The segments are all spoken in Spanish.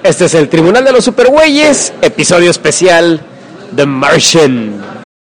Este es el Tribunal de los Supergüeyes, episodio especial The Martian.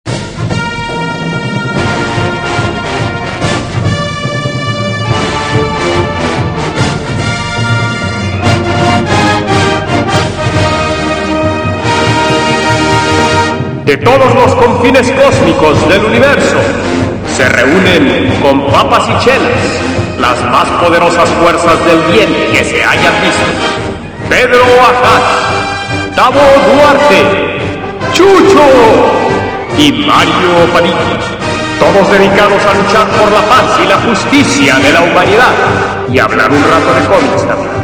De todos los confines cósmicos del universo se reúnen con papas y chelas las más poderosas fuerzas del bien que se hayan visto. Pedro Ajaz, Tavo Duarte, Chucho y Mario Padilla, todos dedicados a luchar por la paz y la justicia de la humanidad y hablar un rato de cómics también.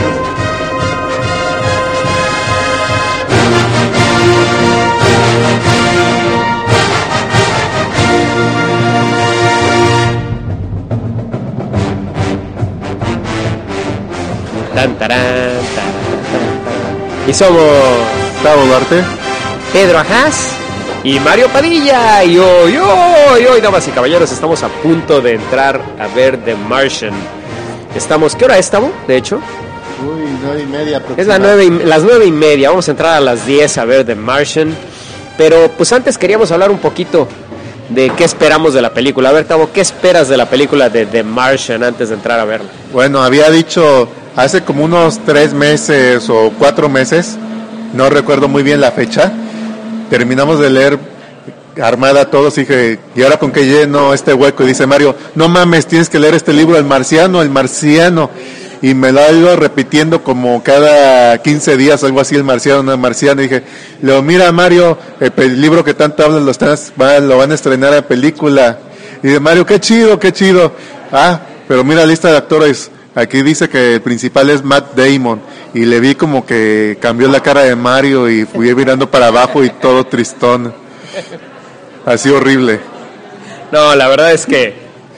Y somos Tavo Duarte, Pedro Ajaz y Mario Padilla. Y hoy, damas y caballeros, estamos a punto de entrar a ver The Martian. ¿Qué hora es, Tavo? De hecho, 9:30 es las 9:30. Vamos a entrar a las 10 a ver The Martian. Pero pues antes queríamos hablar un poquito de qué esperamos de la película. A ver, Tavo, ¿qué esperas de la película de The Martian antes de entrar a verla? Bueno, había dicho hace como unos 3 meses o 4 meses, no recuerdo muy bien la fecha, terminamos de leer Armada todos y dije, ¿y ahora con qué lleno este hueco? Y dice Mario, no mames, tienes que leer este libro, El Marciano, y me lo ha ido repitiendo como cada 15 días, algo así, El Marciano, y dije, mira Mario, el libro que tanto hablas lo van a estrenar en película, y de Mario, qué chido, pero mira, lista de actores. Aquí dice que el principal es Matt Damon y le vi como que cambió la cara de Mario y fui mirando para abajo y todo tristón. Así horrible. No, la verdad es que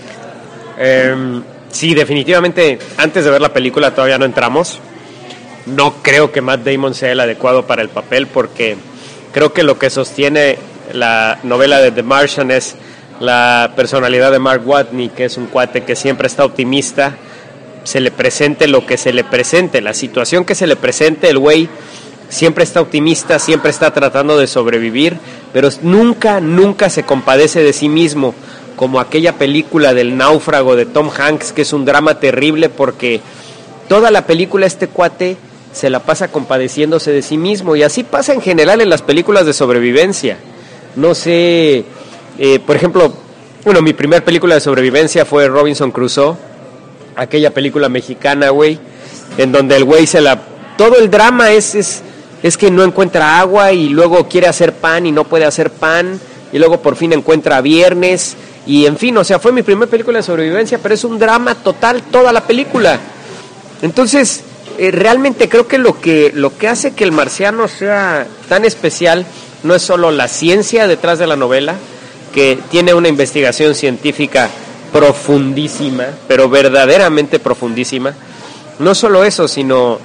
sí, definitivamente antes de ver la película todavía no entramos. No creo que Matt Damon sea el adecuado para el papel porque creo que lo que sostiene la novela de The Martian es la personalidad de Mark Watney, que es un cuate que siempre está optimista. Se le presente lo que se le presente, la situación que se le presente, el güey siempre está optimista, siempre está tratando de sobrevivir, pero nunca se compadece de sí mismo, como aquella película del náufrago de Tom Hanks, que es un drama terrible porque toda la película este cuate se la pasa compadeciéndose de sí mismo, y así pasa en general en las películas de sobrevivencia. No sé, por ejemplo, mi primer película de sobrevivencia fue Robinson Crusoe, aquella película mexicana, güey, en donde el güey todo el drama es que no encuentra agua y luego quiere hacer pan y no puede hacer pan y luego por fin encuentra viernes y en fin, fue mi primera película de sobrevivencia, pero es un drama total toda la película. Entonces, realmente creo que lo que hace que El Marciano sea tan especial no es solo la ciencia detrás de la novela, que tiene una investigación científica profundísima, pero verdaderamente profundísima. No solo eso, sino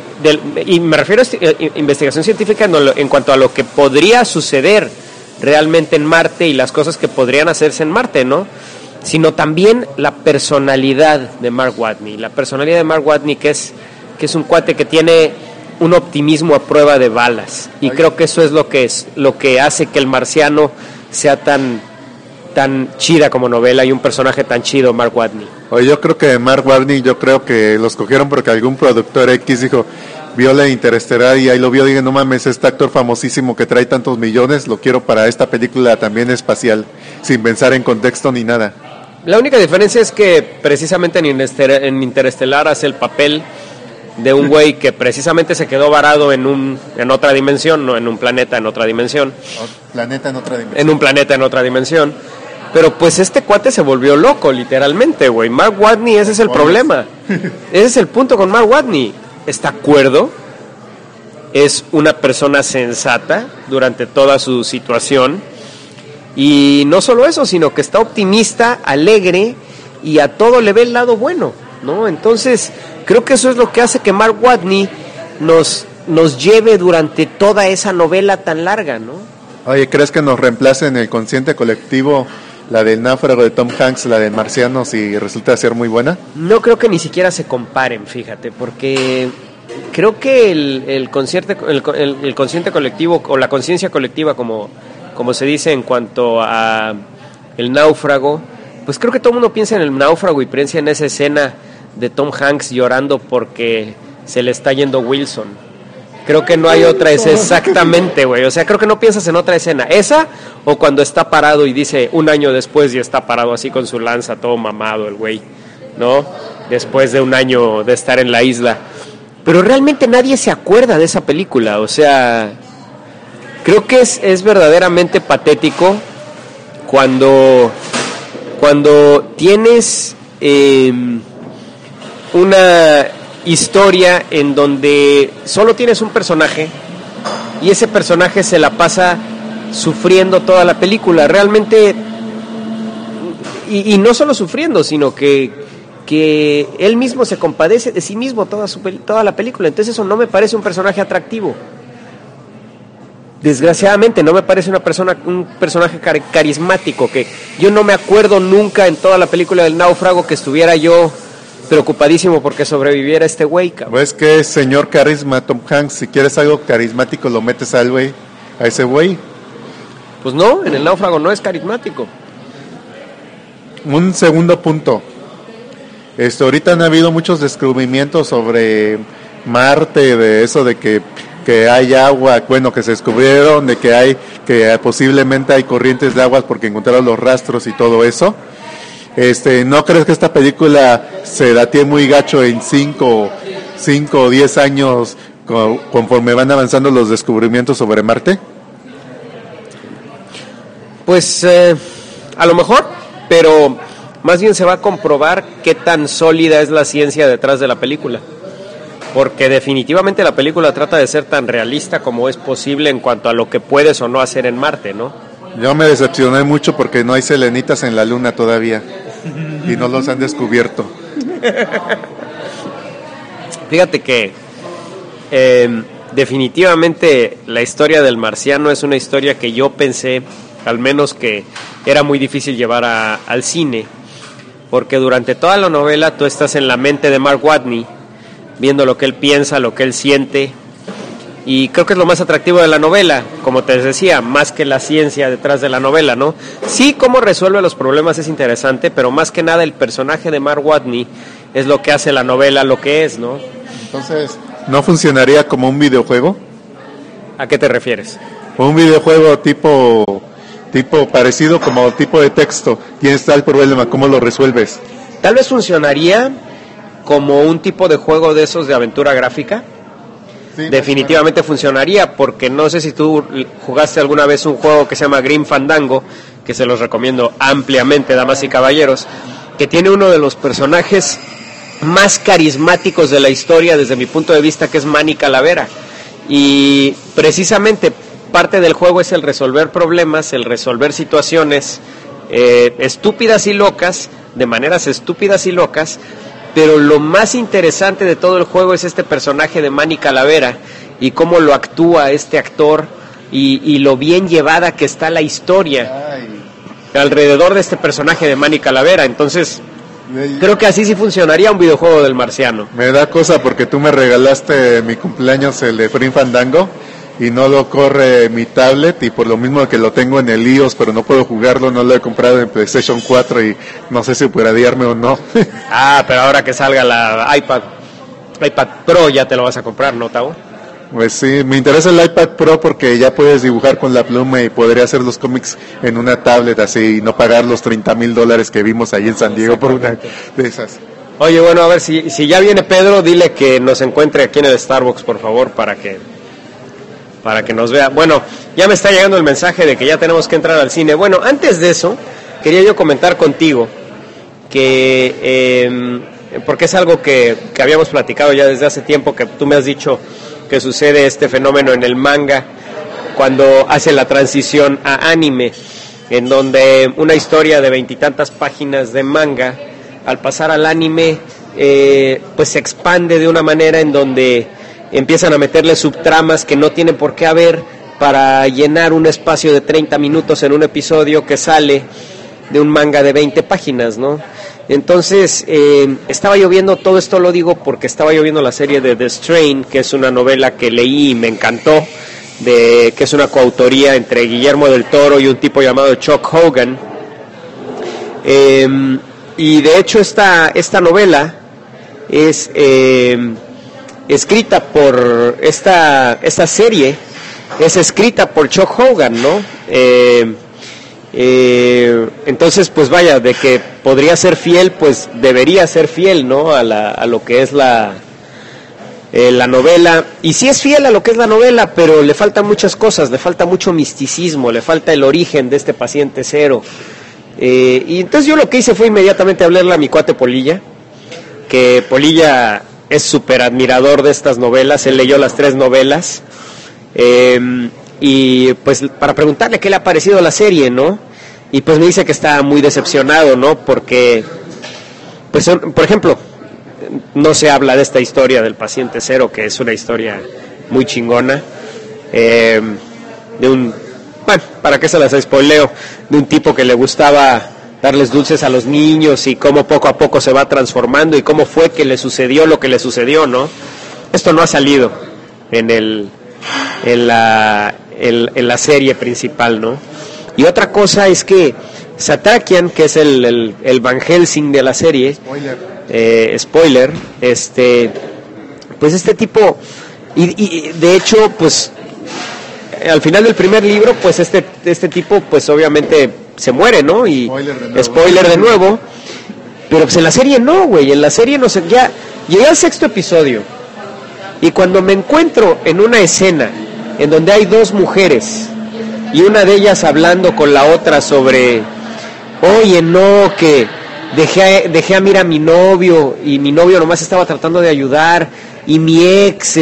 y me refiero a investigación científica en cuanto a lo que podría suceder realmente en Marte y las cosas que podrían hacerse en Marte, ¿no? Sino también la personalidad de Mark Watney. La personalidad de Mark Watney que es un cuate que tiene un optimismo a prueba de balas. Y creo que eso es lo que hace que El Marciano sea tan chida como novela y un personaje tan chido, Mark Watney. Oye, yo creo que Mark Watney, los cogieron porque algún productor X dijo, vio la Interestelar y ahí lo vio, dije, no mames, este actor famosísimo que trae tantos millones, lo quiero para esta película también espacial, sin pensar en contexto ni nada. La única diferencia es que precisamente en Interestelar hace el papel de un güey que precisamente se quedó varado en otra dimensión, no en un planeta, en otra dimensión. Planeta en otra dimensión. En un planeta en otra dimensión. Pero pues este cuate se volvió loco, literalmente, güey. Mark Watney, ese es el problema. Ese es el punto con Mark Watney. Está cuerdo, es una persona sensata durante toda su situación. Y no solo eso, sino que está optimista, alegre y a todo le ve el lado bueno, ¿no? Entonces, creo que eso es lo que hace que Mark Watney nos lleve durante toda esa novela tan larga, ¿no? Oye, ¿crees que nos reemplace en el consciente colectivo la del náufrago de Tom Hanks, la del Marciano, si resulta ser muy buena? No creo que ni siquiera se comparen, fíjate, porque creo que el consciente colectivo o la conciencia colectiva, como se dice en cuanto a El Náufrago, pues creo que todo el mundo piensa en El Náufrago y piensa en esa escena de Tom Hanks llorando porque se le está yendo Wilson. Creo que no hay otra, es exactamente, güey. O sea, creo que no piensas en otra escena. Esa o cuando está parado y dice un año después y está parado así con su lanza, todo mamado el güey, ¿no? Después de un año de estar en la isla. Pero realmente nadie se acuerda de esa película. O sea, creo que es verdaderamente patético cuando tienes una historia en donde solo tienes un personaje y ese personaje se la pasa sufriendo toda la película, realmente, y no solo sufriendo, sino que él mismo se compadece de sí mismo toda la película. Entonces eso no me parece un personaje atractivo. Desgraciadamente no me parece un personaje carismático, que yo no me acuerdo nunca en toda la película del Náufrago que estuviera yo preocupadísimo porque sobreviviera este güey, cabrón. Pues que señor carisma, Tom Hanks, si quieres algo carismático lo metes a ese güey. Pues no, en El Náufrago no es carismático. Un segundo punto. Ahorita han habido muchos descubrimientos sobre Marte, de eso de que hay agua, bueno, que se descubrieron, de que posiblemente hay corrientes de aguas porque encontraron los rastros y todo eso. ¿No crees que esta película se datee muy gacho en 5 o 10 años conforme van avanzando los descubrimientos sobre Marte? Pues a lo mejor, pero más bien se va a comprobar qué tan sólida es la ciencia detrás de la película. Porque definitivamente la película trata de ser tan realista como es posible en cuanto a lo que puedes o no hacer en Marte, ¿no? Yo me decepcioné mucho porque no hay selenitas en la Luna todavía y no los han descubierto. Fíjate que definitivamente la historia del marciano es una historia que yo pensé, al menos, que era muy difícil llevar al cine, porque durante toda la novela tú estás en la mente de Mark Watney, viendo lo que él piensa, lo que él siente, y creo que es lo más atractivo de la novela, como te decía, más que la ciencia detrás de la novela, ¿no? Sí, cómo resuelve los problemas es interesante, pero más que nada el personaje de Mark Watney es lo que hace la novela lo que es, ¿no? Entonces, ¿no funcionaría como un videojuego? ¿A qué te refieres? Un videojuego tipo parecido, como tipo de texto. Tienes tal problema, ¿cómo lo resuelves? Tal vez funcionaría como un tipo de juego de esos de aventura gráfica. Sí, definitivamente funcionaría, porque no sé si tú jugaste alguna vez un juego que se llama Grim Fandango, que se los recomiendo ampliamente, damas y caballeros, que tiene uno de los personajes más carismáticos de la historia desde mi punto de vista, que es Manny Calavera, y precisamente parte del juego es el resolver problemas, el resolver situaciones estúpidas y locas, de maneras estúpidas y locas. Pero lo más interesante de todo el juego es este personaje de Manny Calavera y cómo lo actúa este actor y lo bien llevada que está la historia alrededor de este personaje de Manny Calavera. Entonces, creo que así sí funcionaría un videojuego del marciano. Me da cosa porque tú me regalaste mi cumpleaños el de Grim Fandango y no lo corre mi tablet, y por lo mismo que lo tengo en el iOS pero no puedo jugarlo, no lo he comprado en PlayStation 4 y no sé si upgradearme o no. Pero ahora que salga la iPad Pro ya te lo vas a comprar, ¿no, Tavo? Pues sí, me interesa el iPad Pro porque ya puedes dibujar con la pluma y podría hacer los cómics en una tablet así y no pagar los $30,000 que vimos ahí en San Diego por una de esas. Oye, bueno, a ver, si ya viene Pedro, dile que nos encuentre aquí en el Starbucks, por favor, para que nos vea. Bueno, ya me está llegando el mensaje de que ya tenemos que entrar al cine. Bueno, antes de eso, quería yo comentar contigo que, porque es algo que habíamos platicado ya desde hace tiempo, que tú me has dicho que sucede este fenómeno en el manga, cuando hace la transición a anime, en donde una historia de 20 y tantas páginas de manga, al pasar al anime, pues se expande de una manera en donde empiezan a meterle subtramas que no tienen por qué haber para llenar un espacio de 30 minutos en un episodio que sale de un manga de 20 páginas, ¿no? Entonces, estaba yo viendo, todo esto lo digo porque estaba yo viendo la serie de The Strain, que es una novela que leí y me encantó, que es una coautoría entre Guillermo del Toro y un tipo llamado Chuck Hogan. Y de hecho esta novela es escrita por esta serie es escrita por Chuck Hogan, ¿no? Entonces, pues vaya, de que podría ser fiel, pues debería ser fiel, ¿no? A lo que es la novela. Y sí es fiel a lo que es la novela, pero le faltan muchas cosas, le falta mucho misticismo, le falta el origen de este paciente cero. Y entonces yo lo que hice fue inmediatamente hablarle a mi cuate Polilla, que Polilla es súper admirador de estas novelas, él leyó las 3 novelas, y pues para preguntarle qué le ha parecido la serie, ¿no? Y pues me dice que está muy decepcionado, ¿no? Porque, pues, por ejemplo, no se habla de esta historia del paciente cero, que es una historia muy chingona, de un, bueno, para qué se las spoileo, de un tipo que le gustaba darles dulces a los niños y cómo poco a poco se va transformando y cómo fue que le sucedió lo que le sucedió, ¿no? Esto no ha salido en la serie principal, ¿no? Y otra cosa es que Satrakian, que es el Van Helsing de la serie, spoiler, pues este tipo, y de hecho, pues al final del primer libro, pues este tipo, pues obviamente se muere, ¿no? Y spoiler de nuevo, pero pues en la serie no, güey, en la serie no sé, ya llegué al 6º episodio, y cuando me encuentro en una escena en donde hay 2 mujeres, y una de ellas hablando con la otra sobre, oye, no, que dejé a mirar a mi novio, y mi novio nomás estaba tratando de ayudar, y mi ex,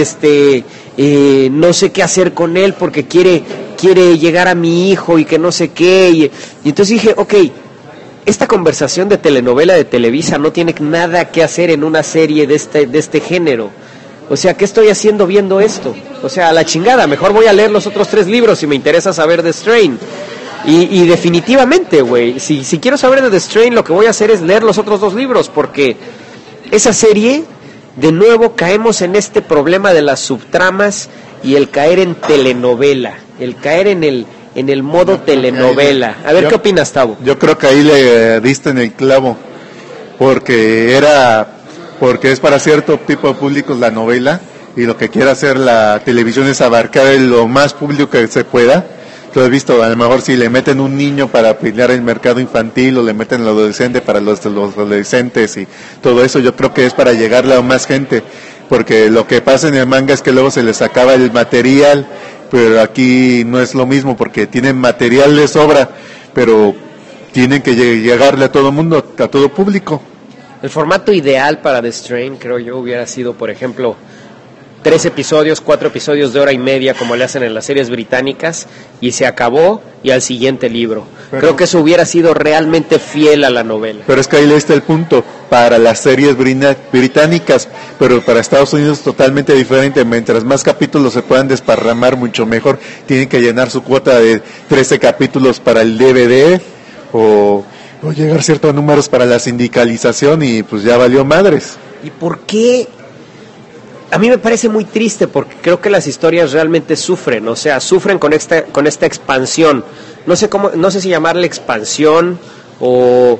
no sé qué hacer con él porque quiere llegar a mi hijo y que no sé qué, y entonces dije, ok, esta conversación de telenovela de Televisa no tiene nada que hacer en una serie de este género. O sea, ¿qué estoy haciendo viendo esto? O sea, a la chingada, mejor voy a leer los otros 3 libros si me interesa saber de Strain. Y definitivamente, güey, si quiero saber de The Strain, lo que voy a hacer es leer los otros 2 libros, porque esa serie, de nuevo, caemos en este problema de las subtramas y el caer en telenovela, el caer en el modo telenovela. A ver, ¿qué opinas, Tavo? Yo creo que ahí le diste en el clavo, porque es para cierto tipo de públicos la novela, y lo que quiere hacer la televisión es abarcar lo más público que se pueda. Tú has visto, a lo mejor si le meten un niño para pelear el mercado infantil, o le meten el adolescente para los adolescentes y todo eso, yo creo que es para llegarle a más gente, porque lo que pasa en el manga es que luego se les acaba el material, pero aquí no es lo mismo, porque tienen material de sobra, pero tienen que llegarle a todo mundo, a todo público. El formato ideal para The Strain, creo yo, hubiera sido, por ejemplo, 3 episodios, 4 episodios de hora y media, como le hacen en las series británicas, y se acabó, y al siguiente libro. Creo que eso hubiera sido realmente fiel a la novela. Pero es que ahí le está el punto, para las series británicas, pero para Estados Unidos es totalmente diferente. Mientras más capítulos se puedan desparramar, mucho mejor. Tienen que llenar su cuota de 13 capítulos para el DVD, o llegar a ciertos números para la sindicalización, y pues ya valió madres. ¿Y por qué? A mí me parece muy triste, porque creo que las historias realmente sufren, o sea, sufren con esta expansión. No sé si llamarle expansión o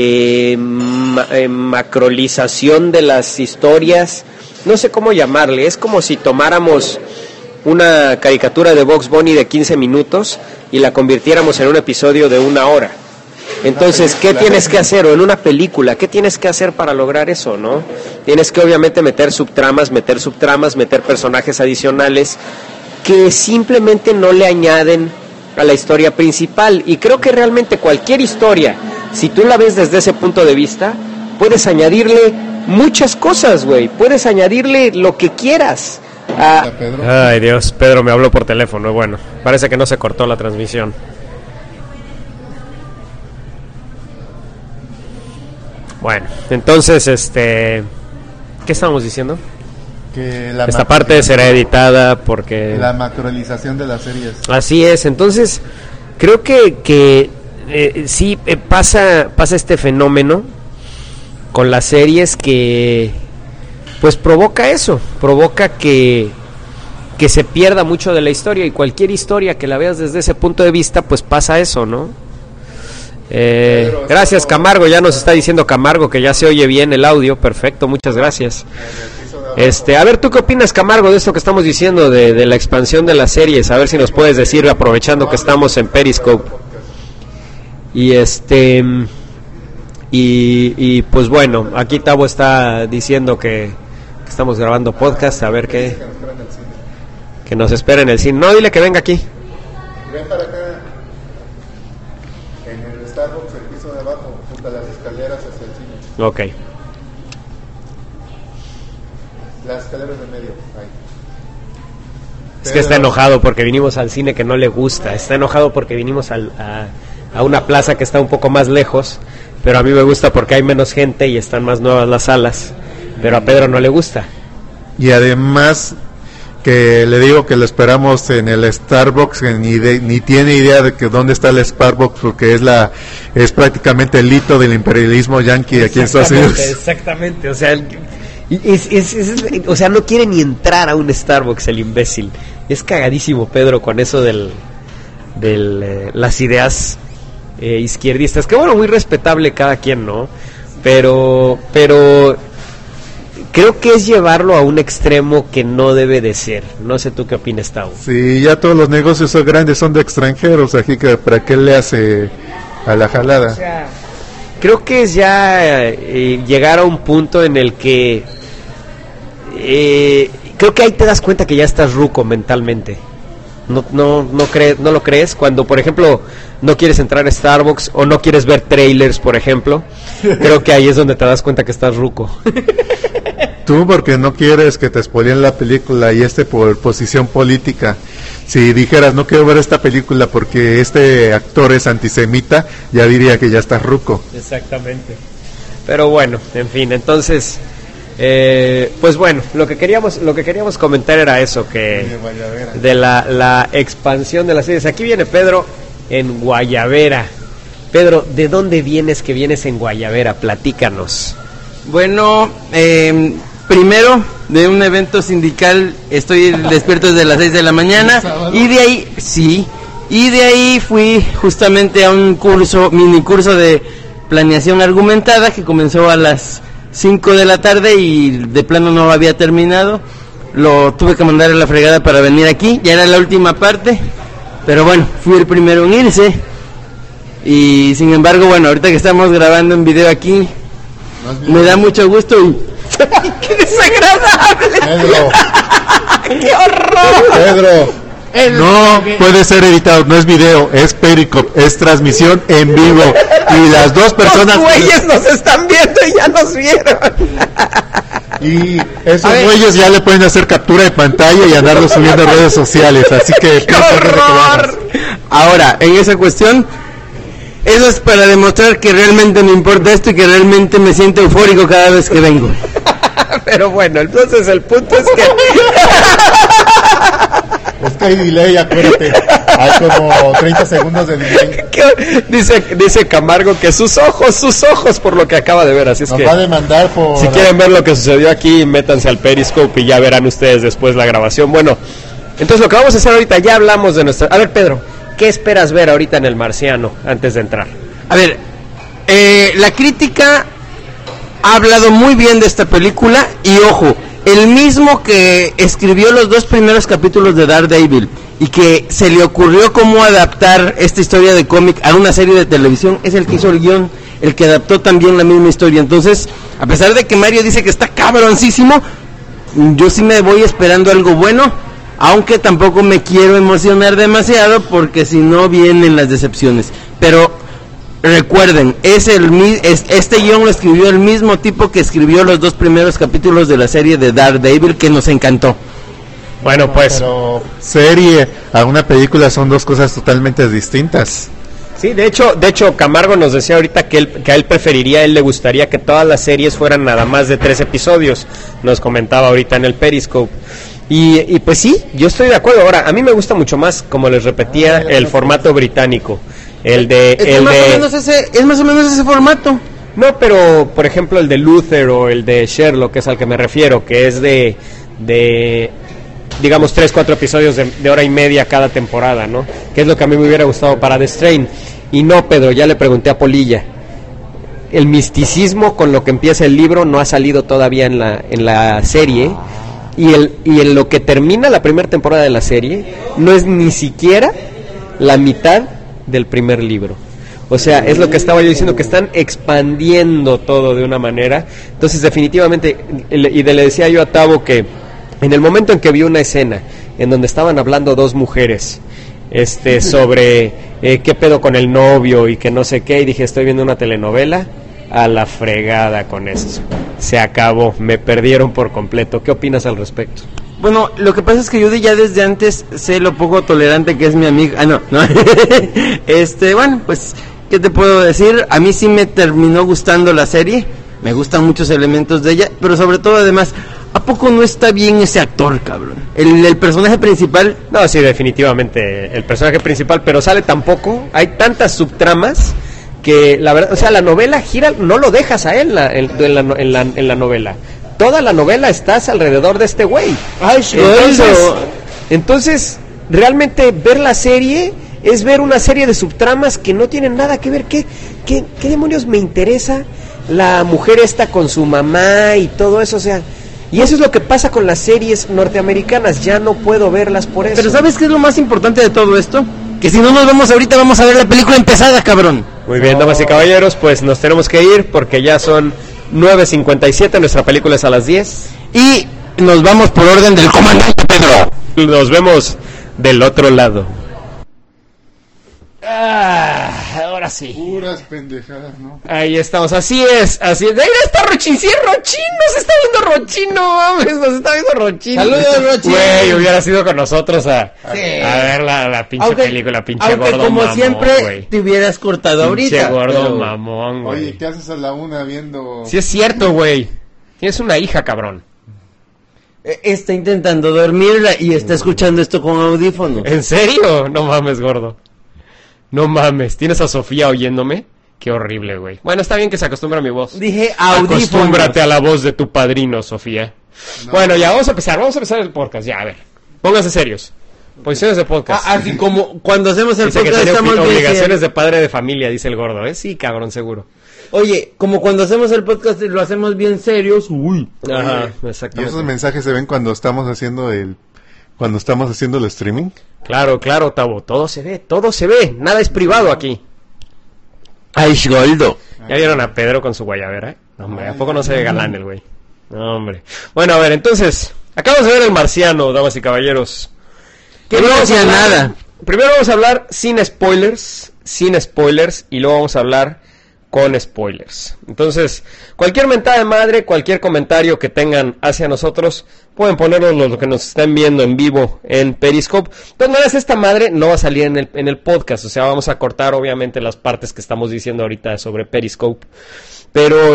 macrolización de las historias, no sé cómo llamarle. Es como si tomáramos una caricatura de Bugs Bunny de 15 minutos y la convirtiéramos en un episodio de 1 hora. Entonces, ¿qué tienes que hacer? O en una película, ¿qué tienes que hacer para lograr eso, no? Tienes que obviamente meter subtramas, meter personajes adicionales que simplemente no le añaden a la historia principal. Y creo que realmente cualquier historia, si tú la ves desde ese punto de vista, puedes añadirle muchas cosas, güey. Puedes añadirle lo que quieras. Ay, Dios, Pedro me habló por teléfono. Bueno, parece que no se cortó la transmisión. Bueno, entonces, ¿qué estábamos diciendo? Que esta parte será editada porque... La macrolización de las series. Así es, entonces, creo que sí pasa este fenómeno las series que pues provoca eso, provoca que se pierda mucho de la historia, y cualquier historia que la veas desde ese punto de vista pues pasa eso, ¿no? Gracias Camargo, ya nos está diciendo Camargo que ya se oye bien el audio, perfecto, muchas gracias. A ver, ¿tú qué opinas, Camargo, de esto que estamos diciendo de la expansión de las series? A ver si nos puedes decir, aprovechando que estamos en Periscope. Y pues bueno, aquí Tavo está diciendo que estamos grabando podcast, a ver que nos espera en el cine. No, dile que venga aquí. Ven para acá, en el Starbucks, el piso de abajo, junto a las escaleras hacia el cine. Ok. Las escaleras de medio, ahí. Es que está enojado porque vinimos al cine que no le gusta, está enojado porque vinimos a una plaza que está un poco más lejos, pero a mí me gusta porque hay menos gente y están más nuevas las salas, pero a Pedro no le gusta. Y además que le digo que lo esperamos en el Starbucks, que ni tiene idea de que dónde está el Starbucks, porque es prácticamente el hito del imperialismo yanqui aquí en Estados Unidos. Exactamente, o sea, o sea, no quiere ni entrar a un Starbucks el imbécil. Es cagadísimo Pedro con eso las ideas izquierdistas, que bueno, muy respetable cada quien, ¿no? Pero creo que es llevarlo a un extremo que no debe de ser. No sé tú qué opinas, Tavo. Sí, ya todos los negocios son grandes, son de extranjeros, así que ¿para qué le hace a la jalada? O sea, creo que es ya llegar a un punto en el que creo que ahí te das cuenta que ya estás ruco mentalmente. ¿No lo crees? Cuando, por ejemplo, no quieres entrar a Starbucks o no quieres ver trailers, por ejemplo, creo que ahí es donde te das cuenta que estás ruco. Tú porque no quieres que te spoileen la película y por posición política. Si dijeras, no quiero ver esta película porque este actor es antisemita, ya diría que ya estás ruco. Exactamente. Pero bueno, en fin, entonces... pues bueno, lo que queríamos comentar era eso, que de la expansión de las series. Aquí viene Pedro en Guayabera. Pedro, ¿de dónde vienes que vienes en Guayabera? Platícanos. Bueno, primero de un evento sindical, estoy despierto desde las 6 de la mañana y de ahí fui justamente a un mini curso de planeación argumentada que comenzó a las 5 de la tarde y de plano no había terminado. Lo tuve que mandar a la fregada para venir aquí, ya era la última parte, pero bueno, fui el primero en irse. Y sin embargo, bueno, ahorita que estamos grabando en video aquí, me da mucho gusto y... ¡Qué desagradable! Pedro. ¡Qué horror! Pedro, no puede ser editado, no es video, es Periscope, es transmisión en vivo. Y las dos personas... Los güeyes nos están viendo y ya nos vieron. Y esos güeyes ya le pueden hacer captura de pantalla y andarlo subiendo a redes sociales, así que... ¡Qué horror! Ahora, en esa cuestión, eso es para demostrar que realmente me importa esto y que realmente me siento eufórico cada vez que vengo. Pero bueno, entonces el punto es que... Es que hay delay, acuérdate. Hay como 30 segundos de delay. Dice Camargo que sus ojos por lo que acaba de ver, así es nos que va a demandar por... Si quieren ver lo que sucedió aquí, métanse al Periscope y ya verán ustedes después la grabación. Bueno, entonces lo que vamos a hacer ahorita, ya hablamos de nuestra... A ver, Pedro, ¿qué esperas ver ahorita en El Marciano antes de entrar? A ver, la crítica ha hablado muy bien de esta película y ojo, el mismo que escribió los 2 primeros capítulos de Daredevil y que se le ocurrió cómo adaptar esta historia de cómic a una serie de televisión, es el que hizo el guión, el que adaptó también la misma historia. Entonces, a pesar de que Mario dice que está cabroncísimo, yo sí me voy esperando algo bueno, aunque tampoco me quiero emocionar demasiado porque si no vienen las decepciones. Pero recuerden, este guión lo escribió el mismo tipo que escribió los 2 primeros capítulos de la serie de Daredevil, que nos encantó. Bueno, pues... Pero serie a una película son 2 cosas totalmente distintas. Sí, de hecho Camargo nos decía ahorita que a él preferiría, él le gustaría que todas las series fueran nada más de 3 episodios. Nos comentaba ahorita en el Periscope. Y pues sí, yo estoy de acuerdo. Ahora, a mí me gusta mucho más, como les repetía, el formato británico. Es más o menos ese formato. No, pero por ejemplo el de Luther o el de Sherlock, que es al que me refiero, que es de digamos 3-4 episodios de hora y media cada temporada, ¿no? Que es lo que a mí me hubiera gustado para The Strain. Y no, Pedro, ya le pregunté a Polilla. El misticismo con lo que empieza el libro no ha salido todavía en la serie. Y en lo que termina la primera temporada de la serie no es ni siquiera la mitad del primer libro. O sea, es lo que estaba yo diciendo, que están expandiendo todo de una manera. Entonces, definitivamente, le decía yo a Tavo que en el momento en que vi una escena en donde estaban hablando dos mujeres sobre qué pedo con el novio y que no sé qué, y dije, estoy viendo una telenovela, a la fregada con eso. Se acabó, me perdieron por completo. ¿Qué opinas al respecto? Bueno, lo que pasa es que yo ya desde antes sé lo poco tolerante que es mi amiga. No. Bueno, pues, ¿qué te puedo decir? A mí sí me terminó gustando la serie. Me gustan muchos elementos de ella, pero sobre todo, además, ¿a poco no está bien ese actor, cabrón? El personaje principal. No, sí, definitivamente el personaje principal, pero sale tan poco, hay tantas subtramas que la verdad, o sea, la novela gira, no lo dejas a él en la novela. Toda la novela estás alrededor de este güey. Ay, entonces, realmente ver la serie es ver una serie de subtramas que no tienen nada que ver. ¿Qué demonios me interesa la mujer esta con su mamá y todo eso? O sea, y eso es lo que pasa con las series norteamericanas, ya no puedo verlas por eso. Pero ¿sabes qué es lo más importante de todo esto? Que si no nos vemos ahorita, vamos a ver la película empezada, cabrón. Muy bien, damas y caballeros, pues nos tenemos que ir porque ya son 9:57, nuestra película es a las 10. Y nos vamos por orden del comandante Pedro. Nos vemos del otro lado. Ahora sí. Puras pendejadas, ¿no? Ahí estamos, así es. Ahí está Rochín, sí es Rochín, nos está viendo Rochín, no mames, nos está viendo Rochín. Saludos, Rochín. Güey, hubiera sido con nosotros a ver la pinche película, pinche gordo como mamón, siempre, güey. te hubieras cortado ahorita. Pinche gordo pero... mamón, güey. Oye, ¿qué haces a la una viendo...? Sí es cierto, güey. Tienes una hija, cabrón. Está intentando dormirla y está escuchando esto con audífonos. ¿En serio? No mames, gordo. No mames, ¿tienes a Sofía oyéndome? Qué horrible, güey. Bueno, está bien que se acostumbre a mi voz. Dije audífonos. Acostúmbrate a la voz de tu padrino, Sofía. No. Bueno, ya, vamos a empezar el podcast, ya, a ver. Pónganse serios. Posiciones de podcast. Así como cuando hacemos el dice podcast que estamos obligaciones de padre de familia, dice el gordo, ¿eh? Sí, cabrón, seguro. Oye, como cuando hacemos el podcast y lo hacemos bien serios, uy. Ajá, Y exactamente. esos mensajes se ven cuando estamos haciendo el streaming. Claro, Tavo, todo se ve, nada es privado aquí. Ay, Goldo. ¿Ya vieron a Pedro con su guayabera? No, hombre, ¿a poco no se ve galán el güey? No, hombre. Bueno, a ver, entonces, acabamos de ver El Marciano, damas y caballeros. Que no hacía nada. Primero vamos a hablar sin spoilers, y luego vamos a hablar con spoilers. Entonces, cualquier mentada de madre, cualquier comentario que tengan hacia nosotros, pueden ponernos lo que nos estén viendo en vivo en Periscope. De todas maneras, esta madre no va a salir en el podcast, o sea, vamos a cortar obviamente las partes que estamos diciendo ahorita sobre Periscope. Pero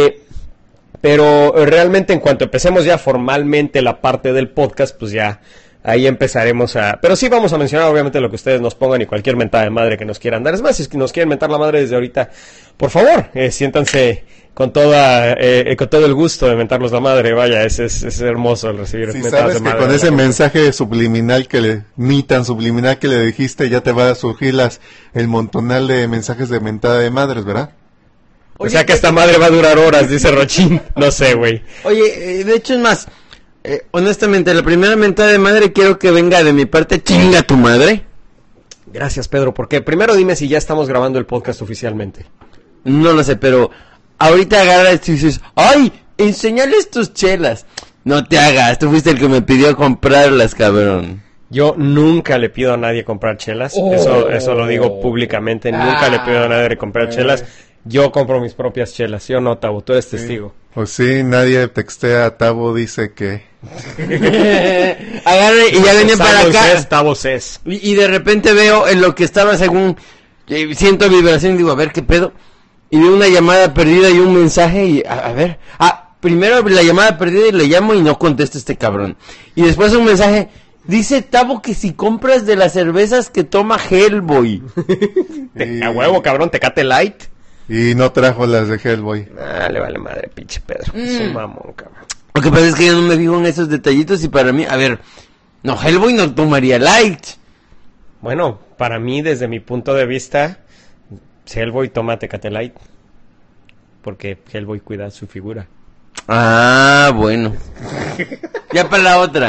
realmente en cuanto empecemos ya formalmente la parte del podcast, pues ya ahí empezaremos a... Pero sí vamos a mencionar obviamente lo que ustedes nos pongan y cualquier mentada de madre que nos quieran dar. Es más, si es que nos quieren mentar la madre desde ahorita, por favor, siéntanse con todo el gusto de mentarnos la madre. Vaya, es hermoso el recibir Si mentadas sabes de que madre. con ese mensaje subliminal ni tan subliminal que le dijiste, ya te va a surgir el montonal de mensajes de mentada de madres, ¿verdad? O sea que esta madre va a durar horas, dice Rochín. No sé, güey. Oye, de hecho es más, honestamente, la primera mentada de madre quiero que venga de mi parte, chinga tu madre. Gracias, Pedro, porque primero dime si ya estamos grabando el podcast oficialmente. No lo sé, pero ahorita agarras y dices, ¡ay! Enseñales tus chelas. No te hagas, tú fuiste el que me pidió comprarlas, cabrón. Yo nunca le pido a nadie comprar chelas, eso lo digo públicamente, nunca le pido a nadie comprar chelas. Yo compro mis propias chelas, ¿sí o no, Tavo? Tú eres testigo. Pues sí, nadie textea a Tavo, dice que... Agarre y ya venía para acá. Tavo es. Y de repente veo en lo que estaba según... siento vibración y digo, a ver, ¿qué pedo? Y veo una llamada perdida y un mensaje y... A ver... primero la llamada perdida y le llamo y no contesta este cabrón. Y después un mensaje... Dice Tavo que si compras de las cervezas que toma Hellboy. A huevo, cabrón, Tecate Light. Y no trajo las de Hellboy. Ah, le vale madre, pinche Pedro. Es un mamón, cabrón. Lo que pasa es que yo no me fijo en esos detallitos y para mí, a ver, no, Hellboy no tomaría light. Bueno, para mí, desde mi punto de vista, Hellboy toma Tecate Light. Porque Hellboy cuida su figura. Ah, bueno. Ya para la otra.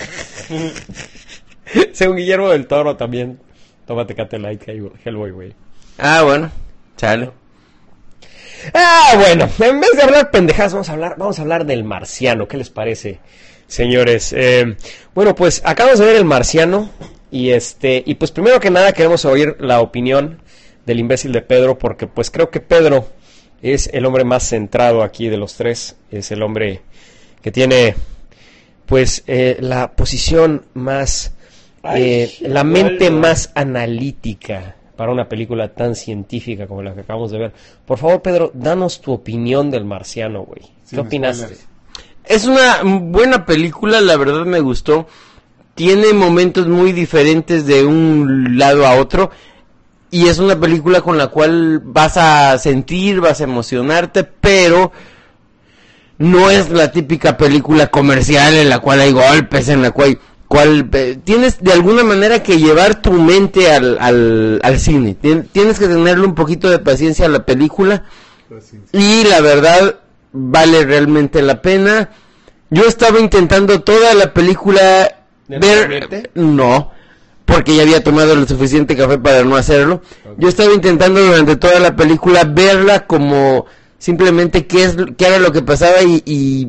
Según Guillermo del Toro también toma Tecate Light Hellboy, güey. Ah, bueno. Chale. Ah, bueno, en vez de hablar pendejadas, vamos a hablar del Marciano. ¿Qué les parece, señores? Bueno, pues acabamos de ver el Marciano y pues primero que nada queremos oír la opinión del imbécil de Pedro, porque pues creo que Pedro es el hombre más centrado aquí de los tres, es el hombre que tiene pues la posición más, la mente más analítica para una película tan científica como la que acabamos de ver. Por favor, Pedro, danos tu opinión del Marciano, güey. ¿Qué opinaste? Es una buena película, la verdad me gustó. Tiene momentos muy diferentes de un lado a otro. Y es una película con la cual vas a sentir, vas a emocionarte, pero no es la típica película comercial en la cual hay golpes, en la cual tienes de alguna manera que llevar tu mente al cine. Tienes que tenerle un poquito de paciencia a la película. Y la verdad, vale realmente la pena. Yo estaba intentando toda la película ver... No, porque ya había tomado lo suficiente café para no hacerlo. Okay. Yo estaba intentando durante toda la película verla como simplemente qué era lo que pasaba y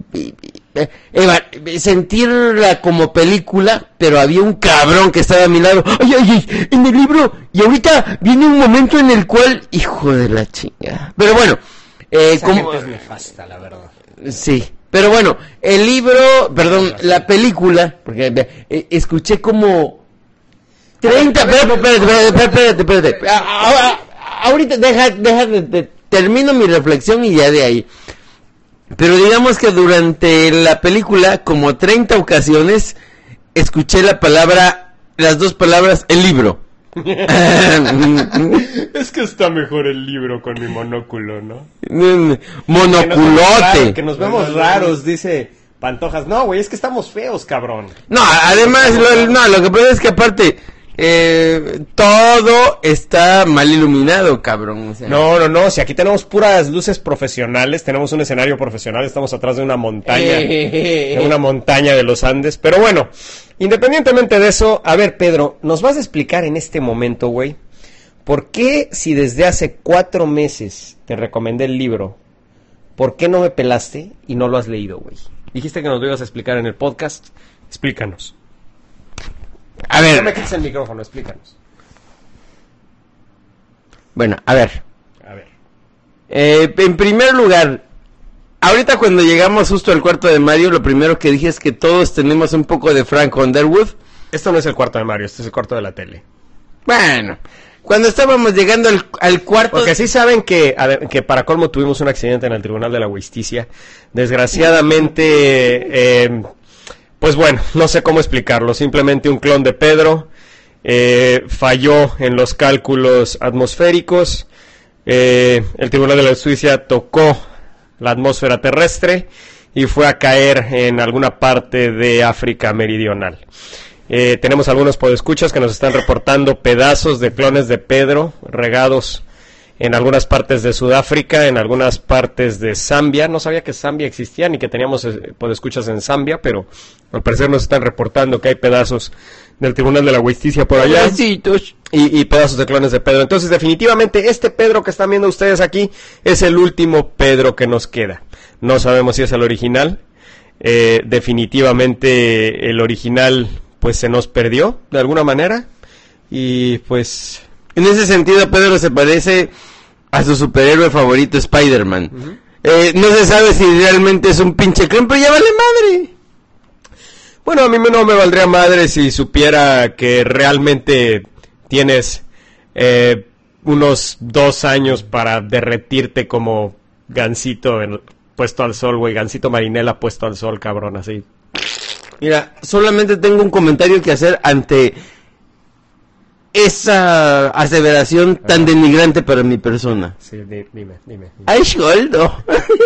sentirla como película, pero había un cabrón que estaba a mi lado. Ay, en el libro, y ahorita viene un momento en el cual, hijo de la chinga. Pero bueno, como es nefasta, la verdad. Sí, pero bueno, el libro, perdón, la película, porque escuché como 30, espérate. Ahorita termino mi reflexión y ya de ahí. Pero digamos que durante la película, como 30 ocasiones, escuché las dos palabras, el libro. Es que está mejor el libro con mi monóculo, ¿no? Monoculote. Que nos vemos raros, dice Pantojas. No, güey, es que estamos feos, cabrón. No, además, lo que pasa es que aparte... todo está mal iluminado, cabrón. O sea. No, si aquí tenemos puras luces profesionales, tenemos un escenario profesional, estamos atrás de una montaña, de los Andes, pero bueno, independientemente de eso, a ver, Pedro, nos vas a explicar en este momento, güey, ¿por qué si desde hace 4 meses te recomendé el libro, por qué no me pelaste y no lo has leído, güey? Dijiste que nos lo ibas a explicar en el podcast, explícanos. A ver. No me quites el micrófono, explícanos. Bueno, a ver. En primer lugar, ahorita cuando llegamos justo al cuarto de Mario, lo primero que dije es que todos tenemos un poco de Frank Underwood. Esto no es el cuarto de Mario, este es el cuarto de la tele. Bueno, cuando estábamos llegando al cuarto... Porque sí saben que para colmo tuvimos un accidente en el Tribunal de la Justicia. Desgraciadamente... pues bueno, no sé cómo explicarlo, simplemente un clon de Pedro falló en los cálculos atmosféricos, el Tribunal de la Justicia tocó la atmósfera terrestre y fue a caer en alguna parte de África meridional. Tenemos algunos podescuchas que nos están reportando pedazos de clones de Pedro regados en algunas partes de Sudáfrica, en algunas partes de Zambia. No sabía que Zambia existía ni que teníamos podescuchas en Zambia, pero al parecer nos están reportando que hay pedazos del Tribunal de la Justicia por allá y pedazos de clones de Pedro. Entonces, definitivamente, este Pedro que están viendo ustedes aquí es el último Pedro que nos queda. No sabemos si es el original. Definitivamente el original pues se nos perdió de alguna manera y pues... En ese sentido, Pedro se parece a su superhéroe favorito, Spider-Man. Uh-huh. No se sabe si realmente es un pinche clon, pero ya vale madre. Bueno, a mí no me valdría madre si supiera que realmente tienes unos 2 años para derretirte como Gansito puesto al sol, güey. Gansito Marinela puesto al sol, cabrón, así. Mira, solamente tengo un comentario que hacer ante... esa aseveración tan denigrante para mi persona? Sí, dime. ¡Ay, Goldo!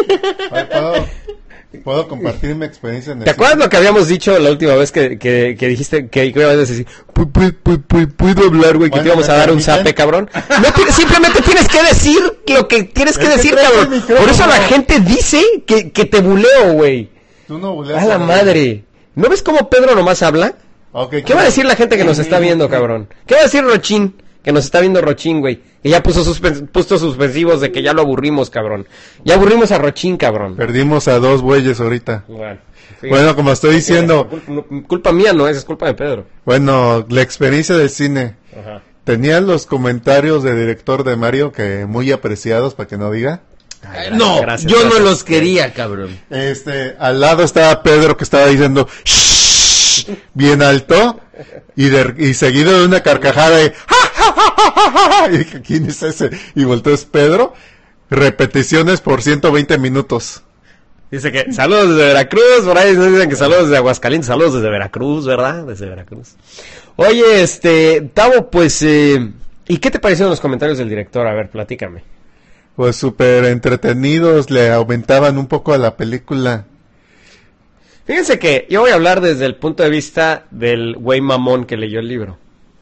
¿Puedo compartir mi experiencia en el ¿Te acuerdas lo que habíamos dicho la última vez que dijiste que ibas a decir, puedo hablar, güey, que te íbamos a dar un zape, cabrón? No, simplemente tienes que decir lo que tienes que decir, cabrón. Por eso la gente dice que te buleo, güey. Tú no buleas. A la madre. ¿No ves cómo Pedro nomás habla? Okay, ¿Qué va a decir la gente que nos está viendo, cabrón? ¿Qué va a decir Rochín? Que nos está viendo Rochín, güey. Que ya puso suspensivos de que ya lo aburrimos, cabrón. Ya aburrimos a Rochín, cabrón. Perdimos a 2 bueyes ahorita. Bueno, como estoy diciendo... Culpa mía no es culpa de Pedro. Bueno, la experiencia del cine. Ajá. Tenía los comentarios de director de Mario que muy apreciados, para que no diga. Ay, no, gracias, yo no los quería, cabrón. Al lado estaba Pedro que estaba diciendo... Shh, bien alto. Y seguido de una carcajada de... Y dije, ¿quién es ese? Y volteó, es Pedro. Repeticiones por 120 minutos. Dice que saludos desde Veracruz, por ahí dicen que saludos desde Aguascalientes, saludos desde Veracruz, ¿verdad? Desde Veracruz. Oye, Tavo, pues, ¿y qué te parecieron los comentarios del director? A ver, platícame. Pues súper entretenidos, le aumentaban un poco a la película. Fíjense que yo voy a hablar desde el punto de vista del güey mamón que leyó el libro.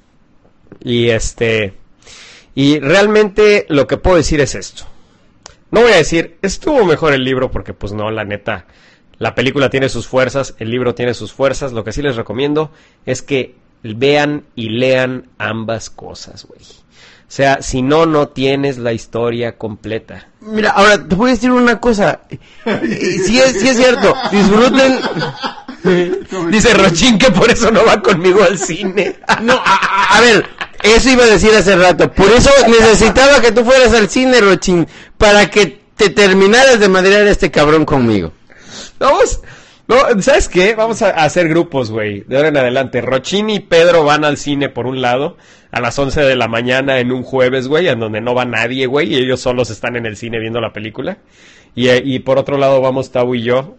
Y realmente lo que puedo decir es esto. No voy a decir, estuvo mejor el libro, porque pues no, la neta, la película tiene sus fuerzas, el libro tiene sus fuerzas. Lo que sí les recomiendo es que vean y lean ambas cosas, güey. O sea, si no tienes la historia completa. Mira, ahora te voy a decir una cosa. Sí es cierto, disfruten. Dice Rochín que por eso no va conmigo al cine. No, a ver, eso iba a decir hace rato. Por eso necesitaba que tú fueras al cine, Rochín, para que te terminaras de madrear a este cabrón conmigo. No, ¿sabes qué? Vamos a hacer grupos, güey, de ahora en adelante. Rochín y Pedro van al cine por un lado, a las 11 de la mañana en un jueves, güey, en donde no va nadie, güey, y ellos solos están en el cine viendo la película. Y por otro lado vamos Tavo y yo,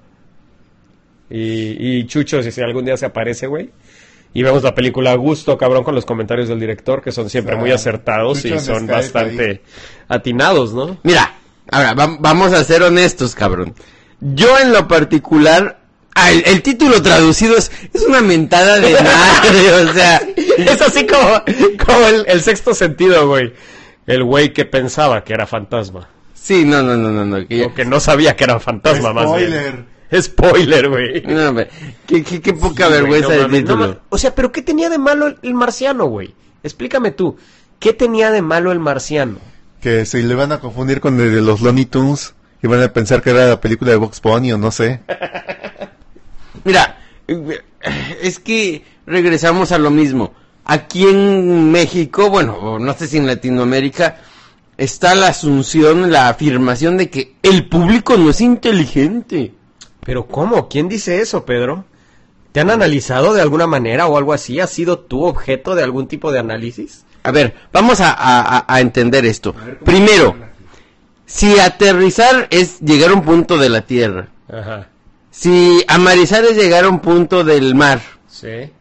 y Chucho, si algún día se aparece, güey. Y vemos la película a gusto, cabrón, con los comentarios del director, que son siempre muy acertados y son bastante atinados, ¿no? Mira, ahora, vamos a ser honestos, cabrón. Yo en lo particular... el título traducido es una mentada de madre, o sea, es así como el sexto sentido, güey. El güey que pensaba que era fantasma. Sí, no. O que no sabía que era fantasma, más bien. Spoiler, güey. No, qué poca vergüenza del título. O sea, pero ¿qué tenía de malo el marciano, güey? Explícame tú. ¿Qué tenía de malo el marciano? Que se le van a confundir con el de los Looney Tunes y van a pensar que era la película de Bugs Bunny o no sé. Mira, es que regresamos a lo mismo. Aquí en México, bueno, no sé si en Latinoamérica, está la asunción, la afirmación de que el público no es inteligente. ¿Pero cómo? ¿Quién dice eso, Pedro? ¿Te han analizado de alguna manera o algo así? ¿Has sido tú objeto de algún tipo de análisis? A ver, vamos a entender esto. Primero, si aterrizar es llegar a un punto de la Tierra. Ajá. Si amarizar es llegar a un punto del mar. Sí.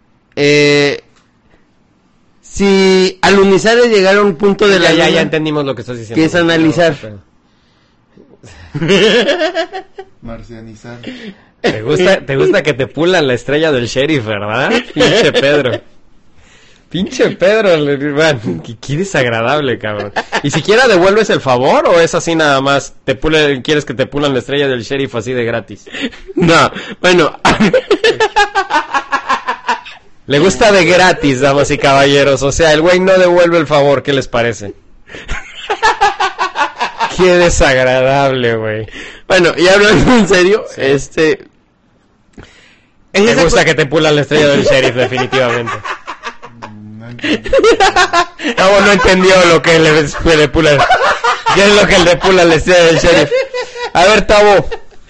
Si alunizar es llegar a un punto de la luna. Ya entendimos lo que estás diciendo. ¿Qué es analizar? Marcianizar. ¿Te gusta que te pulan la estrella del sheriff, verdad? Pinche Pedro, man, qué desagradable, cabrón. ¿Y siquiera devuelves el favor o es así nada más? ¿Quieres que te pulan la estrella del sheriff así de gratis? No, bueno. Le gusta de gratis, damas y caballeros. O sea, el güey no devuelve el favor, ¿qué les parece? Qué desagradable, güey. Bueno, y hablando en serio, sí. Me gusta que te pulan la estrella del sheriff, definitivamente. No entendió lo que le pula. ¿Qué es lo que le pula la estrella del sheriff? A ver, Tavo.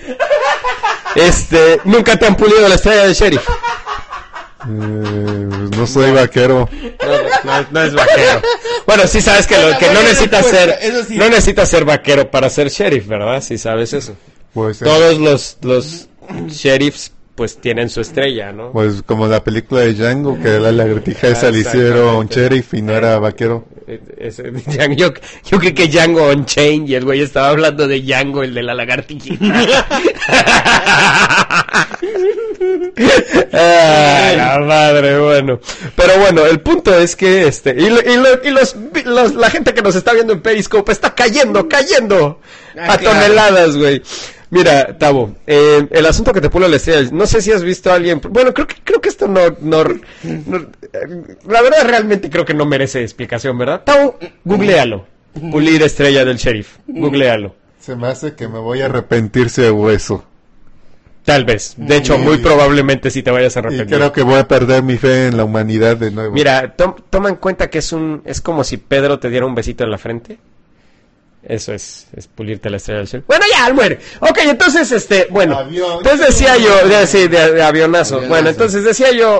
Nunca te han pulido la estrella del sheriff. No soy vaquero. No es vaquero. Bueno, sí sabes que no necesitas ser, sí. No necesitas ser vaquero para ser sheriff, ¿verdad? Sí sabes eso. Pues, todos los sheriffs pues tienen su estrella, ¿no? Pues como la película de Django, que la lagartija esa le hicieron sheriff y no era vaquero. Yo creo que Django Unchained, y el güey estaba hablando de Django, el de la lagartijita. Ay, la madre, bueno. Pero bueno, el punto es que la gente que nos está viendo en Periscope está cayendo a toneladas, güey. Mira, Tavo, el asunto que te pulo la estrella, no sé si has visto a alguien, bueno, creo que esto no, la verdad realmente creo que no merece explicación, ¿verdad? Tavo, googlealo, pulir estrella del sheriff, googlealo. Se me hace que me voy a arrepentirse de hueso. Tal vez, de hecho, muy probablemente sí te vayas a arrepentir. Y creo que voy a perder mi fe en la humanidad de nuevo. Mira, toma en cuenta que es como si Pedro te diera un besito en la frente. Eso es pulirte la estrella del cielo. Bueno, ya, muere. Ok, entonces, bueno. Avión. Entonces decía yo, de avionazo. Bueno, entonces decía yo,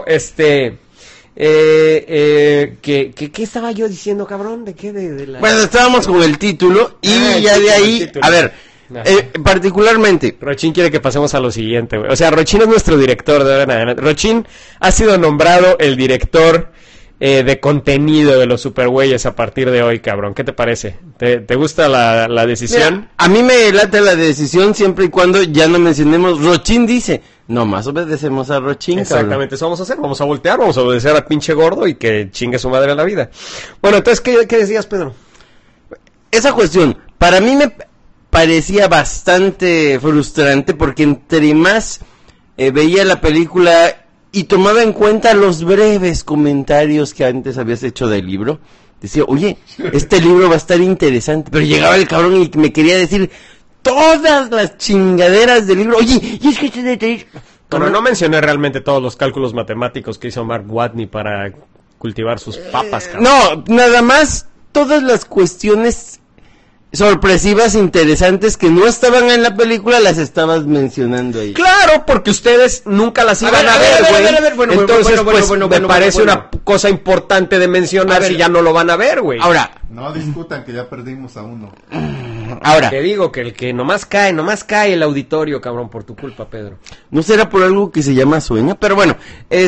¿qué estaba yo diciendo, cabrón? ¿De qué? De la... Bueno, estábamos con el título y ya de ahí, a ver, particularmente. Rochín quiere que pasemos a lo siguiente, güey. O sea, Rochín es nuestro director de ahora en adelante. Rochín ha sido nombrado el director de contenido de los supergüeyes a partir de hoy, cabrón. ¿Qué te parece? ¿Te gusta la decisión? Mira, a mí me late la decisión siempre y cuando ya no mencionemos. Rochín dice, nomás obedecemos a Rochín. Exactamente, eso vamos a hacer. Vamos a voltear, vamos a obedecer al pinche gordo y que chingue su madre a la vida. Bueno, entonces, ¿qué decías, Pedro? Esa cuestión, para mí me parecía bastante frustrante porque entre más veía la película y tomaba en cuenta los breves comentarios que antes habías hecho del libro, decía, oye, este libro va a estar interesante, pero llegaba el cabrón y me quería decir todas las chingaderas del libro, oye, y es que... Pero no mencioné realmente todos los cálculos matemáticos que hizo Mark Watney para cultivar sus papas, cabrón. No, nada más todas las cuestiones sorpresivas, interesantes que no estaban en la película, las estabas mencionando ahí. Claro, porque ustedes nunca las iban a ver, güey. Entonces, pues, me parece una cosa importante de mencionar si ya no lo van a ver, güey. Ahora, no discutan que ya perdimos a uno. Ahora, te digo que el que nomás cae el auditorio, cabrón, por tu culpa, Pedro. No será por algo que se llama sueño, pero bueno,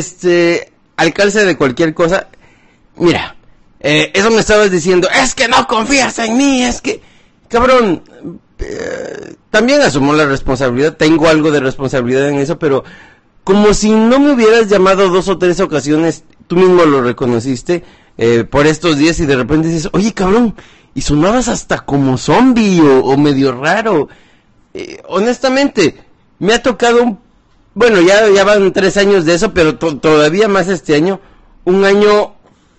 al calce de cualquier cosa, mira, eso me estabas diciendo, es que no confías en mí, es que... Cabrón, también asumo la responsabilidad, tengo algo de responsabilidad en eso, pero como si no me hubieras llamado 2 o 3 ocasiones, tú mismo lo reconociste, por estos días y de repente dices, oye cabrón, y sonabas hasta como zombie o medio raro. Honestamente, me ha tocado, bueno, ya van 3 años de eso, pero todavía más este año, un año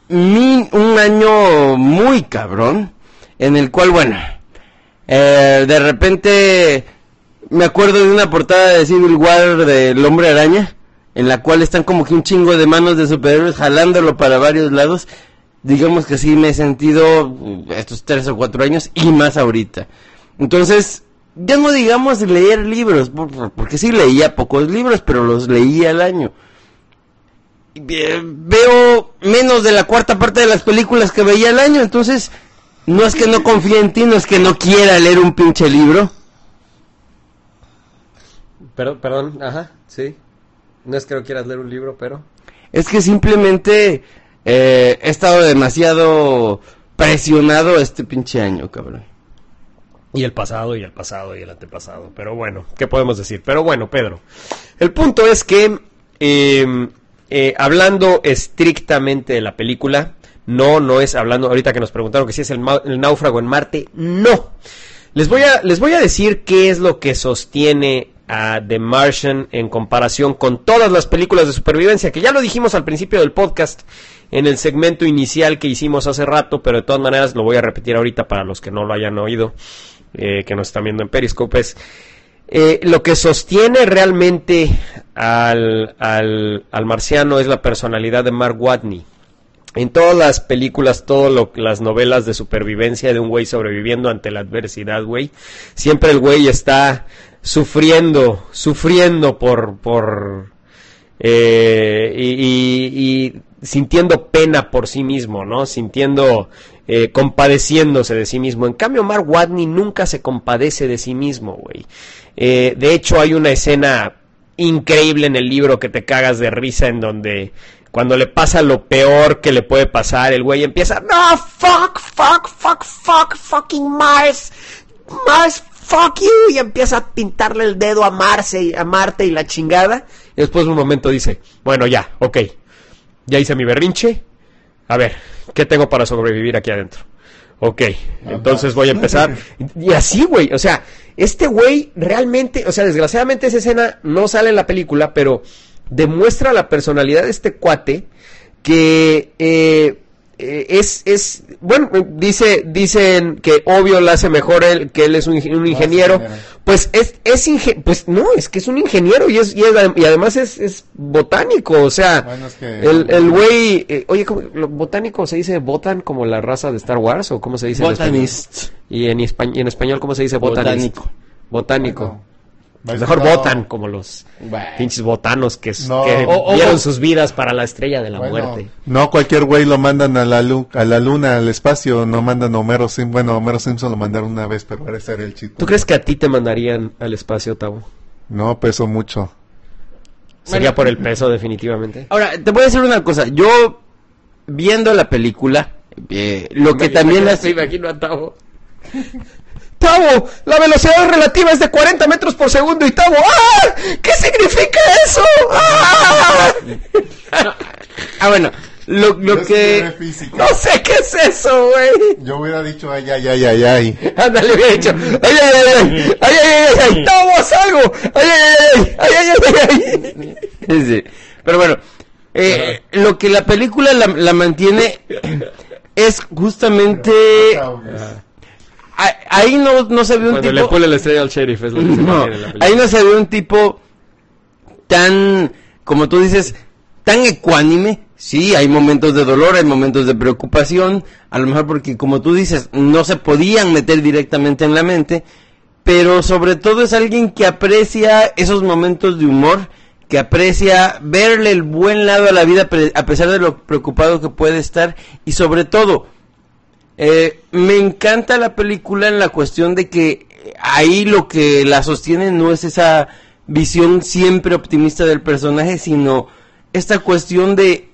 muy cabrón, en el cual, bueno... de repente me acuerdo de una portada de Civil War del Hombre Araña, en la cual están como que un chingo de manos de superhéroes jalándolo para varios lados. Digamos que sí me he sentido estos 3 o 4 años y más ahorita. Entonces, ya no digamos leer libros, porque sí leía pocos libros, pero los leía al año. Veo menos de la 4ª parte de las películas que veía al año, entonces... No es que no confíe en ti, no es que no quiera leer un pinche libro. Perdón, ajá, sí. No es que no quieras leer un libro, pero... Es que simplemente he estado demasiado presionado este pinche año, cabrón. Y el pasado, y el pasado, y el antepasado. Pero bueno, ¿qué podemos decir? Pero bueno, Pedro, el punto es que, hablando estrictamente de la película... No es hablando, ahorita que nos preguntaron que si es el náufrago en Marte, no. Les voy a decir qué es lo que sostiene a The Martian en comparación con todas las películas de supervivencia, que ya lo dijimos al principio del podcast, en el segmento inicial que hicimos hace rato, pero de todas maneras lo voy a repetir ahorita para los que no lo hayan oído, que nos están viendo en Periscope, es lo que sostiene realmente al marciano es la personalidad de Mark Watney. En todas las películas, las novelas de supervivencia de un güey sobreviviendo ante la adversidad, güey, siempre el güey está sufriendo y sintiendo pena por sí mismo, ¿no? Compadeciéndose de sí mismo. En cambio, Mark Watney nunca se compadece de sí mismo, güey. De hecho, hay una escena increíble en el libro que te cagas de risa, en donde cuando le pasa lo peor que le puede pasar, el güey empieza, no, fucking Mars, fuck you, y empieza a pintarle el dedo a Marte y la chingada, y después de un momento dice, bueno, ya, ok, ya hice mi berrinche, a ver, ¿qué tengo para sobrevivir aquí adentro? Ok, entonces voy a empezar. Y así, güey, o sea, este güey realmente, o sea, desgraciadamente esa escena no sale en la película, pero demuestra la personalidad de este cuate que bueno, dicen que obvio lo hace mejor él, que él es un ingeniero, pues pues no, es que es un ingeniero y además es botánico, o sea, bueno, es que el güey, oye, ¿lo botánico se dice botan como la raza de Star Wars o cómo se dice? Botanist. Y en español ¿cómo se dice botanist? Botánico. Bueno, Mejor no, votan como los pinches botanos que dieron sus vidas para la estrella de la muerte. No, cualquier güey lo mandan a la luna, al espacio, no mandan a Homero Simpson. Bueno, Homero Simpson lo mandaron una vez, pero ese era el chiste. ¿Tú crees que a ti te mandarían al espacio, Tavo? No, peso mucho. Sería por el peso, definitivamente. Ahora, te voy a decir una cosa. Yo, viendo la película, lo que también... Me imagino a Tavo. Tavo, la velocidad relativa es de 40 metros por segundo y Tavo, ¡ah! ¿Qué significa eso? ¡Ah! Bueno, lo que... No sé qué es eso, güey. Yo hubiera dicho ay. Ándale, hubiera dicho, ay, Tavo, haz algo. Ay. Sí. Pero bueno, lo que la película la mantiene es justamente... Ahí no se ve un Cuando tipo... le pone la estrella al sheriff es lo que se No, mantiene en la película. ahí no se ve un tipo tan, como tú dices, tan ecuánime. Sí, hay momentos de dolor, hay momentos de preocupación, a lo mejor porque, como tú dices, no se podían meter directamente en la mente, pero sobre todo es alguien que aprecia esos momentos de humor, que aprecia verle el buen lado a la vida a pesar de lo preocupado que puede estar, y sobre todo... me encanta la película en la cuestión de que ahí lo que la sostiene no es esa visión siempre optimista del personaje, sino esta cuestión de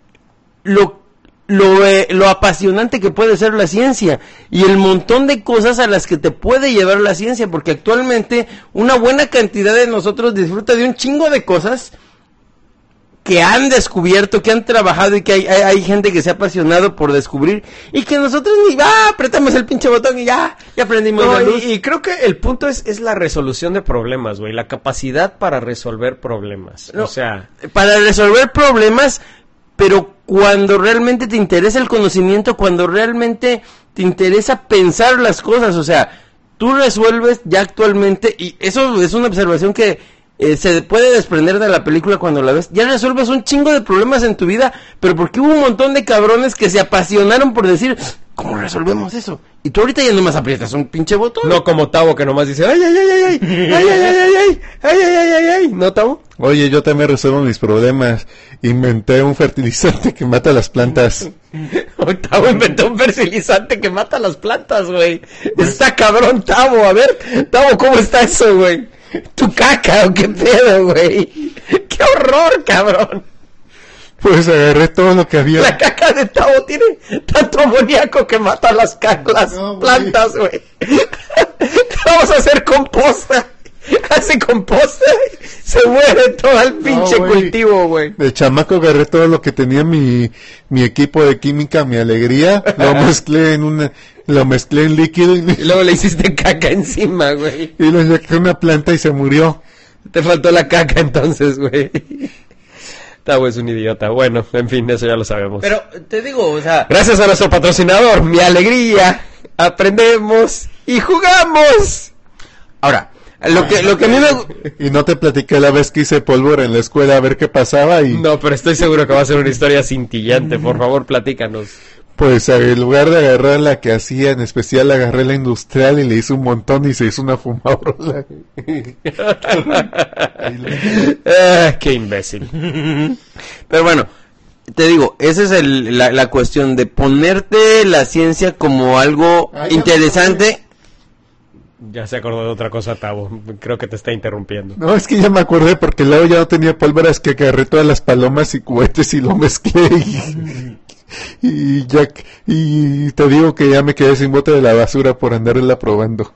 lo apasionante que puede ser la ciencia y el montón de cosas a las que te puede llevar la ciencia, porque actualmente una buena cantidad de nosotros disfruta de un chingo de cosas que han descubierto, que han trabajado y que hay gente que se ha apasionado por descubrir y que nosotros ni apretamos el pinche botón y ya aprendimos la luz. Y creo que el punto es la resolución de problemas, güey, la capacidad para resolver problemas. No, o sea, para resolver problemas, pero cuando realmente te interesa el conocimiento, cuando realmente te interesa pensar las cosas, o sea, tú resuelves ya actualmente, y eso es una observación que se puede desprender de la película cuando la ves. Ya resuelves un chingo de problemas en tu vida, pero porque hubo un montón de cabrones que se apasionaron por decir, ¿cómo resolvemos eso? Y tú ahorita ya nomás aprietas un pinche botón. no como Tavo que nomás dice, ay, ¿no, Tavo? Oye, yo también resuelvo mis problemas. Inventé un fertilizante que mata las plantas. Tavo inventó un fertilizante que mata las plantas, güey. Está cabrón, Tavo. A ver, Tavo, ¿cómo está eso, güey? ¿Tu caca o qué pedo, güey? ¡Qué horror, cabrón! Pues agarré todo lo que había. La caca de Tavo tiene tanto amoníaco que mata las plantas, güey. Vamos a hacer composta. Hace composta y se muere todo el pinche cultivo, güey. De chamaco agarré todo lo que tenía mi equipo de química, mi alegría, lo mezclé en líquido y luego le hiciste caca encima, güey. Y lo inyecté en una planta y se murió. Te faltó la caca entonces, güey. Tavo es un idiota. Bueno, en fin, eso ya lo sabemos. Pero te digo, o sea, gracias a nuestro patrocinador, mi alegría, aprendemos y jugamos. Ahora, lo que a mí me... Y no te platiqué la vez que hice pólvora en la escuela a ver qué pasaba y... No, pero estoy seguro que va a ser una historia cintillante. Por favor, platícanos. Pues en lugar de agarrar la que hacía, en especial agarré la industrial y le hice un montón y se hizo una fumarola. Qué imbécil. Pero bueno, te digo, esa es la cuestión de ponerte la ciencia como algo interesante. Ya se acordó de otra cosa, Tavo. Creo que te está interrumpiendo. No, es que ya me acordé porque luego ya no tenía pólvoras, que agarré todas las palomas y cohetes y lo mezclé y te digo que ya me quedé sin bote de la basura por andarla probando.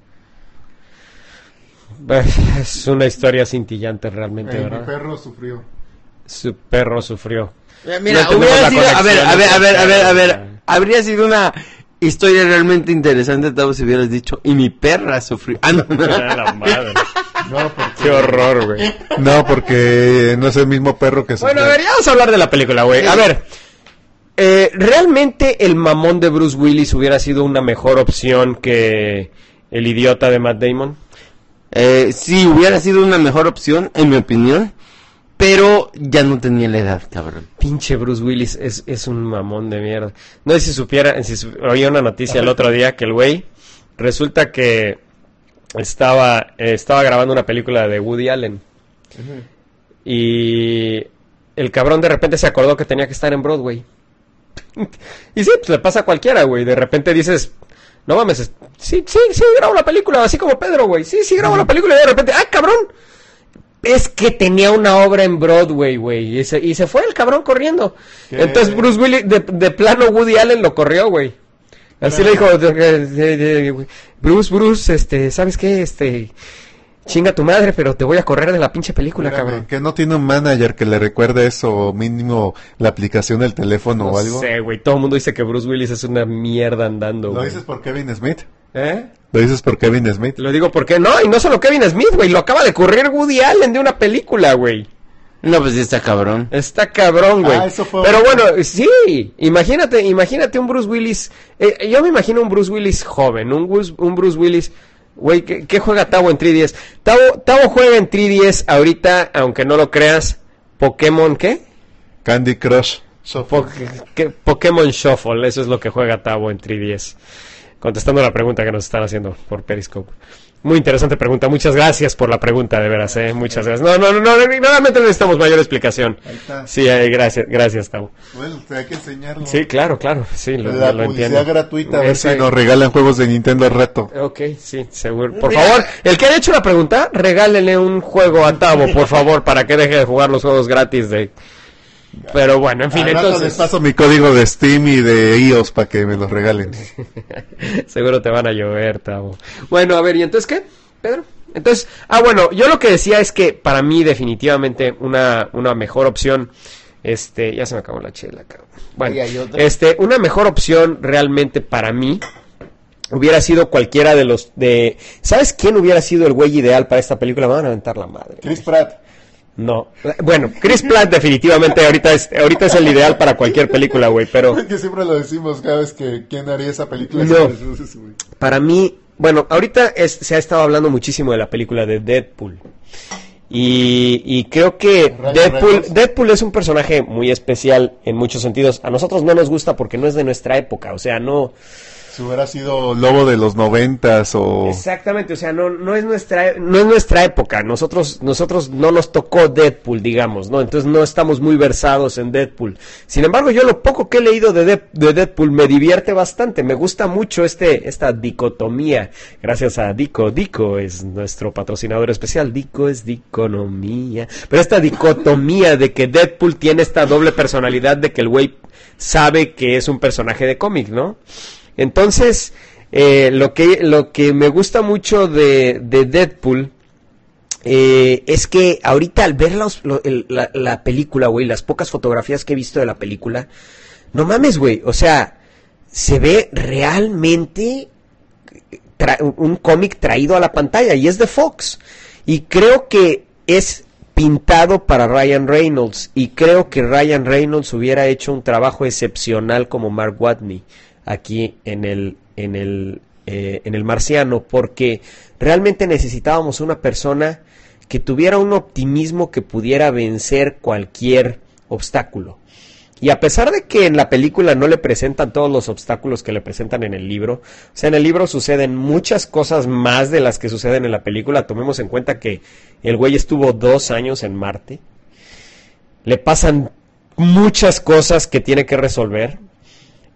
Es una historia cintillante realmente, ¿verdad? Mi perro sufrió. Su perro sufrió. Mira, No hubiera tenemos la sido, a conexión. ver, habría sido una historia realmente interesante, Tavo, si hubieras dicho, y mi perra sufrió. Ah, no. A la madre. No, porque, Qué horror, güey. no, porque no es el mismo perro que Bueno, sufrió. a ver, ya vamos a hablar de la película, güey. A ver, ¿realmente el mamón de Bruce Willis hubiera sido una mejor opción que el idiota de Matt Damon? Sí, hubiera sido una mejor opción, en mi opinión, pero ya no tenía la edad, cabrón. Pinche Bruce Willis es un mamón de mierda. No sé si oía una noticia el otro día que el güey resulta que estaba grabando una película de Woody Allen. Y el cabrón de repente se acordó que tenía que estar en Broadway. Y sí, pues le pasa a cualquiera, güey. De repente dices, no mames, sí, grabo la película, así como Pedro, güey. Sí, grabo la película y de repente, ¡ay, cabrón! Es que tenía una obra en Broadway, güey. Y se fue el cabrón corriendo. ¿Qué? Entonces Bruce Willis, de plano Woody Allen lo corrió, güey. Así le dijo, Bruce, ¿sabes qué? Chinga tu madre, pero te voy a correr de la pinche película, Espérame, cabrón. que no tiene un manager que le recuerde eso, o mínimo la aplicación del teléfono o algo. No sé, güey. Todo el mundo dice que Bruce Willis es una mierda andando, ¿Lo güey. dices por Kevin Smith? ¿Eh? ¿Lo dices por Kevin Smith? Lo digo porque no, y no solo Kevin Smith, güey. Lo acaba de correr Woody Allen de una película, güey. No, pues sí está cabrón. Está cabrón, güey. Eso fue Pero bueno, sí, imagínate un Bruce Willis. Yo me imagino un Bruce Willis joven, un Bruce Willis. Güey, ¿qué juega Tavo en 3DS? Tavo juega en 3DS ahorita, aunque no lo creas, Pokémon, ¿qué? Candy Crush. Pokémon Shuffle, eso es lo que juega Tavo en 3DS. Contestando la pregunta que nos están haciendo por Periscope. Muy interesante pregunta, muchas gracias por la pregunta, de veras, muchas gracias. No, realmente necesitamos mayor explicación. Ahí está. Sí, gracias, Tavo. Bueno, hay que enseñarlo. Sí, claro, sí, La lo publicidad entiendo. gratuita, a ver si Exacto. nos regalan juegos de Nintendo al rato. Ok, sí, seguro. Por favor, el que haya hecho la pregunta, regálenle un juego a Tavo, por favor, para que deje de jugar los juegos gratis de... Pero bueno, en fin, Al rato les entonces... paso mi código de Steam y de iOS para que me los regalen. Seguro te van a llover, Tavo. Bueno, a ver, ¿y entonces qué, Pedro? Entonces, bueno, yo lo que decía es que para mí definitivamente una mejor opción, ya se me acabó la chela, cabrón. Bueno, Ahí hay otra. una mejor opción realmente para mí hubiera sido cualquiera de los de... ¿Sabes quién hubiera sido el güey ideal para esta película? Me van a aventar la madre. Chris Pratt. No, bueno, Chris Pratt definitivamente ahorita es el ideal para cualquier película, güey, pero Es que siempre lo decimos cada vez que quién haría esa película. No. siempre decimos eso, güey. para mí, bueno, ahorita se ha estado hablando muchísimo de la película de Deadpool. Y creo que Ryan Reynolds. Deadpool es un personaje muy especial en muchos sentidos. A nosotros no nos gusta porque no es de nuestra época, o sea, no... Si hubiera sido Lobo de los 90s o... Exactamente, o sea, no es nuestra época. Nosotros no nos tocó Deadpool, digamos, ¿no? Entonces no estamos muy versados en Deadpool. Sin embargo, yo lo poco que he leído de Deadpool me divierte bastante. Me gusta mucho esta dicotomía. Gracias a Dico. Dico es nuestro patrocinador especial. Dico es diconomía. Pero esta dicotomía de que Deadpool tiene esta doble personalidad de que el güey sabe que es un personaje de cómic, ¿no? Entonces, lo que me gusta mucho de Deadpool es que ahorita al ver la película, güey, las pocas fotografías que he visto de la película, no mames, güey, o sea, se ve realmente un cómic traído a la pantalla y es de Fox. Y creo que es pintado para Ryan Reynolds y creo que Ryan Reynolds hubiera hecho un trabajo excepcional como Mark Watney aquí en el Marciano, porque realmente necesitábamos una persona que tuviera un optimismo que pudiera vencer cualquier obstáculo. Y a pesar de que en la película no le presentan todos los obstáculos que le presentan en el libro, o sea, en el libro suceden muchas cosas más de las que suceden en la película. Tomemos en cuenta que el güey estuvo 2 años en Marte, le pasan muchas cosas que tiene que resolver.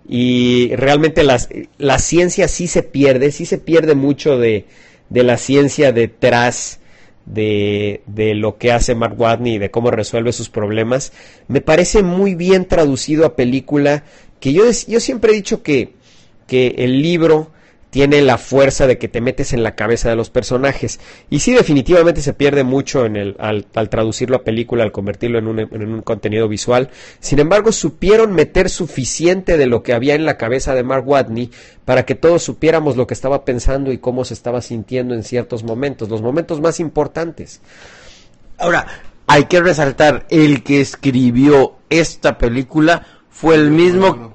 y realmente la ciencia sí se pierde mucho de la ciencia detrás de lo que hace Mark Watney y de cómo resuelve sus problemas. Me parece muy bien traducido a película, que yo siempre he dicho que el libro tiene la fuerza de que te metes en la cabeza de los personajes, y sí, definitivamente se pierde mucho al traducirlo a película, al convertirlo en un contenido visual. Sin embargo, supieron meter suficiente de lo que había en la cabeza de Mark Watney para que todos supiéramos lo que estaba pensando y cómo se estaba sintiendo en ciertos momentos, los momentos más importantes. Ahora, hay que resaltar, el que escribió esta película fue el mismo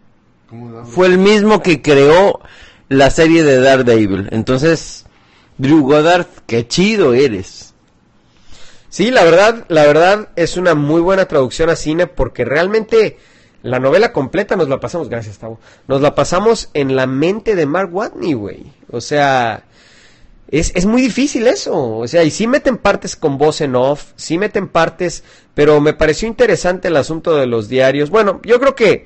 que creó la serie de Daredevil. Entonces, Drew Goddard, qué chido eres. Sí, la verdad es una muy buena traducción a cine, porque realmente la novela completa nos la pasamos, gracias Tavo, nos la pasamos en la mente de Mark Watney, güey. O sea, es muy difícil eso. O sea, y sí meten partes con voz en off, sí meten partes, pero me pareció interesante el asunto de los diarios. Bueno, yo creo que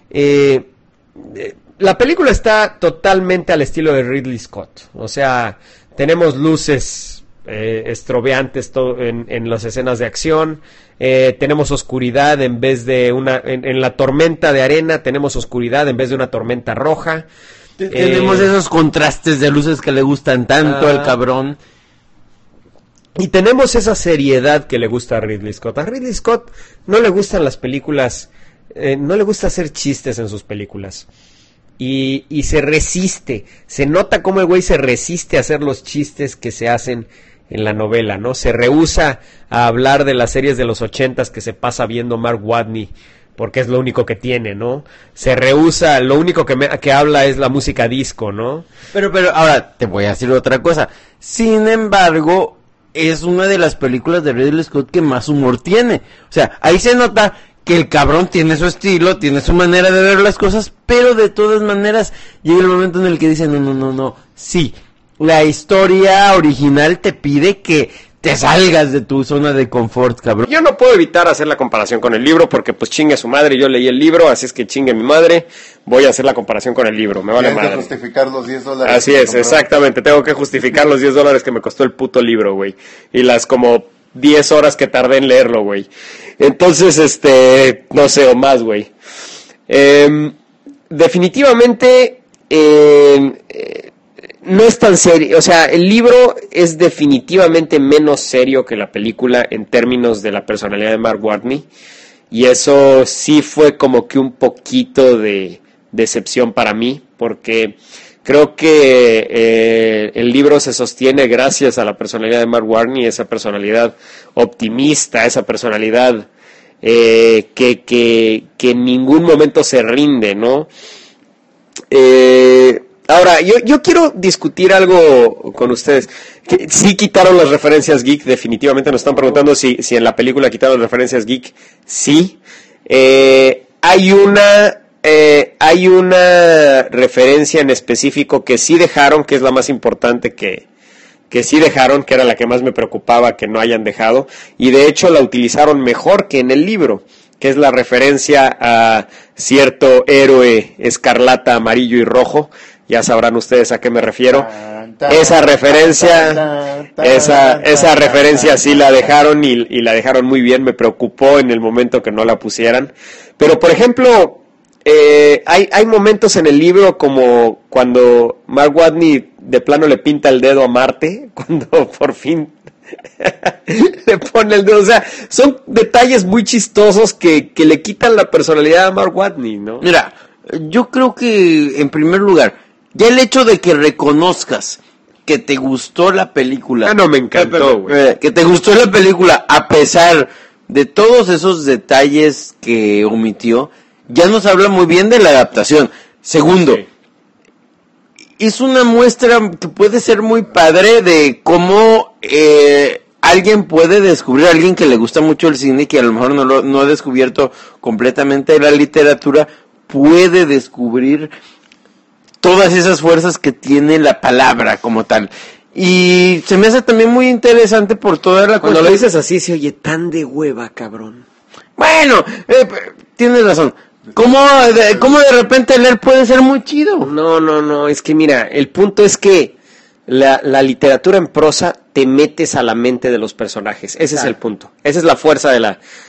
la película está totalmente al estilo de Ridley Scott. O sea, tenemos luces estrobeantes en las escenas de acción, tenemos oscuridad en vez de en la tormenta de arena tenemos oscuridad en vez de una tormenta roja. Tenemos esos contrastes de luces que le gustan tanto al cabrón. Y tenemos esa seriedad que le gusta a Ridley Scott. A Ridley Scott no le gustan las películas, no le gusta hacer chistes en sus películas. Y se resiste, se nota cómo el güey se resiste a hacer los chistes que se hacen en la novela, ¿no? Se rehúsa a hablar de las series de los 80s que se pasa viendo Mark Watney, porque es lo único que tiene, ¿no? Se rehúsa, lo único que habla es la música disco, ¿no? Pero ahora te voy a decir otra cosa. Sin embargo, es una de las películas de Ridley Scott que más humor tiene. O sea, ahí se nota que el cabrón tiene su estilo, tiene su manera de ver las cosas, pero de todas maneras llega el momento en el que dice, no, sí, la historia original te pide que te salgas de tu zona de confort, cabrón. Yo no puedo evitar hacer la comparación con el libro, porque pues chingue su madre, yo leí el libro, así es que chingue mi madre, voy a hacer la comparación con el libro, me vale madre. Tienes que justificar los $10. Así es, exactamente, tengo que justificar los $10 que me costó el puto libro, güey, y las como 10 horas que tardé en leerlo, güey. Entonces, no sé, o más, güey. Definitivamente, no es tan serio. O sea, el libro es definitivamente menos serio que la película en términos de la personalidad de Mark Watney. Y eso sí fue como que un poquito de decepción para mí, porque creo que el libro se sostiene gracias a la personalidad de Mark Watney, esa personalidad optimista, esa personalidad que en ningún momento se rinde, ¿no? Ahora, yo quiero discutir algo con ustedes. Sí quitaron las referencias geek, definitivamente nos están preguntando si en la película quitaron las referencias geek. Sí. Hay una referencia en específico que sí dejaron, que es la más importante que sí dejaron, que era la que más me preocupaba que no hayan dejado, y de hecho la utilizaron mejor que en el libro, que es la referencia a cierto héroe escarlata, amarillo y rojo. Ya sabrán ustedes a qué me refiero. Esa referencia sí la dejaron y la dejaron muy bien. Me preocupó en el momento que no la pusieran. Pero, por ejemplo, hay momentos en el libro como cuando Mark Watney de plano le pinta el dedo a Marte, cuando por fin le pone el dedo. O sea, son detalles muy chistosos que le quitan la personalidad a Mark Watney, ¿no? Mira, yo creo que, en primer lugar, ya el hecho de que reconozcas que te gustó la película. No, me encantó, güey. Que te gustó la película a pesar de todos esos detalles que omitió, ya nos habla muy bien de la adaptación. Segundo, sí, es una muestra que puede ser muy padre de cómo alguien puede descubrir, alguien que le gusta mucho el cine y que a lo mejor no ha descubierto completamente la literatura, puede descubrir todas esas fuerzas que tiene la palabra como tal. Y se me hace también muy interesante por toda la Cuando lo dices así se oye tan de hueva, cabrón. Bueno, tienes razón. ¿Cómo de repente leer puede ser muy chido? No, es que mira, el punto es que la literatura en prosa te metes a la mente de los personajes, ese es el punto, esa es la fuerza de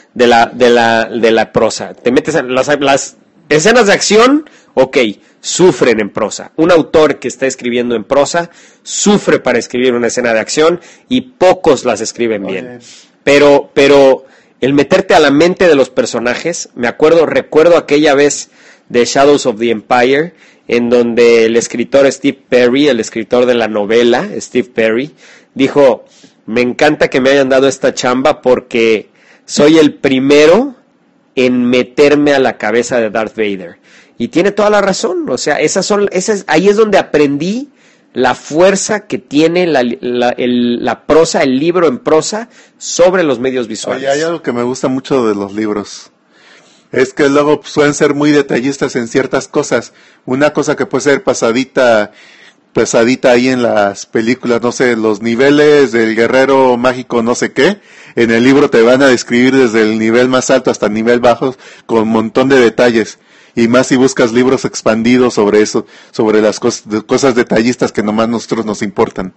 la prosa, te metes a las escenas de acción, sufren en prosa, un autor que está escribiendo en prosa sufre para escribir una escena de acción y pocos las escriben bien, pero el meterte a la mente de los personajes, recuerdo aquella vez de Shadows of the Empire, en donde el escritor Steve Perry, el escritor de la novela, Steve Perry, dijo, me encanta que me hayan dado esta chamba porque soy el primero en meterme a la cabeza de Darth Vader. Y tiene toda la razón, o sea, ahí es donde aprendí la fuerza que tiene la prosa, el libro en prosa, sobre los medios visuales. Oye, hay algo que me gusta mucho de los libros. Es que luego suelen ser muy detallistas en ciertas cosas. Una cosa que puede ser pasadita ahí en las películas, no sé, los niveles del guerrero mágico no sé qué, en el libro te van a describir desde el nivel más alto hasta el nivel bajo con un montón de detalles. Y más si buscas libros expandidos sobre eso, sobre las cosas detallistas que nomás nosotros nos importan.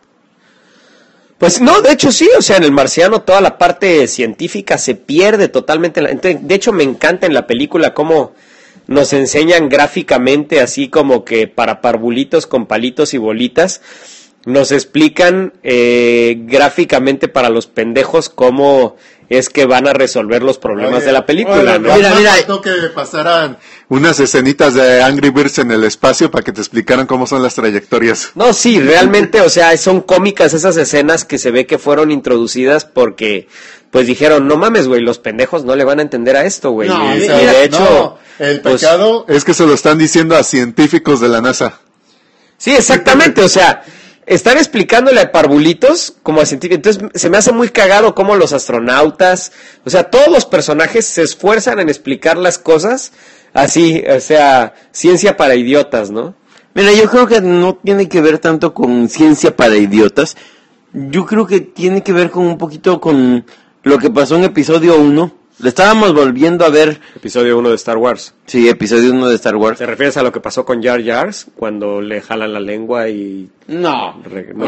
Pues no, de hecho sí, o sea, en El Marciano toda la parte científica se pierde totalmente. De hecho me encanta en la película cómo nos enseñan gráficamente, así como que para parvulitos con palitos y bolitas, nos explican gráficamente para los pendejos cómo es que van a resolver los problemas de la película, ¿no? Mira, que pasaran unas escenitas de Angry Birds en el espacio para que te explicaran cómo son las trayectorias. No, sí, realmente, o sea, son cómicas esas escenas que se ve que fueron introducidas porque, pues dijeron, no mames, güey, los pendejos no le van a entender a esto, güey. No, y de hecho... el pecado es que se lo están diciendo a científicos de la NASA. Sí, exactamente, o sea... Están explicándole a parvulitos como a científicos. Entonces se me hace muy cagado cómo los astronautas, o sea, todos los personajes se esfuerzan en explicar las cosas así, o sea, ciencia para idiotas, ¿no? Mira, yo creo que no tiene que ver tanto con ciencia para idiotas. Yo creo que tiene que ver con un poquito con lo que pasó en episodio 1. Le estábamos volviendo a ver. Episodio 1 de Star Wars. Sí, episodio 1 de Star Wars. ¿Te refieres a lo que pasó con Jar Jar cuando le jalan la lengua y... No.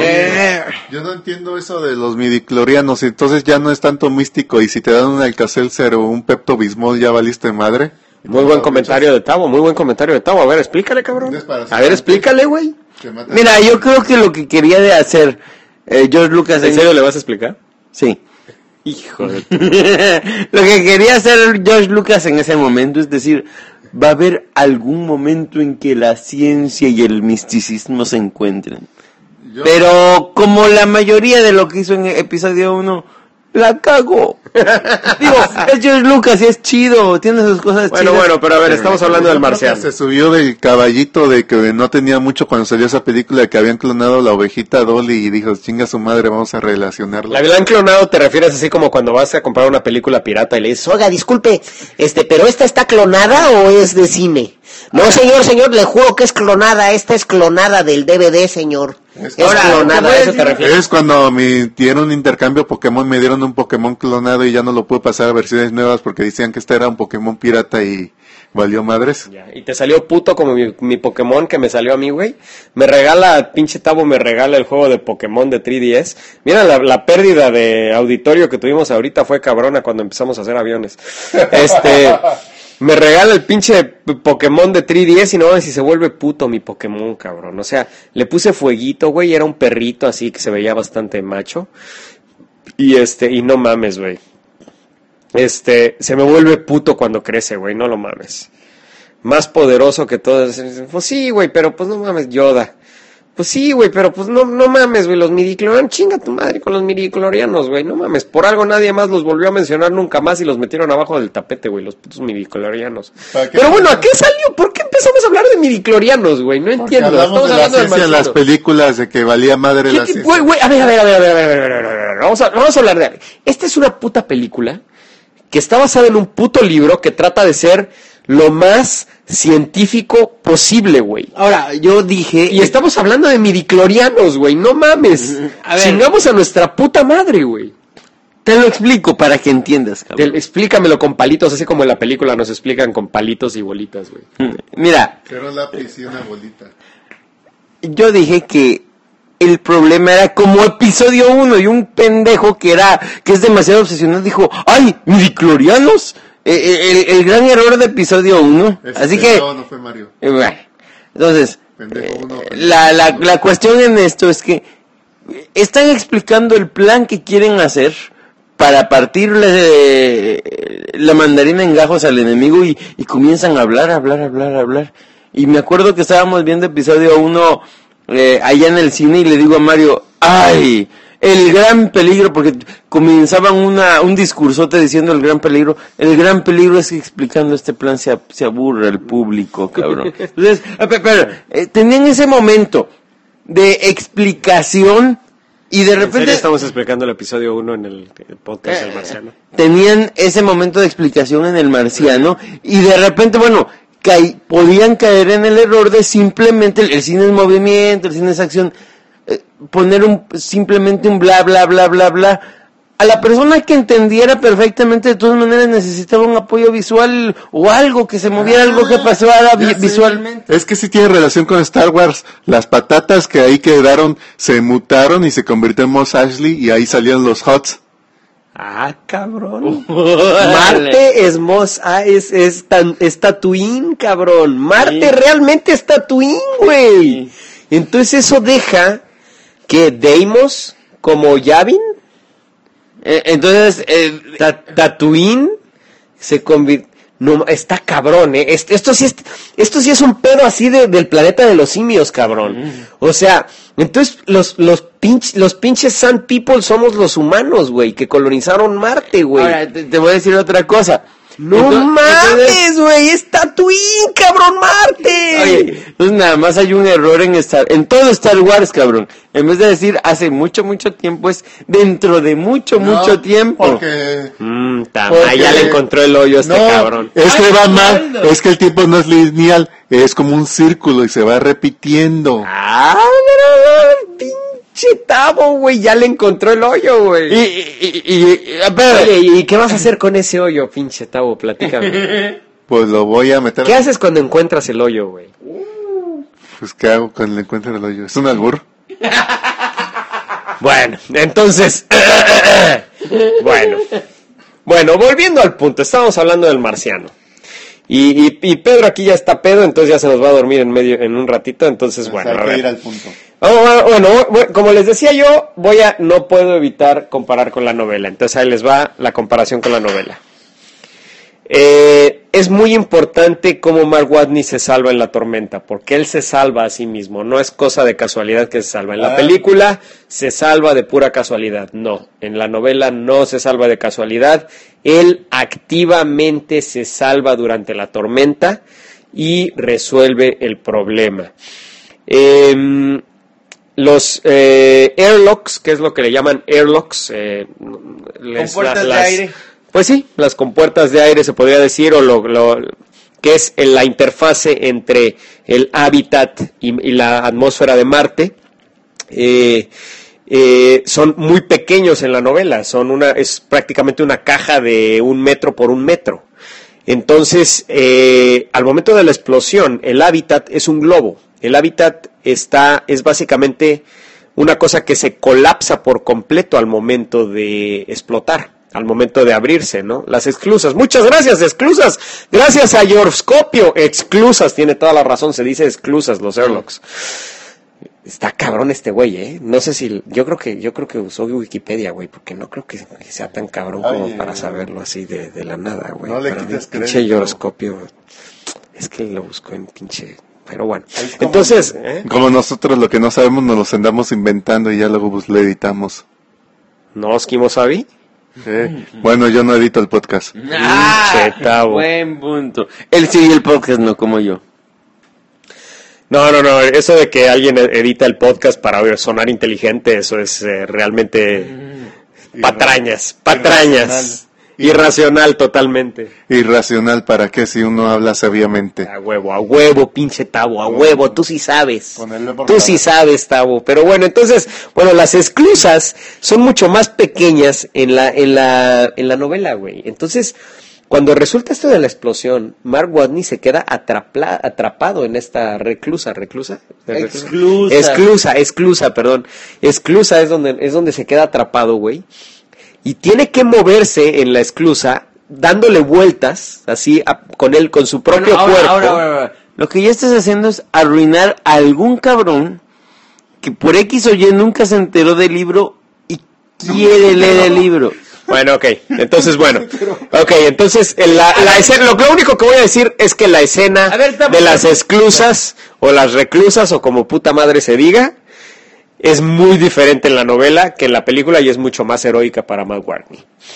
Yo no entiendo eso de los midiclorianos, entonces ya no es tanto místico y si te dan un Alka-Seltzer o un Pepto-Bismol ya valiste madre. Muy buen comentario de Tavo, muy buen comentario de Tavo. A ver, explícale, cabrón. A ver, explícale, güey. Mira, yo creo que lo que quería de hacer George Lucas... ¿En serio le vas a explicar? Sí. Hijo de... Lo que quería hacer George Lucas en ese momento es decir, va a haber algún momento en que la ciencia y el misticismo se encuentren. Pero como la mayoría de lo que hizo en episodio 1, la cago. Digo, es George Lucas y es chido, tiene sus cosas chidas. Bueno, pero a ver, estamos hablando del Marciano. Se subió del caballito de que no tenía mucho cuando salió esa película, de que habían clonado la ovejita Dolly y dijo, chinga su madre, vamos a relacionarla. La han clonado, te refieres así como cuando vas a comprar una película pirata y le dices, oiga, disculpe, ¿pero esta está clonada o es de cine? No, señor, le juro que es clonada, esta es clonada del DVD, señor. Es clonada, ¿a eso te refieres? Es cuando me dieron un intercambio Pokémon, me dieron un Pokémon clonado y ya no lo pude pasar a versiones nuevas porque decían que este era un Pokémon pirata y valió madres. Ya, y te salió puto como mi Pokémon que me salió a mí, güey. Pinche Tavo me regala el juego de Pokémon de 3DS. Mira, la pérdida de auditorio que tuvimos ahorita fue cabrona cuando empezamos a hacer aviones. Me regala el pinche Pokémon de 3DS y no mames si se vuelve puto mi Pokémon, cabrón. O sea, le puse fueguito, güey, era un perrito así que se veía bastante macho. Y no mames, güey. Se me vuelve puto cuando crece, güey, no lo mames. Más poderoso que todos. Pues sí, güey, pero pues no mames, Yoda. Pues sí, güey, pero pues no mames, güey, los midiclorianos, chinga tu madre con los midiclorianos, güey, no mames, por algo nadie más los volvió a mencionar nunca más y los metieron abajo del tapete, güey, los putos midiclorianos. Pero bueno, ¿a qué salió? ¿Por qué empezamos a hablar de midiclorianos, güey? No entiendo. Estamos de la ciencia en las películas de que valía madre la ciencia. Güey, a ver, vamos a hablar de... Esta es una puta película que está basada en un puto libro que trata de ser lo más científico posible, güey. Ahora, yo dije... Y estamos hablando de midiclorianos, güey, no mames. Chingamos a nuestra puta madre, güey. Te lo explico para que entiendas, cabrón. Explícamelo con palitos, así como en la película nos explican con palitos y bolitas, güey. Mira, Era un lápiz y una bolita. yo dije que el problema era como episodio 1 y un pendejo que es demasiado obsesionado dijo, ¡ay, midiclorianos! El gran error de episodio 1. Así que... No fue Mario. Bueno, entonces, Pendejo uno, la cuestión en esto es que están explicando el plan que quieren hacer para partirle la mandarina en gajos al enemigo y comienzan a hablar. Y me acuerdo que estábamos viendo episodio 1 allá en el cine y le digo a Mario, ¡ay! El gran peligro, porque comenzaban un discursote diciendo el gran peligro es que explicando este plan se aburre el público, cabrón. Entonces, pero tenían ese momento de explicación y de repente... ¿En serio estamos explicando el episodio 1 en el podcast del Marciano? Tenían ese momento de explicación en el Marciano y de repente, bueno, podían caer en el error de simplemente, el cine es movimiento, el cine es acción, poner simplemente un bla, bla, bla, bla, bla. A la persona que entendiera perfectamente, de todas maneras necesitaba un apoyo visual o algo, que se moviera algo que pasara visualmente. Es que sí tiene relación con Star Wars. Las patatas que ahí quedaron se mutaron y se convirtió en Mos Eisley y ahí salieron los HOTS. Ah, cabrón. Marte es Tatooine, cabrón. Marte realmente es Tatooine, güey. Entonces eso deja que Deimos como Yavin, entonces Tatooine se convierte... No, está cabrón, Esto sí es un pedo así del planeta de los simios, cabrón. O sea, entonces los pinches Sand People somos los humanos, güey, que colonizaron Marte, güey. Ahora, te voy a decir otra cosa. No mames, güey, es Tatooine, cabrón, Marte. Oye, entonces nada más hay un error en todo Star Wars, cabrón. En vez de decir hace mucho tiempo, es dentro de mucho tiempo. Porque ya le encontró el hoyo a este cabrón. Es que va mal, es que el tiempo no es lineal, es como un círculo y se va repitiendo. Pinche Tavo, güey, ya le encontró el hoyo, güey. Oye, ¿y qué vas a hacer con ese hoyo, pinche Tavo? Platícame. Pues lo voy a meter. ¿Qué haces cuando encuentras el hoyo, güey? Pues ¿qué hago cuando le encuentro el hoyo? ¿Es un albur? Bueno, entonces... Bueno, volviendo al punto, estábamos hablando del Marciano. Y Pedro aquí ya está pedo, entonces ya se nos va a dormir en un ratito, entonces bueno, Hay a que ver. ir al punto. Bueno, como les decía yo, no puedo evitar comparar con la novela, entonces ahí les va la comparación con la novela. Es muy importante cómo Mark Watney se salva en la tormenta, porque él se salva a sí mismo, no es cosa de casualidad que se salva. En la película se salva de pura casualidad, no, en la novela no se salva de casualidad, él activamente se salva durante la tormenta y resuelve el problema. Los airlocks, que es lo que le llaman airlocks, compuertas de aire. Pues sí, las compuertas de aire se podría decir, o lo que es la interfase entre el hábitat y la atmósfera de Marte, son muy pequeños en la novela, es prácticamente una caja de 1 metro por 1 metro. Entonces, al momento de la explosión, el hábitat es un globo. El hábitat es básicamente una cosa que se colapsa por completo al momento de explotar, al momento de abrirse, ¿no? Las esclusas. Muchas gracias, esclusas. Gracias a Yorscopio. Exclusas, tiene toda la razón, se dice esclusas, los airlocks. Está cabrón este güey, No sé si... Yo creo que usó Wikipedia, güey, porque no creo que sea tan cabrón como para saberlo así de la nada, güey. No le quites crédito. Pinche Yorscopio. Es que lo buscó en pinche... Pero bueno, entonces... Como nosotros lo que no sabemos nos los andamos inventando y ya luego pues lo editamos. ¿No, Skimosabi? Bueno, yo no edito el podcast. Buen punto. Él sí el podcast, no como yo. No, eso de que alguien edita el podcast para sonar inteligente, eso es realmente patrañas. Irracional totalmente. Irracional, ¿para qué si uno habla sabiamente? A huevo, pinche Tavo, a huevo, tú sí sabes. Ponerle Tú sí sabes, Tavo. Pero bueno, entonces, las esclusas son mucho más pequeñas en la novela, güey. Entonces, cuando resulta esto de la explosión, Mark Watney se queda atrapado en esta reclusa. Exclusa, perdón. Exclusa es donde se queda atrapado, güey. Y tiene que moverse en la esclusa, dándole vueltas, así, con su propio cuerpo. Ahora, lo que ya estás haciendo es arruinar a algún cabrón que por X o Y nunca se enteró del libro y quiere leer el libro. Bueno, ok. Entonces, la escena, lo único que voy a decir es que la escena de las esclusas, o las reclusas, o como puta madre se diga, es muy diferente en la novela que en la película y es mucho más heroica para Mark Watney.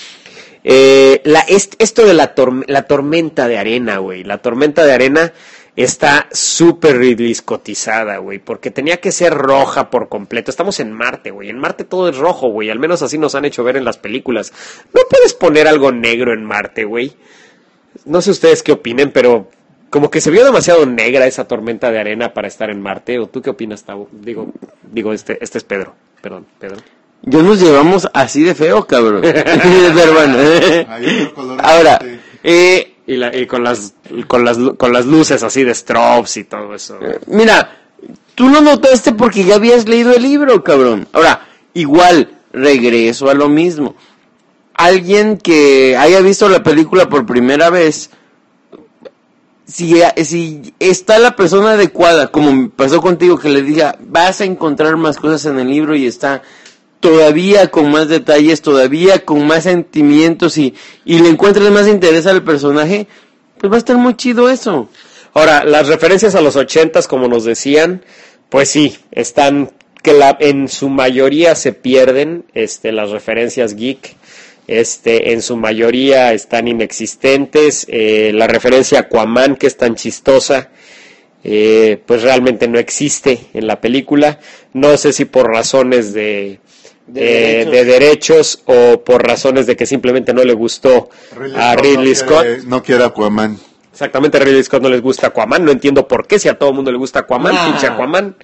Esto de la tormenta de arena, güey. La tormenta de arena está súper Ridley Scottizada, güey, porque tenía que ser roja por completo. Estamos en Marte, güey. En Marte todo es rojo, güey. Al menos así nos han hecho ver en las películas. No puedes poner algo negro en Marte, güey. No sé ustedes qué opinen, pero como que se vio demasiado negra esa tormenta de arena para estar en Marte. ¿O tú qué opinas, Tavo? Digo, este es Pedro. Perdón, Pedro. Yo nos llevamos así de feo, cabrón. Pero bueno. Ahora, y con las luces así de strobes y todo eso. Mira, tú lo notaste porque ya habías leído el libro, cabrón. Ahora, igual, regreso a lo mismo. Alguien que haya visto la película por primera vez, si está la persona adecuada, como pasó contigo, que le diga, vas a encontrar más cosas en el libro y está todavía con más detalles, todavía con más sentimientos y le encuentras más interés al personaje, pues va a estar muy chido eso. Ahora, las referencias a los 80s, como nos decían, pues sí, están, en su mayoría se pierden, las referencias geek, en su mayoría están inexistentes, la referencia a Aquaman, que es tan chistosa, pues realmente no existe en la película. No sé si por razones de derechos o por razones de que simplemente no le gustó a Ridley Scott. No quiere Aquaman. Exactamente, a Ridley Scott no les gusta Aquaman. No entiendo por qué, si a todo el mundo le gusta Aquaman, pinche Aquaman.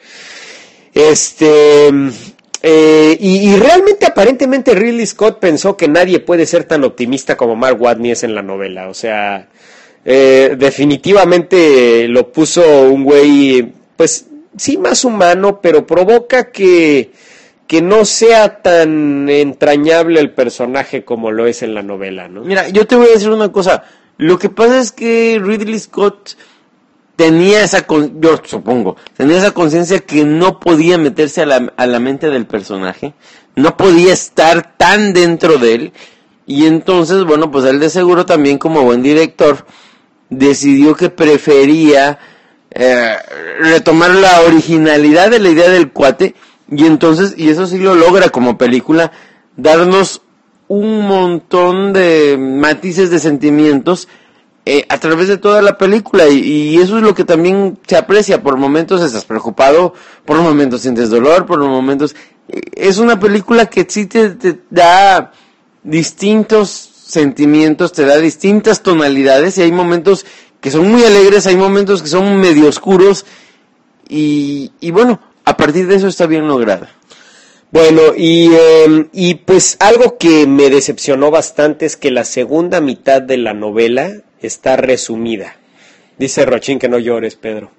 Y realmente, aparentemente, Ridley Scott pensó que nadie puede ser tan optimista como Mark Watney es en la novela. O sea, definitivamente lo puso un güey, pues sí, más humano, pero provoca que no sea tan entrañable el personaje como lo es en la novela, ¿no? Mira, yo te voy a decir una cosa. Lo que pasa es que Ridley Scott tenía esa conciencia que no podía meterse a la mente del personaje, no podía estar tan dentro de él, y entonces, bueno, pues él de seguro también, como buen director, decidió que prefería retomar la originalidad de la idea del cuate, y entonces, y eso sí lo logra como película, darnos un montón de matices de sentimientos a través de toda la película, y eso es lo que también se aprecia. Por momentos estás preocupado, por momentos sientes dolor, por momentos... Es una película que sí te da distintos sentimientos, te da distintas tonalidades, y hay momentos que son muy alegres, hay momentos que son medio oscuros, y bueno, a partir de eso está bien lograda. Bueno, y pues algo que me decepcionó bastante es que la segunda mitad de la novela está resumida. Dice Rochín que no llores, Pedro.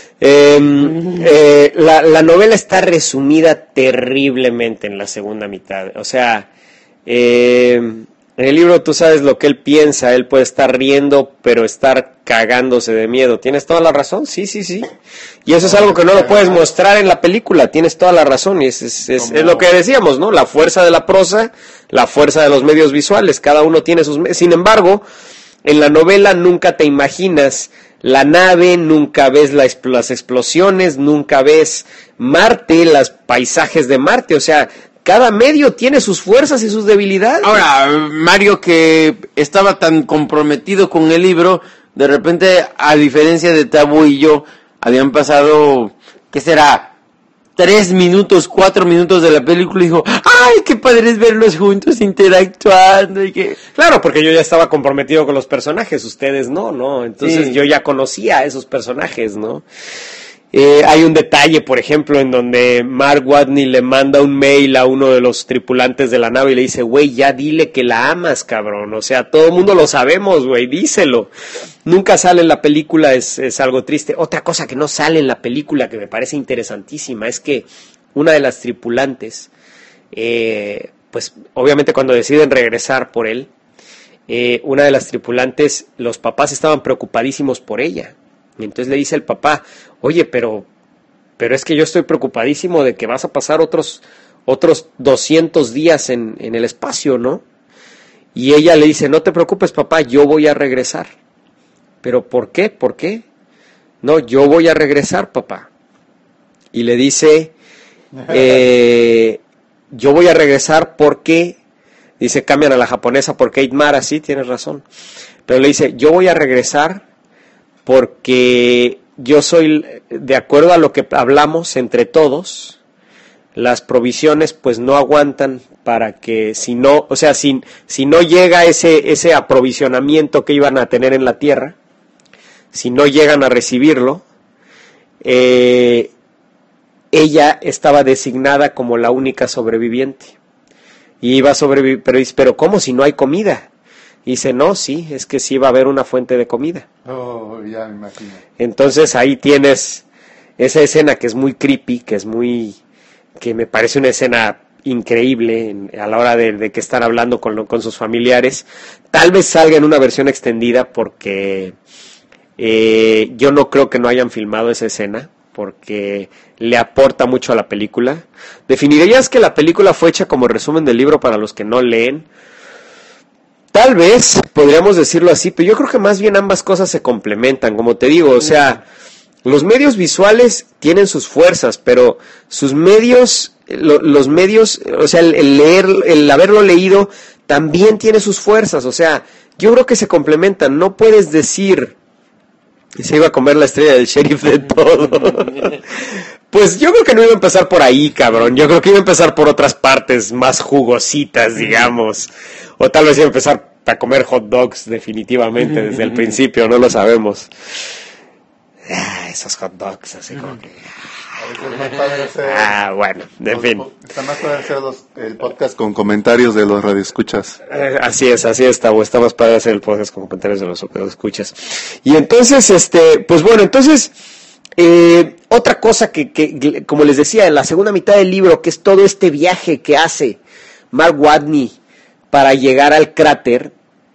La novela está resumida terriblemente en la segunda mitad. O sea, en el libro tú sabes lo que él piensa, él puede estar riendo, pero estar cagándose de miedo. ¿Tienes toda la razón? Sí. Y eso es algo que no lo puedes mostrar en la película, tienes toda la razón, y es lo que decíamos, ¿no? La fuerza de la prosa, la fuerza de los medios visuales, cada uno tiene sus... Sin embargo, en la novela nunca te imaginas la nave, nunca ves las explosiones, nunca ves Marte, los paisajes de Marte, o sea... Cada medio tiene sus fuerzas y sus debilidades. Ahora, Mario, que estaba tan comprometido con el libro, de repente, a diferencia de Tabo y yo, habían pasado, ¿qué será? 3 minutos, 4 minutos de la película y dijo, ¡ay, qué padre es verlos juntos interactuando! Y que... Claro, porque yo ya estaba comprometido con los personajes, ustedes no, entonces Sí. yo ya conocía a esos personajes, ¿no? Hay un detalle, por ejemplo, en donde Mark Watney le manda un mail a uno de los tripulantes de la nave y le dice, güey, ya dile que la amas, cabrón, o sea, todo el mundo lo sabemos, güey, díselo. Nunca sale en la película, es algo triste. Otra cosa que no sale en la película que me parece interesantísima es que una de las tripulantes, pues obviamente cuando deciden regresar por él, una de las tripulantes, los papás estaban preocupadísimos por ella. Y entonces le dice el papá, oye, pero es que yo estoy preocupadísimo de que vas a pasar otros 200 días en el espacio, ¿no? Y ella le dice, no te preocupes, papá, yo voy a regresar. ¿Pero por qué? ¿Por qué? No, yo voy a regresar, papá. Y le dice, yo voy a regresar porque, dice, cambian a la japonesa por Kate Mara, sí, tienes razón. Pero le dice, yo voy a regresar porque yo soy, de acuerdo a lo que hablamos entre todos, las provisiones pues no aguantan para que si no, o sea, si no llega ese aprovisionamiento que iban a tener en la Tierra, si no llegan a recibirlo, ella estaba designada como la única sobreviviente y iba a sobrevivir, pero ¿cómo si no hay comida? Y dice, no, sí, es que sí va a haber una fuente de comida. Oh, ya me imagino. Entonces ahí tienes esa escena que es muy creepy, que me parece una escena increíble a la hora de que están hablando con sus familiares. Tal vez salga en una versión extendida porque yo no creo que no hayan filmado esa escena, porque le aporta mucho a la película. ¿Definirías que la película fue hecha como resumen del libro para los que no leen? Tal vez podríamos decirlo así, pero yo creo que más bien ambas cosas se complementan, como te digo, o sea, los medios visuales tienen sus fuerzas, pero sus medios, los medios, o sea, el haberlo leído también tiene sus fuerzas, o sea, yo creo que se complementan, no puedes decir, se iba a comer la estrella del sheriff de todo. Pues yo creo que no iba a empezar por ahí, cabrón. Yo creo que iba a empezar por otras partes más jugositas, digamos. O tal vez iba a empezar a comer hot dogs definitivamente desde el principio, no lo sabemos. Esos hot dogs, así como que... bueno, en fin. Está más padre hacer el podcast con comentarios de los radioescuchas. Así es, Tabo, está más padre hacer el podcast con comentarios de los radioescuchas. Y entonces, pues bueno, entonces... otra cosa que, como les decía, en la segunda mitad del libro, que es todo este viaje que hace Mark Watney para llegar al cráter,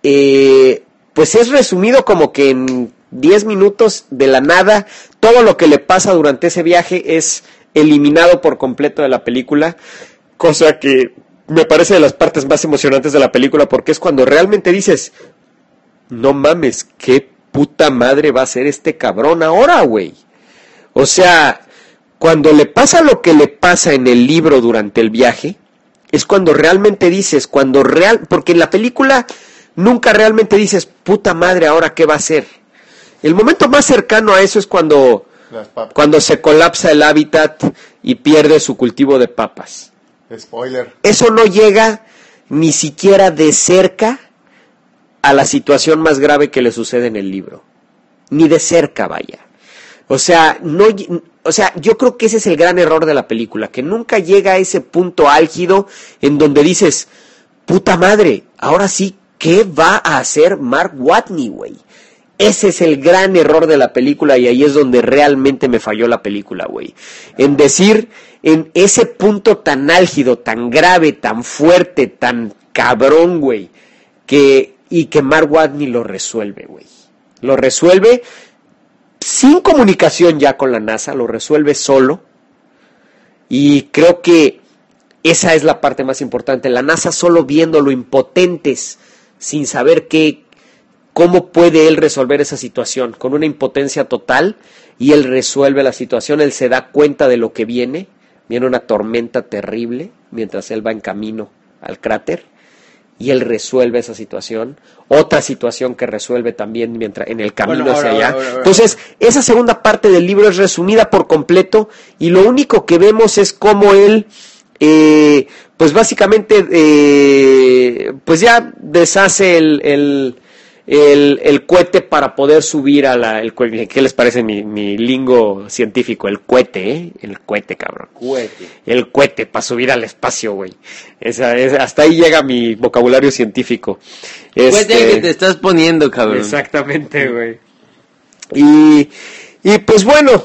pues es resumido como que en 10 minutos de la nada. Todo lo que le pasa durante ese viaje es eliminado por completo de la película, cosa que me parece de las partes más emocionantes de la película, porque es cuando realmente dices, no mames, qué puta madre va a ser este cabrón ahora, güey. O sea, cuando le pasa lo que le pasa en el libro durante el viaje, es cuando realmente dices, porque en la película nunca realmente dices, puta madre, ¿ahora qué va a hacer? El momento más cercano a eso es cuando se colapsa el hábitat y pierde su cultivo de papas. Spoiler. Eso no llega ni siquiera de cerca a la situación más grave que le sucede en el libro. Ni de cerca, vaya. O sea, yo creo que ese es el gran error de la película, que nunca llega a ese punto álgido en donde dices, puta madre, ahora sí, ¿qué va a hacer Mark Watney, güey? Ese es el gran error de la película y ahí es donde realmente me falló la película, güey. En decir, en ese punto tan álgido, tan grave, tan fuerte, tan cabrón, güey, que Mark Watney lo resuelve, güey. Lo resuelve sin comunicación ya con la NASA, lo resuelve solo, y creo que esa es la parte más importante. La NASA solo viéndolo impotentes, sin saber cómo puede él resolver esa situación, con una impotencia total, y él resuelve la situación. Él se da cuenta de lo que viene una tormenta terrible, mientras él va en camino al cráter, y él resuelve esa situación, otra situación que resuelve también mientras en el camino hacia allá. Entonces, esa segunda parte del libro es resumida por completo y lo único que vemos es cómo él, pues básicamente, pues ya deshace el cohete para poder subir a el cohete. ¿Qué les parece mi lingo científico? El cohete, el cohete, cabrón. El cohete para subir al espacio, güey. Hasta ahí llega mi vocabulario científico. Cohete que te estás poniendo, cabrón. Exactamente, güey. Y pues bueno,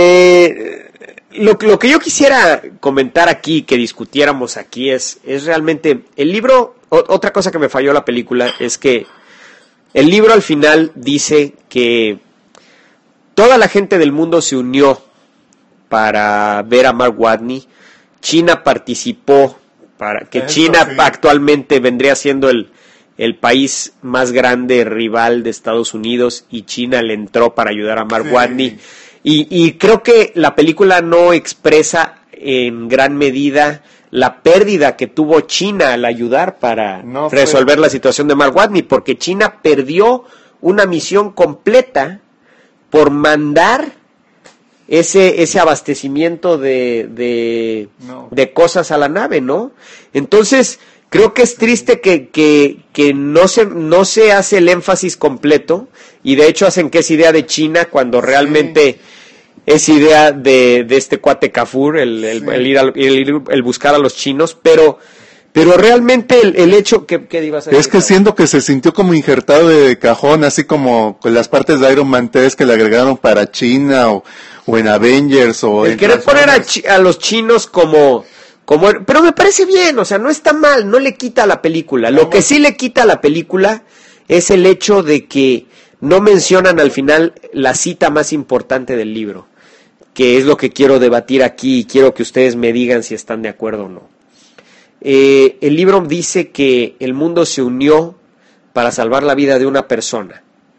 lo que yo quisiera comentar aquí, que discutiéramos aquí, es realmente el libro. Otra cosa que me falló la película es que el libro al final dice que toda la gente del mundo se unió para ver a Mark Watney. China participó para que China actualmente vendría siendo el país más grande rival de Estados Unidos y China le entró para ayudar a Mark Watney. Y creo que la película no expresa en gran medida la pérdida que tuvo China al ayudar para resolver la situación de Mark Watney, porque China perdió una misión completa por mandar ese abastecimiento de cosas a la nave, ¿no? Entonces, creo que es triste que no se hace el énfasis completo, y de hecho hacen que es idea de China cuando realmente es idea de este cuate Kafur, el buscar a los chinos, pero realmente el hecho que ibas a decir. Es que siento que se sintió como injertado de cajón, así como con las partes de Iron Man 3 que le agregaron para China o en Avengers o el querer poner a los chinos como pero me parece bien, o sea, no está mal, no le quita a la película. Lo que sí le quita a la película es el hecho de que no mencionan al final la cita más importante del libro, que es lo que quiero debatir aquí y quiero que ustedes me digan si están de acuerdo o no. El libro dice que el mundo se unió para salvar la vida de una persona.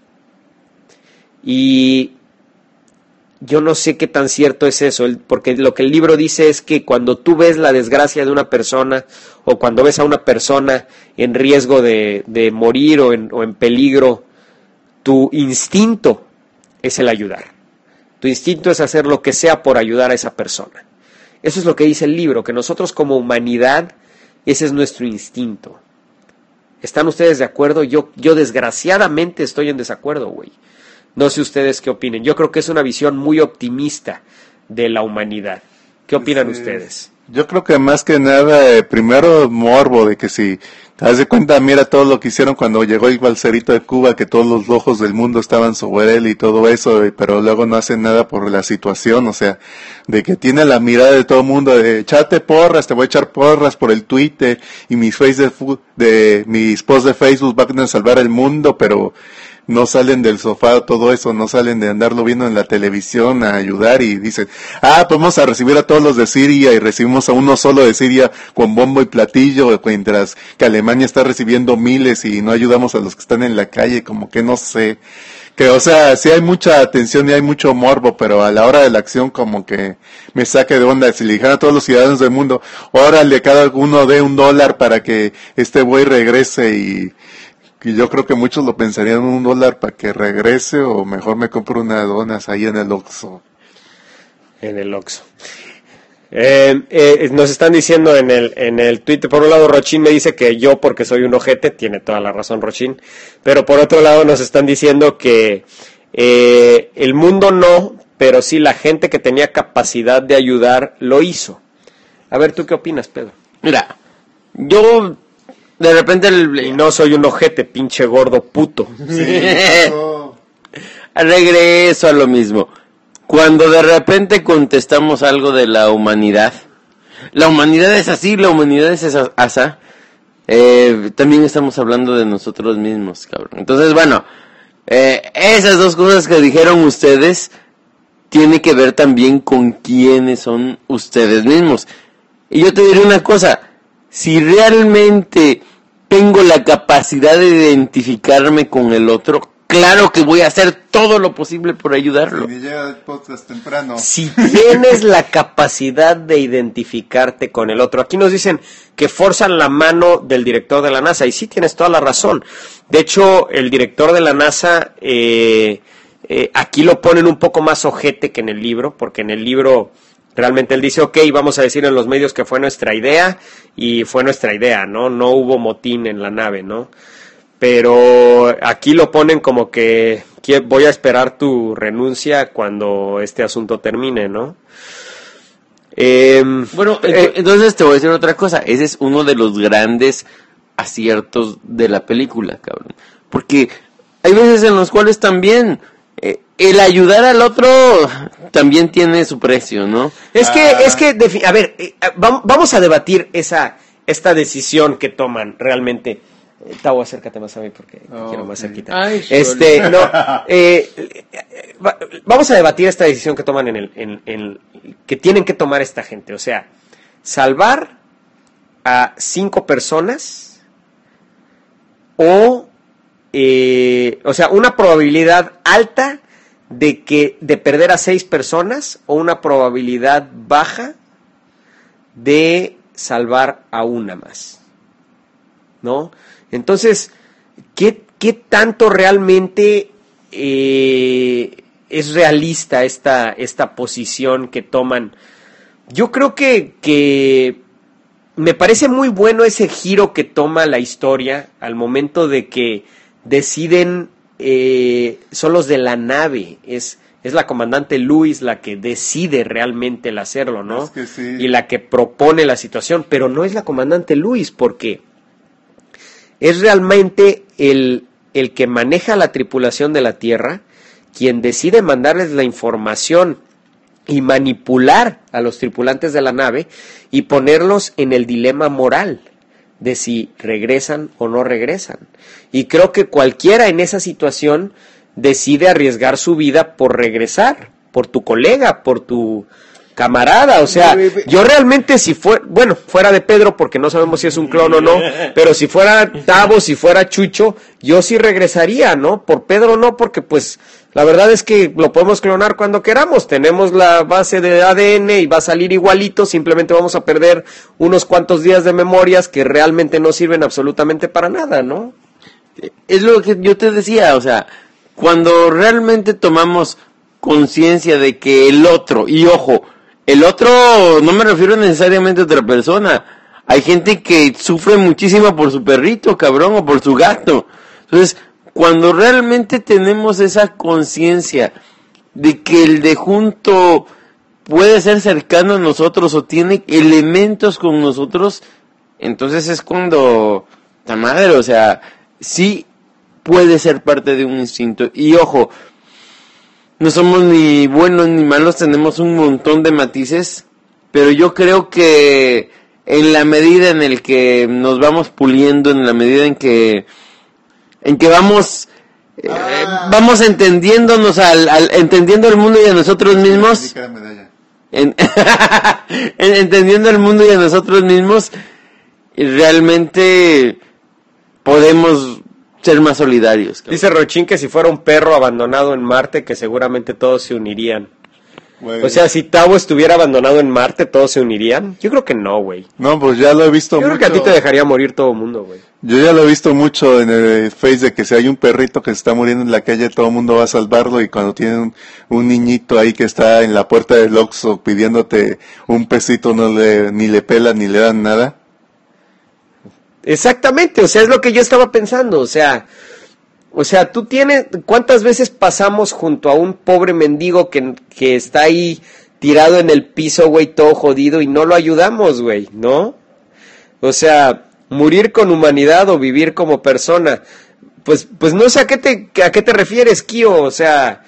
Y yo no sé qué tan cierto es eso, porque lo que el libro dice es que cuando tú ves la desgracia de una persona o cuando ves a una persona en riesgo de morir o en peligro, tu instinto es el ayudar. Tu instinto es hacer lo que sea por ayudar a esa persona. Eso es lo que dice el libro, que nosotros como humanidad, ese es nuestro instinto. ¿Están ustedes de acuerdo? Yo desgraciadamente estoy en desacuerdo, güey. No sé ustedes qué opinen. Yo creo que es una visión muy optimista de la humanidad. ¿Qué opinan ustedes? Yo creo que más que nada, primero morbo de que si te das de cuenta, mira todo lo que hicieron cuando llegó el balserito de Cuba, que todos los ojos del mundo estaban sobre él y todo eso, pero luego no hacen nada por la situación, o sea, de que tiene la mirada de todo el mundo de echate porras, te voy a echar porras por el Twitter y mis posts de Facebook van a salvar el mundo, pero no salen del sofá, todo eso, no salen de andarlo viendo en la televisión a ayudar y dicen, pues vamos a recibir a todos los de Siria y recibimos a uno solo de Siria con bombo y platillo, mientras que Alemania está recibiendo miles y no ayudamos a los que están en la calle, como que no sé, que o sea, sí hay mucha atención y hay mucho morbo, pero a la hora de la acción como que me saque de onda. Si le dijeran a todos los ciudadanos del mundo, órale, cada uno dé $1 para que este güey regrese y yo creo que muchos lo pensarían $1 para que regrese o mejor me compro unas donas ahí en el Oxxo. En el Oxxo. Nos están diciendo en el Twitter, por un lado Rochín me dice que yo porque soy un ojete, tiene toda la razón Rochín, pero por otro lado nos están diciendo que el mundo no, pero sí la gente que tenía capacidad de ayudar lo hizo. A ver, ¿tú qué opinas, Pedro? Mira, yo de repente y no soy un ojete, pinche gordo puto. Sí, no. Regreso a lo mismo. Cuando de repente contestamos algo de la humanidad es así, la humanidad es asa, también estamos hablando de nosotros mismos, cabrón. Entonces, bueno, esas dos cosas que dijeron ustedes tiene que ver también con quiénes son ustedes mismos. Y yo te diré una cosa, si realmente tengo la capacidad de identificarme con el otro, claro que voy a hacer todo lo posible por ayudarlo. Y llega el podcast temprano. Si tienes la capacidad de identificarte con el otro. Aquí nos dicen que forzan la mano del director de la NASA, y sí tienes toda la razón. De hecho, el director de la NASA, aquí lo ponen un poco más ojete que en el libro, porque en el libro realmente él dice, ok, vamos a decir en los medios que fue nuestra idea, y fue nuestra idea, ¿no? No hubo motín en la nave, ¿no? Pero aquí lo ponen como que voy a esperar tu renuncia cuando este asunto termine, ¿no? Bueno, entonces te voy a decir otra cosa. Ese es uno de los grandes aciertos de la película, cabrón. Porque hay veces en los cuales también el ayudar al otro también tiene su precio, ¿no? A ver, vamos a debatir esta decisión que toman realmente. Tavo, acércate más a mí porque quiero más cerquita. Ay, vamos a debatir esta decisión que toman que tienen que tomar esta gente. O sea, salvar a 5 personas o sea, una probabilidad alta de perder a 6 personas o una probabilidad baja de salvar a una más, ¿no? Entonces, ¿qué tanto realmente es realista esta posición que toman? Yo creo que me parece muy bueno ese giro que toma la historia al momento de que deciden, son los de la nave, es la comandante Lewis la que decide realmente el hacerlo, ¿no? Es que sí. Y la que propone la situación, pero no es la comandante Lewis, porque es realmente el que maneja la tripulación de la Tierra quien decide mandarles la información y manipular a los tripulantes de la nave y ponerlos en el dilema moral de si regresan o no regresan. Y creo que cualquiera en esa situación decide arriesgar su vida por regresar, por tu colega, por tu camarada. O sea, yo realmente fuera de Pedro, porque no sabemos si es un clon o no, pero si fuera Tavo, si fuera Chucho, yo sí regresaría, ¿no? Por Pedro no, porque pues la verdad es que lo podemos clonar cuando queramos, tenemos la base de ADN y va a salir igualito, simplemente vamos a perder unos cuantos días de memorias que realmente no sirven absolutamente para nada, ¿no? Es lo que yo te decía, o sea, cuando realmente tomamos conciencia de que el otro, y ojo, el otro no me refiero necesariamente a otra persona, hay gente que sufre muchísimo por su perrito, cabrón, o por su gato. Entonces, cuando realmente tenemos esa conciencia de que el de junto puede ser cercano a nosotros o tiene elementos con nosotros, entonces es cuando, la madre, o sea, sí puede ser parte de un instinto. Y ojo, no somos ni buenos ni malos, tenemos un montón de matices, pero yo creo que en la medida en el que nos vamos puliendo, en la medida en que vamos entendiéndonos entendiendo el mundo y a nosotros mismos, entendiendo el mundo y a nosotros mismos, realmente podemos ser más solidarios. Cabrón. Dice Rochín que si fuera un perro abandonado en Marte, que seguramente todos se unirían. Wey. O sea, si Tavo estuviera abandonado en Marte, ¿todos se unirían? Yo creo que no, güey. No, pues ya lo he visto mucho. Yo creo que a ti te dejaría morir todo el mundo, güey. Yo ya lo he visto mucho en el Face de que si hay un perrito que se está muriendo en la calle, todo el mundo va a salvarlo, y cuando tienen un niñito ahí que está en la puerta del Oxxo pidiéndote un pesito, ni le pelan ni le dan nada. Exactamente, o sea, es lo que yo estaba pensando, o sea, tú tienes, ¿cuántas veces pasamos junto a un pobre mendigo que está ahí tirado en el piso, güey, todo jodido, y no lo ayudamos, güey, ¿no? O sea, morir con humanidad o vivir como persona, pues no sé a qué te refieres, Kio, o sea,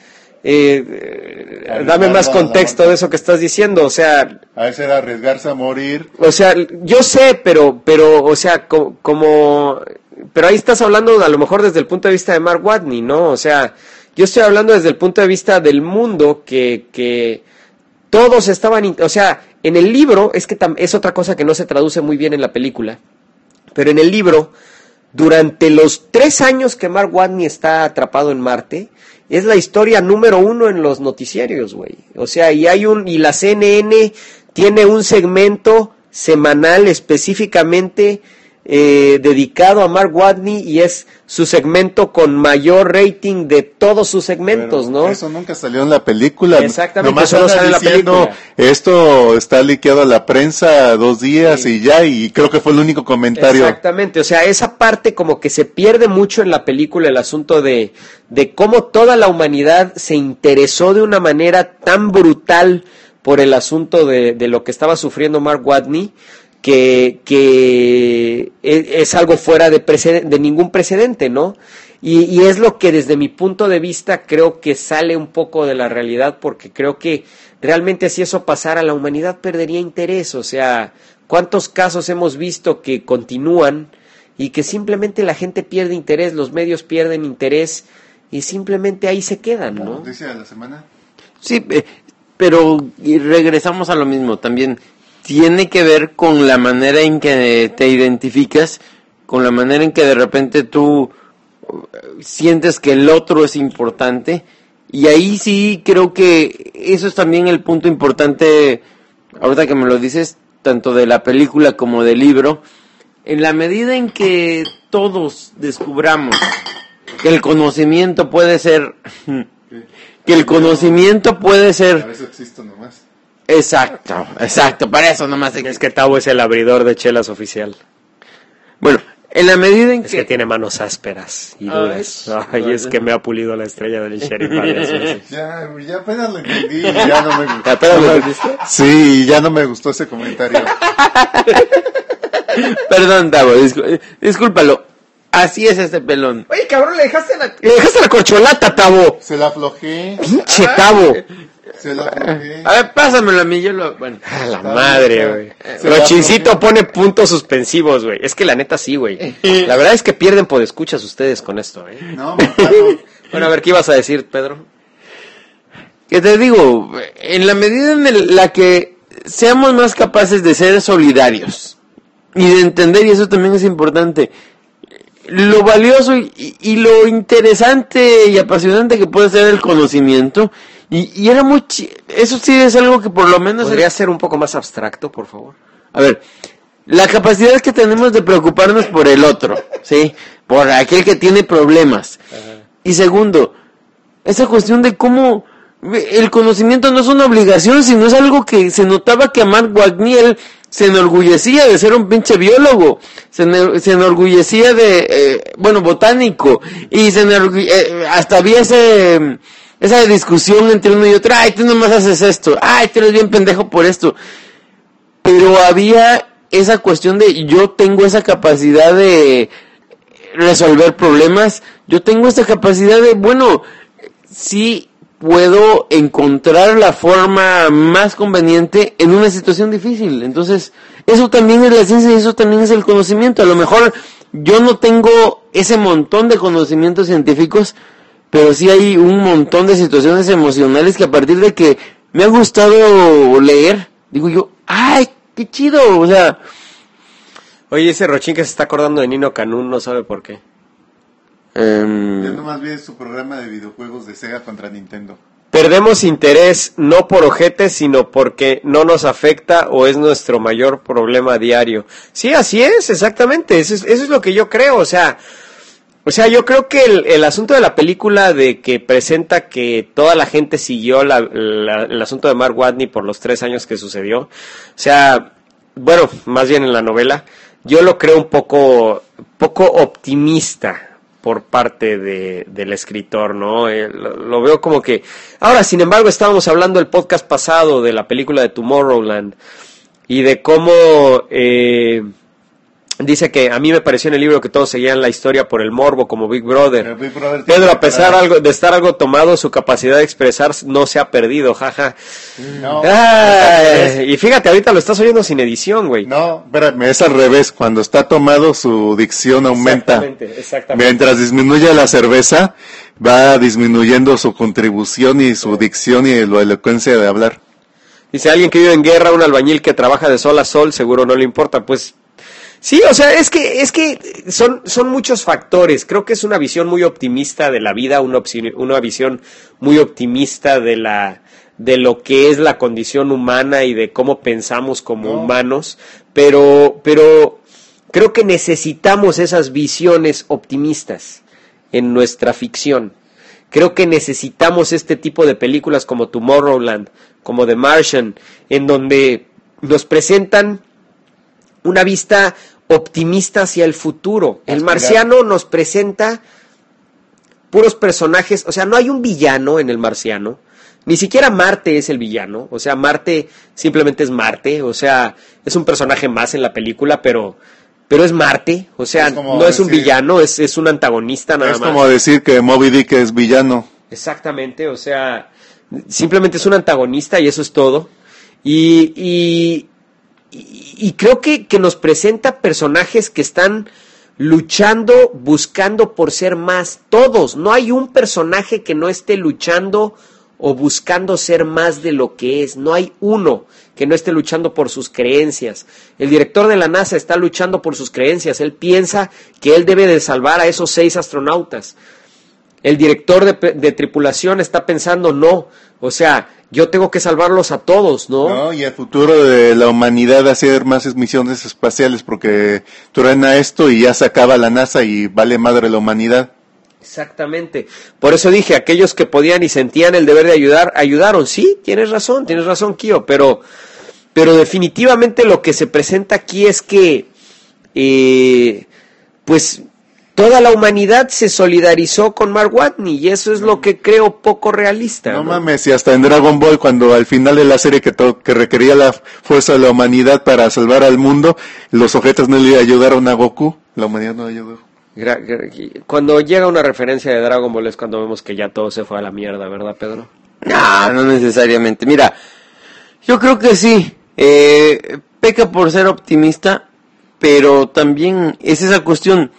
dame más contexto de eso que estás diciendo, o sea, a veces era arriesgarse a morir. O sea, yo sé, pero o sea, pero ahí estás hablando a lo mejor desde el punto de vista de Mark Watney, ¿no? O sea, yo estoy hablando desde el punto de vista del mundo que todos estaban, o sea, en el libro, es que es otra cosa que no se traduce muy bien en la película, pero en el libro durante los 3 años que Mark Watney está atrapado en Marte, es la historia número 1 en los noticiarios, güey. O sea, y la CNN tiene un segmento semanal específicamente dedicado a Mark Watney, y es su segmento con mayor rating de todos sus segmentos, pero ¿no? Eso nunca salió en la película. Exactamente, nomás eso no sale en la diciendo, película. esto está liqueado a la prensa 2 días Sí. y ya, y creo que fue el único comentario. Exactamente, o sea, esa parte como que se pierde mucho en la película, el asunto de cómo toda la humanidad se interesó de una manera tan brutal por el asunto de lo que estaba sufriendo Mark Watney, que es algo fuera de ningún precedente, ¿no? Y es lo que desde mi punto de vista creo que sale un poco de la realidad, porque creo que realmente si eso pasara, la humanidad perdería interés. O sea, ¿cuántos casos hemos visto que continúan y que simplemente la gente pierde interés, los medios pierden interés y simplemente ahí se quedan, ¿La ¿no? noticia de la semana? Sí, pero y regresamos a lo mismo, también tiene que ver con la manera en que te identificas, con la manera en que de repente tú sientes que el otro es importante, y ahí sí creo que eso es también el punto importante, ahorita que me lo dices, tanto de la película como del libro, en la medida en que todos descubramos que el conocimiento puede ser... que el conocimiento puede ser... Para eso existo nomás. Exacto, para eso nomás. Es que Tavo es el abridor de chelas oficial. Bueno, en la medida en Es que tiene manos ásperas y duras. Ay, es que me ha pulido la estrella del sheriff varias veces. Ya apenas lo entendí, ya no me gustó. ¿Apenas lo entendiste? Sí, ya no me gustó ese comentario. Perdón, Tavo, discúlpalo. Así es este pelón. Oye, cabrón, le dejaste la corcholata, Tavo. Se la aflojé, Pinche Tavo. se la aflojé. A ver, pásamelo a mí, yo lo... Bueno. A la madre, güey. Se la Rochincito aflojé. pone puntos suspensivos, güey. Es que la neta sí, güey. La verdad es que pierden podescuchas ustedes con esto, ¿eh? No, Bueno, a ver, ¿qué ibas a decir, Pedro? Que te digo, en la medida en la que seamos más capaces de ser solidarios y de entender, y eso también es importante, lo valioso y lo interesante y apasionante que puede ser el conocimiento, y era muy... Eso sí es algo que por lo menos... ¿Podría ser un poco más abstracto, por favor? A ver, la capacidad que tenemos de preocuparnos por el otro, ¿sí? Por aquel que tiene problemas. Ajá. Y segundo, esa cuestión de cómo el conocimiento no es una obligación, sino es algo que se notaba que a Mark Watney se enorgullecía de ser un pinche biólogo, se enorgullecía de, botánico, y hasta había esa discusión entre uno y otro, ay, tú nomás haces esto, ay, tú eres bien pendejo por esto, pero había esa cuestión de yo tengo esa capacidad de resolver problemas, yo tengo esta capacidad de, sí puedo encontrar la forma más conveniente en una situación difícil. Entonces, eso también es la ciencia y eso también es el conocimiento. A lo mejor yo no tengo ese montón de conocimientos científicos, pero sí hay un montón de situaciones emocionales que a partir de que me ha gustado leer, digo yo, ¡ay, qué chido! O sea... Oye, ese Rochín que se está acordando de Nino Canún no sabe por qué. Yo nomás vi su programa de videojuegos de Sega contra Nintendo. Perdemos interés no por ojetes, sino porque no nos afecta o es nuestro mayor problema diario. Sí, así es, exactamente. Eso es lo que yo creo. O sea, yo creo que el asunto de la película de que presenta que toda la gente siguió el asunto de Mark Watney por los 3 años que sucedió. O sea, más bien en la novela, yo lo creo un poco optimista por parte del escritor, ¿no? Lo veo como que... Ahora, sin embargo, estábamos hablando el podcast pasado de la película de Tomorrowland y de cómo dice que a mí me pareció en el libro que todos seguían la historia por el morbo, como Big Brother. Pedro, a pesar de estar algo tomado, su capacidad de expresar no se ha perdido, jaja. No. Y fíjate, ahorita lo estás oyendo sin edición, güey. No, espérame, es al revés. Cuando está tomado, su dicción aumenta. Exactamente. Mientras disminuye la cerveza, va disminuyendo su contribución y su dicción y la elocuencia de hablar. Dice, alguien que vive en guerra, un albañil que trabaja de sol a sol, seguro no le importa. Pues Sí, o sea, es que son muchos factores. Creo que es una visión muy optimista de la vida, una visión muy optimista de lo que es la condición humana y de cómo pensamos como humanos, pero creo que necesitamos esas visiones optimistas en nuestra ficción. Creo que necesitamos este tipo de películas como Tomorrowland, como The Martian, en donde nos presentan una vista optimista hacia el futuro. El Marciano nos presenta puros personajes, o sea, no hay un villano en El Marciano, ni siquiera Marte es el villano, o sea, Marte simplemente es Marte, o sea, es un personaje más en la película, pero es Marte, o sea, no es un villano, es un antagonista nada más. Es como decir que Moby Dick es villano. Exactamente, o sea, simplemente es un antagonista y eso es todo. Y creo que nos presenta personajes que están luchando, buscando por ser más, todos. No hay un personaje que no esté luchando o buscando ser más de lo que es. No hay uno que no esté luchando por sus creencias. El director de la NASA está luchando por sus creencias. Él piensa que él debe de salvar a esos 6 astronautas. El director de tripulación está pensando, no, o sea, yo tengo que salvarlos a todos, ¿no? No, y el futuro de la humanidad hacer más misiones espaciales, porque truena esto y ya se acaba la NASA y vale madre la humanidad. Exactamente. Por eso dije, aquellos que podían y sentían el deber de ayudar, ayudaron. Sí, tienes razón, Kio, pero definitivamente lo que se presenta aquí es que, pues, toda la humanidad se solidarizó con Mark Watney y eso es lo que creo poco realista. No mames, y hasta en Dragon Ball, cuando al final de la serie que requería la fuerza de la humanidad para salvar al mundo, los objetos no le ayudaron a Goku, la humanidad no ayudó. Cuando llega una referencia de Dragon Ball es cuando vemos que ya todo se fue a la mierda, ¿verdad, Pedro? No necesariamente. Mira, yo creo que sí, peca por ser optimista, pero también es esa cuestión,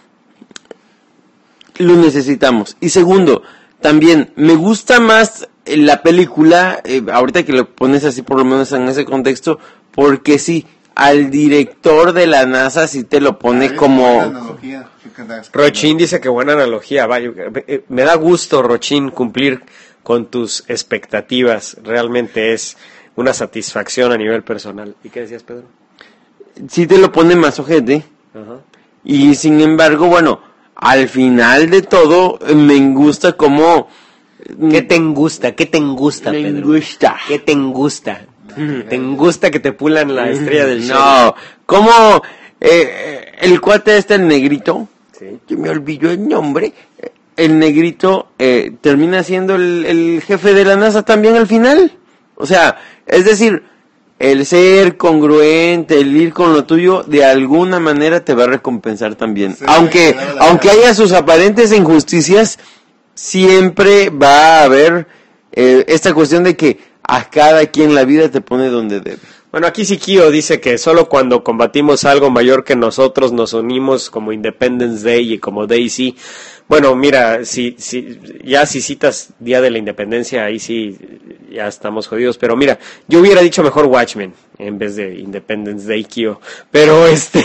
lo necesitamos. Y segundo, también me gusta más la película, ahorita que lo pones así por lo menos en ese contexto, porque sí, al director de la NASA sí te lo pone como... Rochin dice que buena analogía, vaya, me da gusto, Rochin, cumplir con tus expectativas, realmente es una satisfacción a nivel personal. ¿Y qué decías, Pedro? Sí te lo pone más ojete, y sin embargo, bueno, al final de todo, me gusta como... ¿Qué te gusta? Pedro? Me gusta. ¿Qué te gusta? ¿Te gusta que te pulan la estrella del show? No, como el cuate el negrito, sí, que me olvidó el nombre, el negrito termina siendo el jefe de la NASA también al final. O sea, es decir, el ser congruente, el ir con lo tuyo, de alguna manera te va a recompensar también. Sí, aunque haya sus aparentes injusticias, siempre va a haber esta cuestión de que a cada quien la vida te pone donde debe. Bueno, aquí Kio dice que solo cuando combatimos algo mayor que nosotros nos unimos como Independence Day y como Daisy. Bueno, mira, si citas Día de la Independencia, ahí sí ya estamos jodidos. Pero mira, yo hubiera dicho mejor Watchmen en vez de Independence Day, Kio. Pero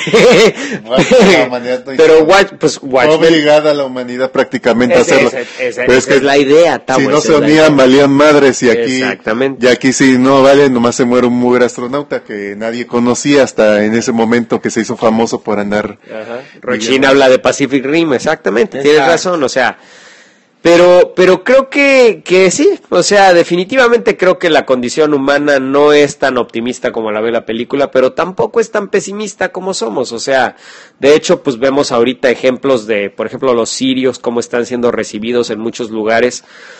pero Watchmen. Obligada a la humanidad prácticamente a hacerlo. Esa es la idea, si no se unían, valían madres y aquí. Exactamente. Y aquí sí no vale, nomás se muere un mugre astronauta que nadie conocía hasta en ese momento que se hizo famoso por andar. Rochin habla de Pacific Rim, exactamente. Tienes razón, o sea, pero creo que sí, o sea, definitivamente creo que la condición humana no es tan optimista como la ve la película, pero tampoco es tan pesimista como somos, o sea, de hecho, pues vemos ahorita ejemplos de, por ejemplo, los sirios, cómo están siendo recibidos en muchos lugares,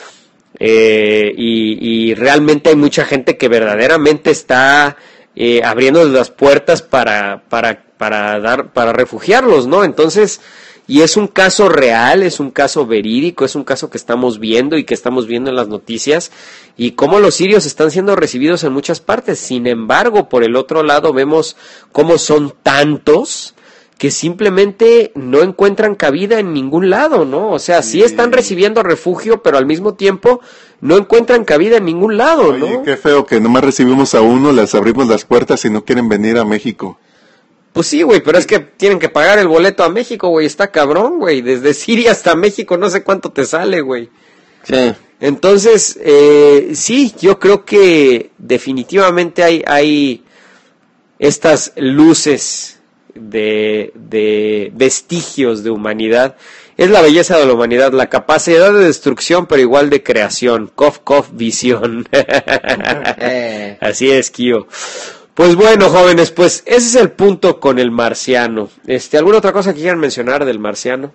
y realmente hay mucha gente que verdaderamente está abriendo las puertas para refugiarlos, ¿no? Entonces, y es un caso real, es un caso verídico, es un caso que estamos viendo y que estamos viendo en las noticias, y cómo los sirios están siendo recibidos en muchas partes. Sin embargo, por el otro lado vemos cómo son tantos que simplemente no encuentran cabida en ningún lado, ¿no? O sea, sí están recibiendo refugio, pero al mismo tiempo no encuentran cabida en ningún lado, ¿no? Oye, qué feo que nomás recibimos a uno, les abrimos las puertas y no quieren venir a México. Pues sí, güey, pero es que tienen que pagar el boleto a México, güey, está cabrón, güey. Desde Siria hasta México no sé cuánto te sale, güey. Sí. Entonces, sí, yo creo que definitivamente hay estas luces de vestigios de humanidad. Es la belleza de la humanidad, la capacidad de destrucción, pero igual de creación. Cof, visión. Así es, Kio. Pues bueno, jóvenes, pues ese es el punto con El Marciano. ¿Alguna otra cosa que quieran mencionar del Marciano?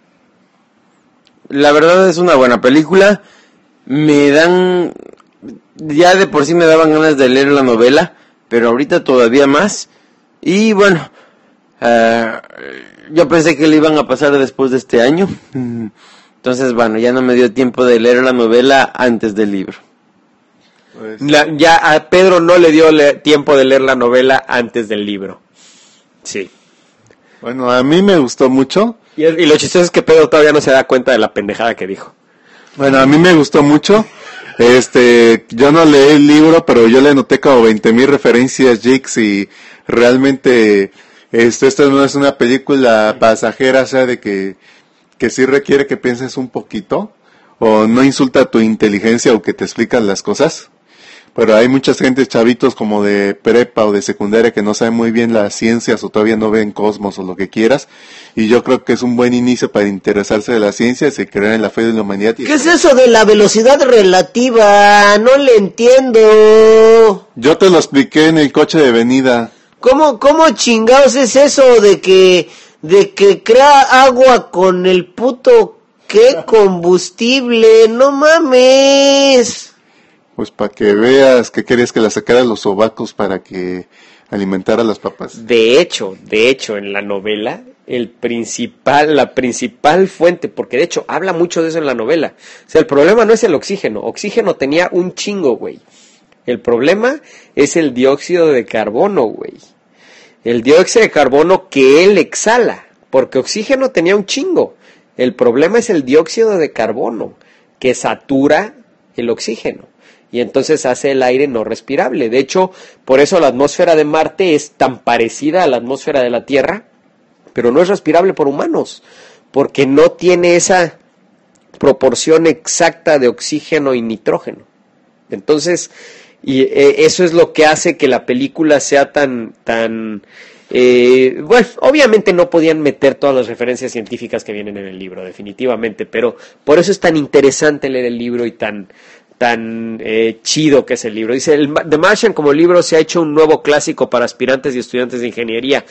La verdad es una buena película. Ya de por sí me daban ganas de leer la novela, pero ahorita todavía más. Y bueno, yo pensé que le iban a pasar después de este año. Entonces, bueno, ya no me dio tiempo de leer la novela antes del libro. Ya a Pedro no le dio tiempo de leer la novela antes del libro. Sí. Bueno, a mí me gustó mucho. Y lo chistoso es que Pedro todavía no se da cuenta de la pendejada que dijo. Bueno, a mí me gustó mucho. Yo no leí el libro, pero yo le noté como 20,000 referencias, jigs, y realmente esto no es una película pasajera, o sea, de que sí requiere que pienses un poquito, o no insulta tu inteligencia o que te explican las cosas. Pero hay mucha gente, chavitos como de prepa o de secundaria, que no saben muy bien las ciencias o todavía no ven Cosmos o lo que quieras. Y yo creo que es un buen inicio para interesarse de las ciencias y creer en la fe de la humanidad. ¿Qué es eso de la velocidad relativa? No le entiendo. Yo te lo expliqué en el coche de venida. ¿Cómo chingados es eso de que crea agua con el puto qué combustible? No mames. Pues para que veas que querías que la sacara los sobacos para que alimentara a las papas. De hecho, en la novela, la principal fuente, porque de hecho habla mucho de eso en la novela. O sea, el problema no es el oxígeno. Oxígeno tenía un chingo, güey. El problema es el dióxido de carbono, güey. El dióxido de carbono que él exhala, porque oxígeno tenía un chingo. El problema es el dióxido de carbono, que satura el oxígeno. Y entonces hace el aire no respirable. De hecho, por eso la atmósfera de Marte es tan parecida a la atmósfera de la Tierra, pero no es respirable por humanos, porque no tiene esa proporción exacta de oxígeno y nitrógeno. Entonces, eso es lo que hace que la película sea tan bueno, obviamente no podían meter todas las referencias científicas que vienen en el libro, definitivamente, pero por eso es tan interesante leer el libro y tan chido que es el libro. Dice, The Martian como libro se ha hecho un nuevo clásico para aspirantes y estudiantes de ingeniería.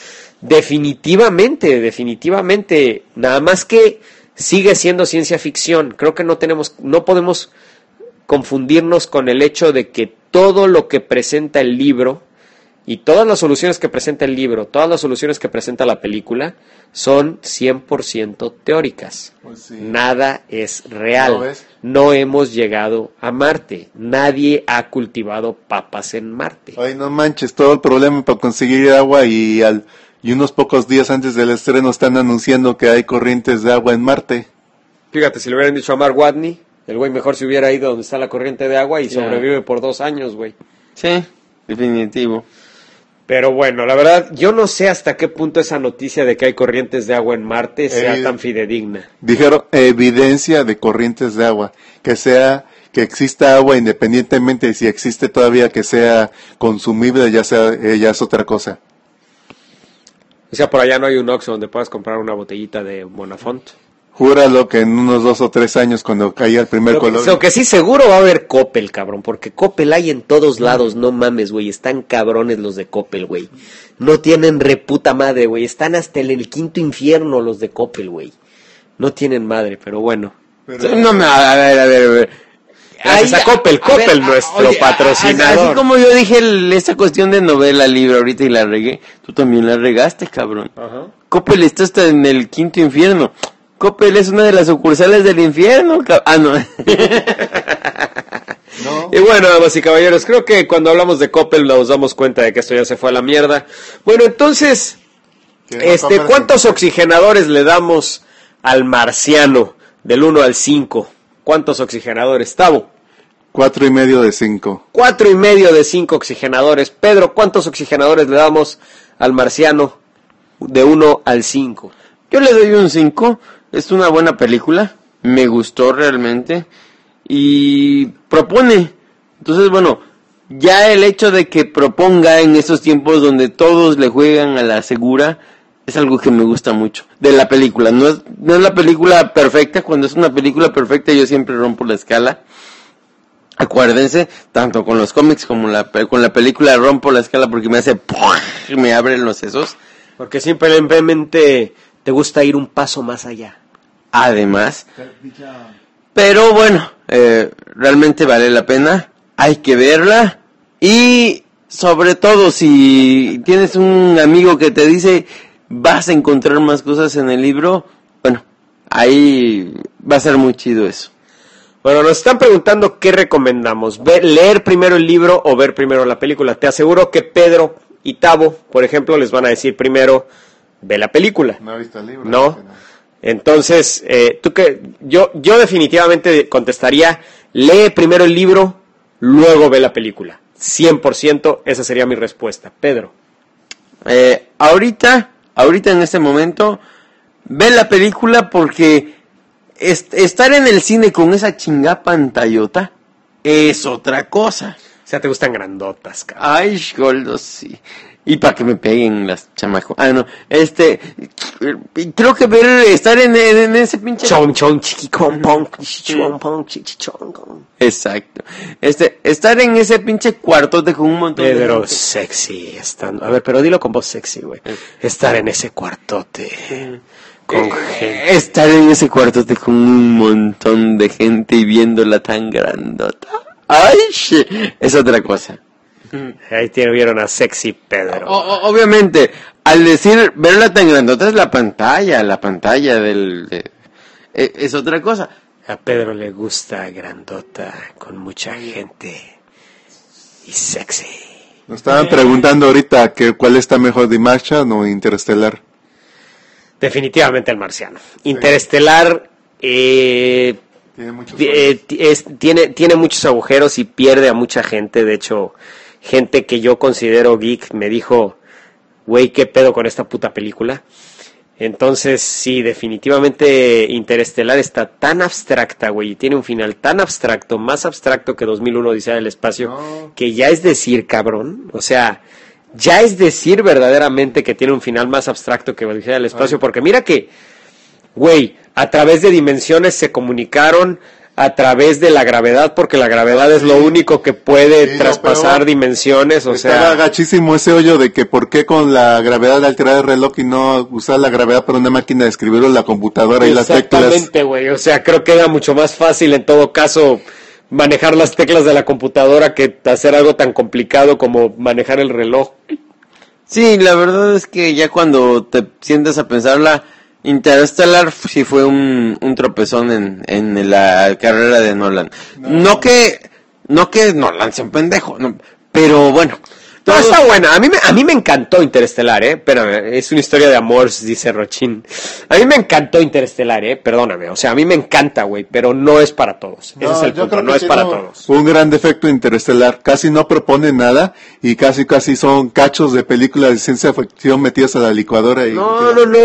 Definitivamente, nada más que sigue siendo ciencia ficción. Creo que no podemos confundirnos con el hecho de que todo lo que presenta el libro y todas las soluciones que presenta el libro, todas las soluciones que presenta la película son 100% teóricas. Pues sí. Nada es real. ¿No ves? No hemos llegado a Marte. Nadie ha cultivado papas en Marte. Ay, no manches, todo el problema para conseguir agua y unos pocos días antes del estreno están anunciando que hay corrientes de agua en Marte. Fíjate, si le hubieran dicho a Mark Watney, el güey mejor se hubiera ido donde está la corriente de agua y sobrevive por 2 años, güey. Sí, definitivo. Pero bueno, la verdad, yo no sé hasta qué punto esa noticia de que hay corrientes de agua en Marte sea tan fidedigna. Dijeron evidencia de corrientes de agua, que exista agua independientemente de si existe todavía que sea consumible, ya es otra cosa. O sea, por allá no hay un Oxxo donde puedas comprar una botellita de Bonafont. Júralo que en unos 2 o 3 años, cuando caiga el primer color. Lo que sí seguro va a haber Coppel, cabrón, porque Coppel hay en todos lados, no mames, güey, están cabrones los de Coppel, güey. No tienen reputa madre, güey, están hasta en el 5º infierno los de Coppel, güey. No tienen madre, pero bueno. No me... A ver. Gracias a Coppel, nuestro patrocinador. Así como yo dije esta cuestión de novela, libro ahorita y la regué, tú también la regaste, cabrón. Ajá. Coppel está hasta en el 5º infierno. Coppel es una de las sucursales del infierno. No. No. Y bueno, damas y caballeros, creo que cuando hablamos de Coppel nos damos cuenta de que esto ya se fue a la mierda. Bueno, entonces, ¿cuántos oxigenadores le damos al marciano del 1 al 5? ¿Cuántos oxigenadores, Tavo? 4.5 de 5. 4.5 de 5 oxigenadores. Pedro, ¿cuántos oxigenadores le damos al marciano? de 1 al 5. Yo le doy un 5, es una buena película, me gustó realmente y propone. Entonces, bueno, ya el hecho de que proponga en esos tiempos donde todos le juegan a la segura es algo que me gusta mucho de la película. No es la película perfecta, cuando es una película perfecta yo siempre rompo la escala. Acuérdense, tanto con los cómics como con la película rompo la escala porque me hace... me abren los sesos. Porque simplemente te gusta ir un paso más allá. Además, pero bueno, realmente vale la pena, hay que verla y sobre todo si tienes un amigo que te dice vas a encontrar más cosas en el libro, bueno, ahí va a ser muy chido eso. Bueno, nos están preguntando qué recomendamos, leer primero el libro o ver primero la película. Te aseguro que Pedro y Tavo, por ejemplo, les van a decir primero ve la película. No he visto el libro. No. Entonces, yo definitivamente contestaría, lee primero el libro, luego ve la película. 100%, esa sería mi respuesta. Pedro. Ahorita en este momento, ve la película porque estar en el cine con esa chingada pantallota es otra cosa. O sea, te gustan grandotas, cabrón. Ay, Goldo, sí. Y para que me peguen las chamacos. No. Creo que estar en ese pinche... Chon, chon, chiqui, con, pon, chichon, pon, chichichon, con. Exacto. Estar en ese pinche cuartote con un montón Pedro, de gente. sexy. Estando... A ver, pero dilo con voz sexy, güey. Estar en ese cuartote con gente. Estar en ese cuartote con un montón de gente y viéndola tan grandota. Ay, es otra cosa. Ahí vieron a sexy Pedro. Obviamente, al decir verla tan grandota es la pantalla es otra cosa. A Pedro le gusta grandota, con mucha gente y sexy. Nos estaban preguntando ahorita cuál está mejor, The Martian o Interestelar. Definitivamente el Marciano. Interestelar tiene muchos agujeros y pierde a mucha gente. De hecho, gente que yo considero geek me dijo, güey, ¿qué pedo con esta puta película? Entonces, sí, definitivamente Interestelar está tan abstracta, güey, y tiene un final tan abstracto, más abstracto que 2001 Odisea del Espacio, que ya es decir, cabrón, o sea, ya es decir verdaderamente que tiene un final más abstracto que Odisea del Espacio, porque mira que, güey, a través de dimensiones se comunicaron a través de la gravedad, porque la gravedad es lo único que puede traspasar dimensiones, o sea... Estaba gachísimo ese hoyo de que por qué con la gravedad alterar el reloj y no usar la gravedad para una máquina de escribirlo en la computadora y las teclas. Exactamente, güey, o sea, creo que era mucho más fácil en todo caso manejar las teclas de la computadora que hacer algo tan complicado como manejar el reloj. Sí, la verdad es que ya cuando te sientas a pensarla, Interstellar sí fue un tropezón en la carrera de Nolan. No que Nolan sea un pendejo, no, pero bueno. No, está buena. A mí me encantó Interestelar, Espérame, es una historia de amor, dice Rochín. A mí me encantó Interestelar, perdóname. O sea, a mí me encanta, güey, pero no es para todos. Ese es el punto, no es para todos. Un gran defecto Interestelar. Casi no propone nada y casi son cachos de películas de ciencia ficción metidas a la licuadora. Y No.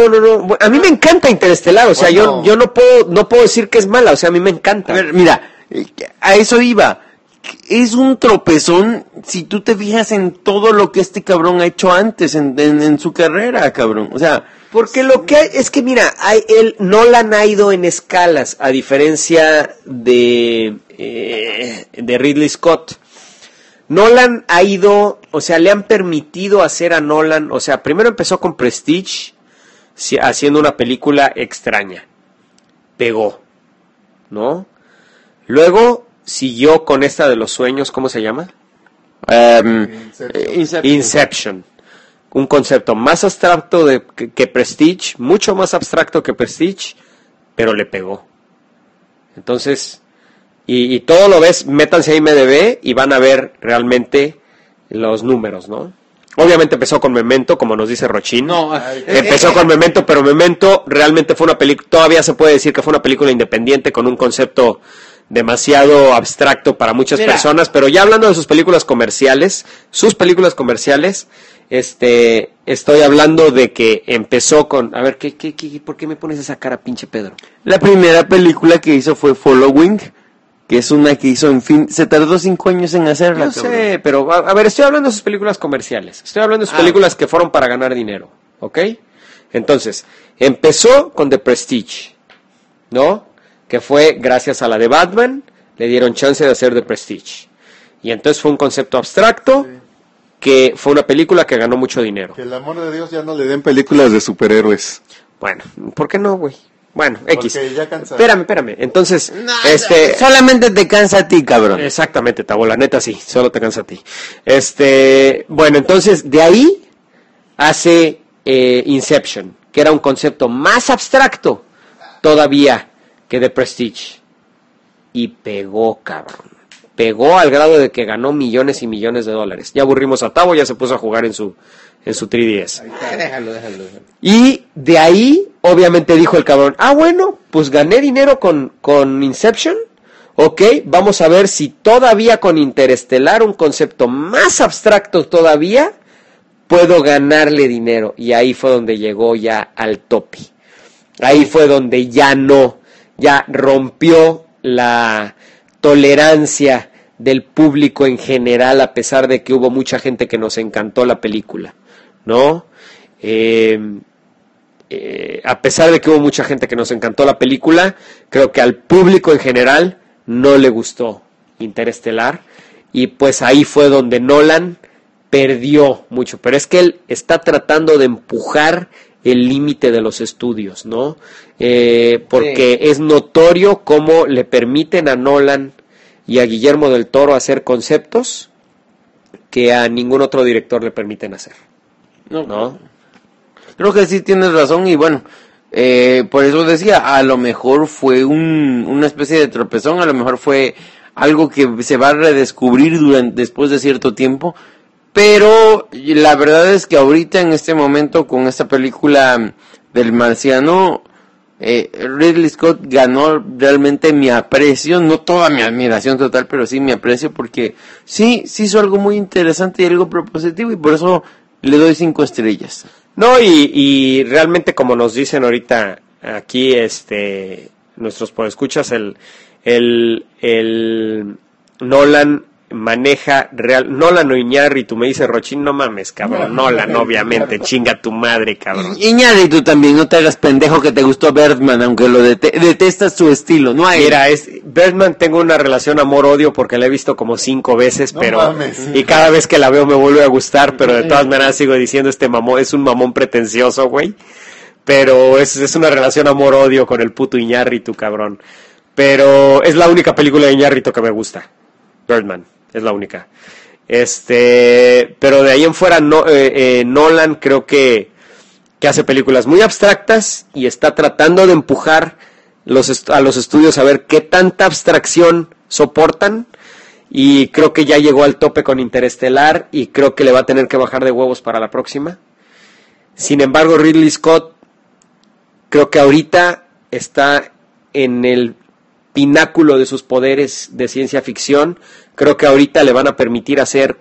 A mí me encanta Interestelar, o sea, bueno, yo no puedo decir que es mala, o sea, a mí me encanta. A ver, mira, a eso iba. Es un tropezón si tú te fijas en todo lo que este cabrón ha hecho antes en su carrera, cabrón. O sea, porque lo que hay es que, mira, Nolan ha ido en escalas, a diferencia de Ridley Scott. Nolan ha ido, o sea, le han permitido hacer a Nolan, o sea, primero empezó con Prestige, haciendo una película extraña. Pegó, ¿no? Luego siguió con esta de los sueños, ¿cómo se llama? Inception. Un concepto más abstracto que Prestige, mucho más abstracto que Prestige, pero le pegó. Entonces, y todo lo ves, métanse a IMDb y van a ver realmente los números, ¿no? Obviamente empezó con Memento, como nos dice Rochín. Empezó con Memento, pero Memento realmente fue una película, todavía se puede decir que fue una película independiente con un concepto demasiado abstracto para muchas personas, pero ya hablando de sus películas comerciales, Estoy hablando de que empezó con... A ver, ¿por qué me pones esa cara, pinche Pedro? La primera película que hizo fue Following, que es una que hizo, en fin, se tardó 5 años en hacerla. Yo sé, pero a ver, estoy hablando de sus películas comerciales. Estoy hablando de sus películas que fueron para ganar dinero, ¿ok? Entonces, empezó con The Prestige, ¿no? Que fue gracias a la de Batman, le dieron chance de hacer The Prestige. Y entonces fue un concepto abstracto, que fue una película que ganó mucho dinero. Que el amor de Dios ya no le den películas de superhéroes. Bueno, ¿por qué no, güey? Bueno, X. Porque ya cansa. Espérame. Entonces, solamente te cansa a ti, cabrón. Exactamente, Tabo, la neta sí, solo te cansa a ti. Bueno, entonces, de ahí hace Inception, que era un concepto más abstracto todavía que The Prestige. Y pegó, cabrón. Pegó al grado de que ganó millones y millones de dólares. Ya aburrimos a Tabo, ya se puso a jugar en su 3DS. Déjalo. Y de ahí, obviamente dijo el cabrón, bueno, pues gané dinero con Inception. Ok, vamos a ver si todavía con Interestelar, un concepto más abstracto todavía, puedo ganarle dinero. Y ahí fue donde llegó ya al tope. Ahí fue donde ya rompió la tolerancia del público en general, a pesar de que hubo mucha gente que nos encantó la película, ¿no? A pesar de que hubo mucha gente que nos encantó la película, creo que al público en general no le gustó Interestelar, y pues ahí fue donde Nolan perdió mucho, pero es que él está tratando de empujar el límite de los estudios, ¿no? Porque es notorio cómo le permiten a Nolan y a Guillermo del Toro hacer conceptos que a ningún otro director le permiten hacer, ¿no? Creo que sí tienes razón, y bueno, por eso decía, a lo mejor fue una especie de tropezón, a lo mejor fue algo que se va a redescubrir después de cierto tiempo. Pero la verdad es que ahorita, en este momento, con esta película del Marciano, Ridley Scott ganó realmente mi aprecio, no toda mi admiración total, pero sí mi aprecio, porque sí hizo algo muy interesante y algo propositivo, y por eso le doy 5 estrellas. No, y realmente, como nos dicen ahorita aquí nuestros podescuchas, el Nolan maneja Nolan o Iñárritu, me dice Rochín, no mames, cabrón. Nolan, obviamente, chinga tu madre, cabrón. Iñárritu también, no te hagas pendejo, que te gustó Birdman, aunque lo detestas su estilo, no hay. Mira, Birdman tengo una relación amor-odio porque la he visto como 5 veces, y cada vez que la veo me vuelve a gustar, pero de todas maneras sigo diciendo, mamón es un mamón pretencioso, güey. Pero es una relación amor-odio con el puto Iñárritu, cabrón. Pero es la única película de Iñárritu que me gusta. Birdman, es la única. Pero de ahí en fuera, Nolan creo que hace películas muy abstractas y está tratando de empujar a los estudios a ver qué tanta abstracción soportan, y creo que ya llegó al tope con Interestelar y creo que le va a tener que bajar de huevos para la próxima. Sin embargo, Ridley Scott creo que ahorita está en el pináculo de sus poderes de ciencia ficción. Creo que ahorita le van a permitir hacer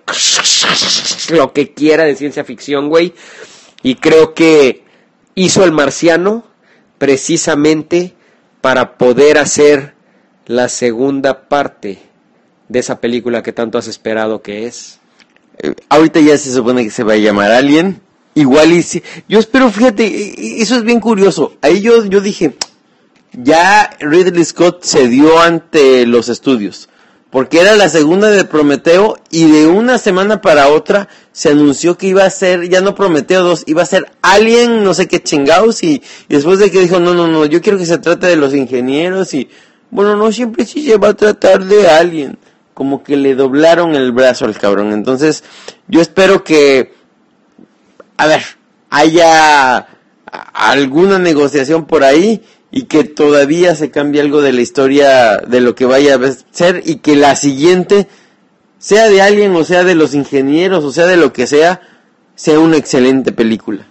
lo que quiera de ciencia ficción, güey. Y creo que hizo El Marciano precisamente para poder hacer la segunda parte de esa película que tanto has esperado, que es. Ahorita ya se supone que se va a llamar Alien. Igual y sí. Yo espero, fíjate, eso es bien curioso. Ahí yo dije, ya Ridley Scott cedió ante los estudios, porque era la segunda de Prometeo, y de una semana para otra se anunció que iba a ser, ya no Prometeo 2, iba a ser Alien, no sé qué chingados, y después de que dijo, no, yo quiero que se trate de los ingenieros, y bueno, no, siempre sí se va a tratar de Alien. Como que le doblaron el brazo al cabrón. Entonces, yo espero que, a ver, haya alguna negociación por ahí, y que todavía se cambie algo de la historia de lo que vaya a ser, y que la siguiente, sea de Alien o sea de los ingenieros o sea de lo que sea una excelente película.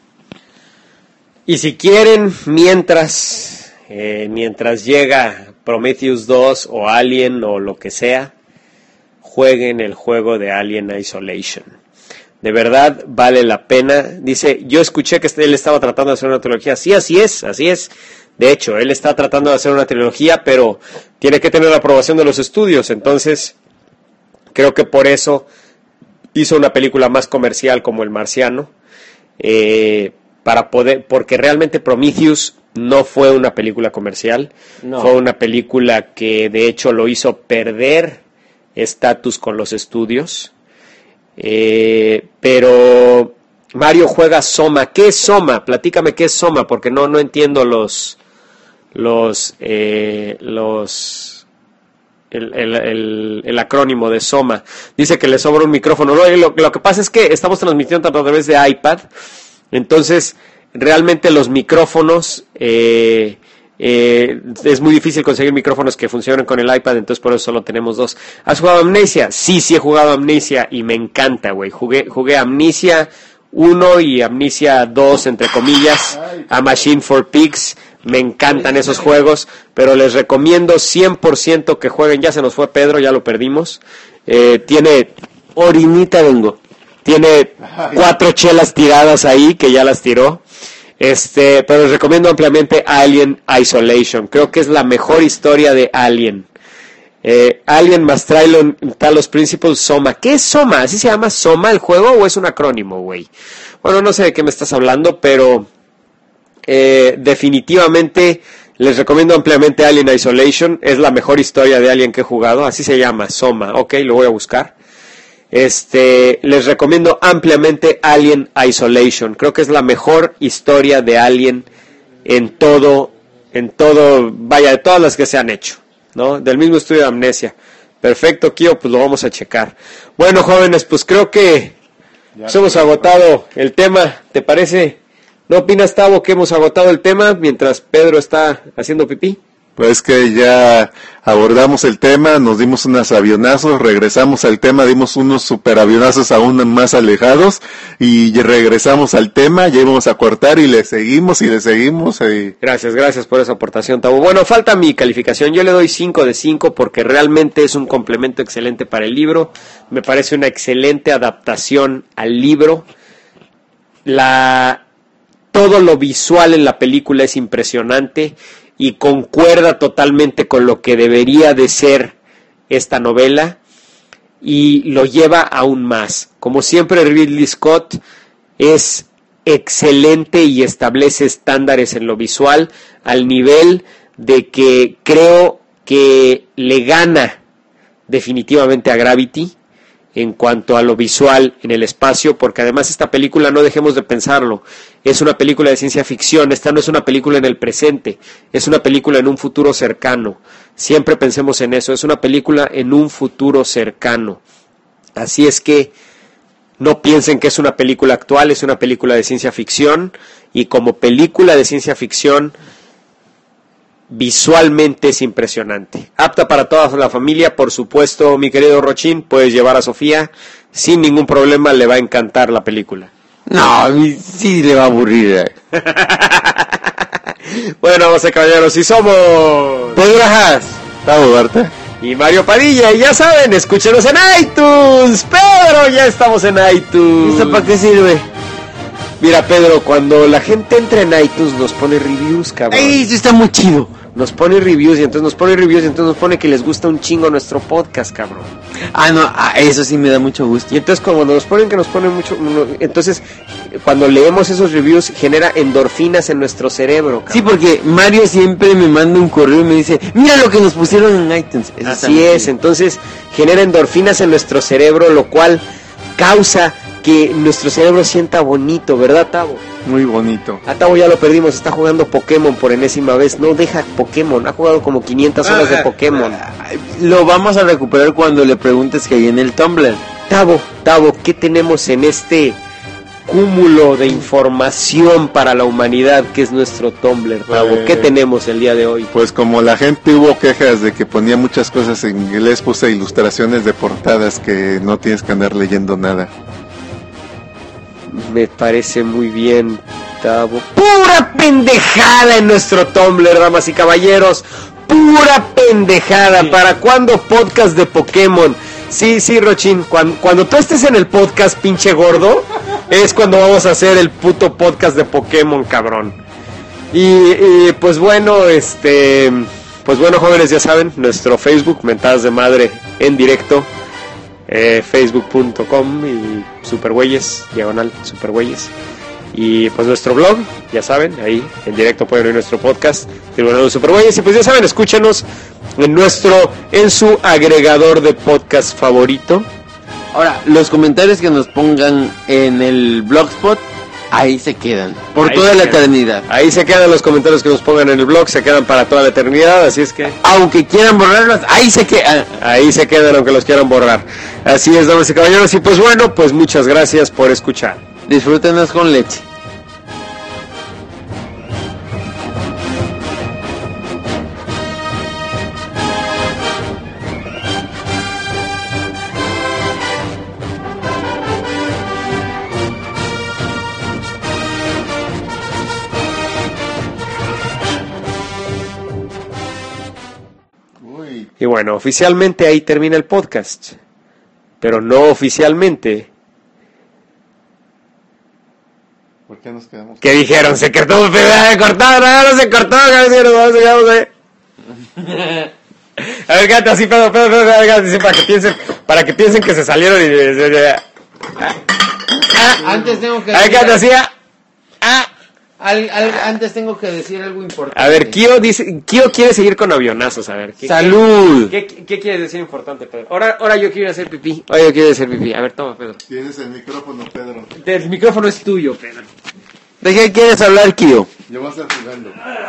Y si quieren, mientras llega Prometheus 2 o Alien o lo que sea, jueguen el juego de Alien Isolation, De verdad vale la pena. Dice, yo escuché que él estaba tratando de hacer una trilogía. Sí, así es. De hecho, él está tratando de hacer una trilogía, pero tiene que tener la aprobación de los estudios. Entonces, creo que por eso hizo una película más comercial como El Marciano. Porque realmente Prometheus no fue una película comercial. No. Fue una película que de hecho lo hizo perder estatus con los estudios. Pero Mario juega Soma. ¿Qué es Soma? Platícame qué es Soma, porque no entiendo el acrónimo de Soma. Dice que le sobra un micrófono. Lo que pasa es que estamos transmitiendo a través de iPad, entonces realmente los micrófonos es muy difícil conseguir micrófonos que funcionen con el iPad, entonces por eso solo tenemos 2. ¿Has jugado Amnesia? Sí he jugado Amnesia y me encanta, güey. Jugué Amnesia 1 y Amnesia 2, entre comillas, A Machine for Pigs. Me encantan esos juegos, pero les recomiendo 100% que jueguen. Ya se nos fue Pedro, ya lo perdimos. Tiene orinita vengo. Tiene 4 chelas tiradas ahí, que ya las tiró. Pero les recomiendo ampliamente Alien Isolation. Creo que es la mejor historia de Alien. Alien más Talos Principles Soma. ¿Qué es Soma? ¿Así se llama Soma el juego o es un acrónimo, güey? Bueno, no sé de qué me estás hablando, pero definitivamente les recomiendo ampliamente Alien Isolation. Es la mejor historia de Alien que he jugado. Así se llama, Soma. Ok, lo voy a buscar. Les recomiendo ampliamente Alien Isolation. Creo que es la mejor historia de Alien en todo, vaya, de todas las que se han hecho, ¿no? Del mismo estudio de Amnesia. Perfecto, Kio, pues lo vamos a checar. Bueno, jóvenes, pues creo que hemos agotado el tema. ¿Te parece? ¿No opinas, Tavo, que hemos agotado el tema mientras Pedro está haciendo pipí? Pues que ya abordamos el tema, nos dimos unos avionazos, regresamos al tema, dimos unos super avionazos aún más alejados y regresamos al tema, ya íbamos a cortar y le seguimos. Gracias por esa aportación, Tavo. Bueno, falta mi calificación, yo le doy 5 de 5 porque realmente es un complemento excelente para el libro, me parece una excelente adaptación al libro. Todo lo visual en la película es impresionante y concuerda totalmente con lo que debería de ser esta novela y lo lleva aún más. Como siempre, Ridley Scott es excelente y establece estándares en lo visual al nivel de que creo que le gana definitivamente a Gravity en cuanto a lo visual en el espacio, porque además esta película, no dejemos de pensarlo, es una película de ciencia ficción, esta no es una película en el presente, es una película en un futuro cercano, siempre pensemos en eso, es una película en un futuro cercano, así es que no piensen que es una película actual, es una película de ciencia ficción, y como película de ciencia ficción, visualmente es impresionante. Apta para toda la familia, por supuesto, mi querido Rochín, puedes llevar a Sofía, sin ningún problema, le va a encantar la película. No, sí le va a aburrir. Bueno, vamos a caballeros, y somos Pedro Haas, Tavo Duarte y Mario Padilla, y ya saben, escúchenos en iTunes. Pedro, ya estamos en iTunes. ¿Esto para qué sirve? Mira, Pedro, cuando la gente entra en iTunes nos pone reviews, cabrón. ¡Ey, eso está muy chido! Nos pone reviews y entonces nos pone que les gusta un chingo nuestro podcast, cabrón. Eso sí me da mucho gusto. Y entonces cuando nos ponen que nos ponen mucho, entonces cuando leemos esos reviews genera endorfinas en nuestro cerebro, cabrón. Sí, porque Mario siempre me manda un correo y me dice, mira lo que nos pusieron en iTunes. Eso así es, entonces genera endorfinas en nuestro cerebro, lo cual causa que nuestro cerebro sienta bonito, ¿verdad, Tavo? Muy bonito. A Tavo ya lo perdimos, está jugando Pokémon por enésima vez. No deja Pokémon, ha jugado como 500 horas de Pokémon. Lo vamos a recuperar cuando le preguntes que hay en el Tumblr. Tavo, ¿qué tenemos en este cúmulo de información para la humanidad que es nuestro Tumblr, Tavo? ¿Qué tenemos el día de hoy? Pues como la gente hubo quejas de que ponía muchas cosas en inglés, puse ilustraciones de portadas que no tienes que andar leyendo nada. Me parece muy bien, Tavo. ¡Pura pendejada en nuestro Tumblr, damas y caballeros! ¡Pura pendejada! ¿Para cuándo podcast de Pokémon? Sí, Rochín, cuando tú estés en el podcast, pinche gordo, es cuando vamos a hacer el puto podcast de Pokémon, cabrón. Y pues bueno, pues bueno, jóvenes, ya saben, nuestro Facebook, Mentadas de Madre en directo, facebook.com y Supergüeyes, /Supergüeyes. Y pues nuestro blog, ya saben, ahí en directo pueden oír nuestro podcast, Tribunal de Supergüeyes. Y pues ya saben, escúchenos en su agregador de podcast favorito. Ahora, los comentarios que nos pongan en el Blogspot, ahí se quedan, por Ahí toda se la quedan. eternidad. Ahí se quedan los comentarios que nos pongan en el blog, se quedan para toda la eternidad, así es que Aunque quieran borrarlos, ahí se quedan. ahí se quedan aunque los quieran borrar. Así es, damas y caballeros, y pues bueno, pues muchas gracias por escuchar. Disfrútenos con leche. Uy, Y bueno, oficialmente ahí termina el podcast, pero no oficialmente. ¿por qué nos quedamos? ¿Qué dijeron? Se cortó, no se cortó, caballero, vamos ahí. A ver, quédate así, Pedro, quédate así para que piensen que se salieron y... Antes tengo que A ver, quédate así. antes tengo que decir algo importante. A ver, Kio quiere seguir con avionazos, a ver. ¡Salud! ¿Qué quieres decir importante, Pedro? Ahora yo quiero hacer pipí. A ver, toma, Pedro. Tienes el micrófono, Pedro. El micrófono es tuyo, Pedro. ¿De qué quieres hablar, Kio? Yo voy a estar jugando.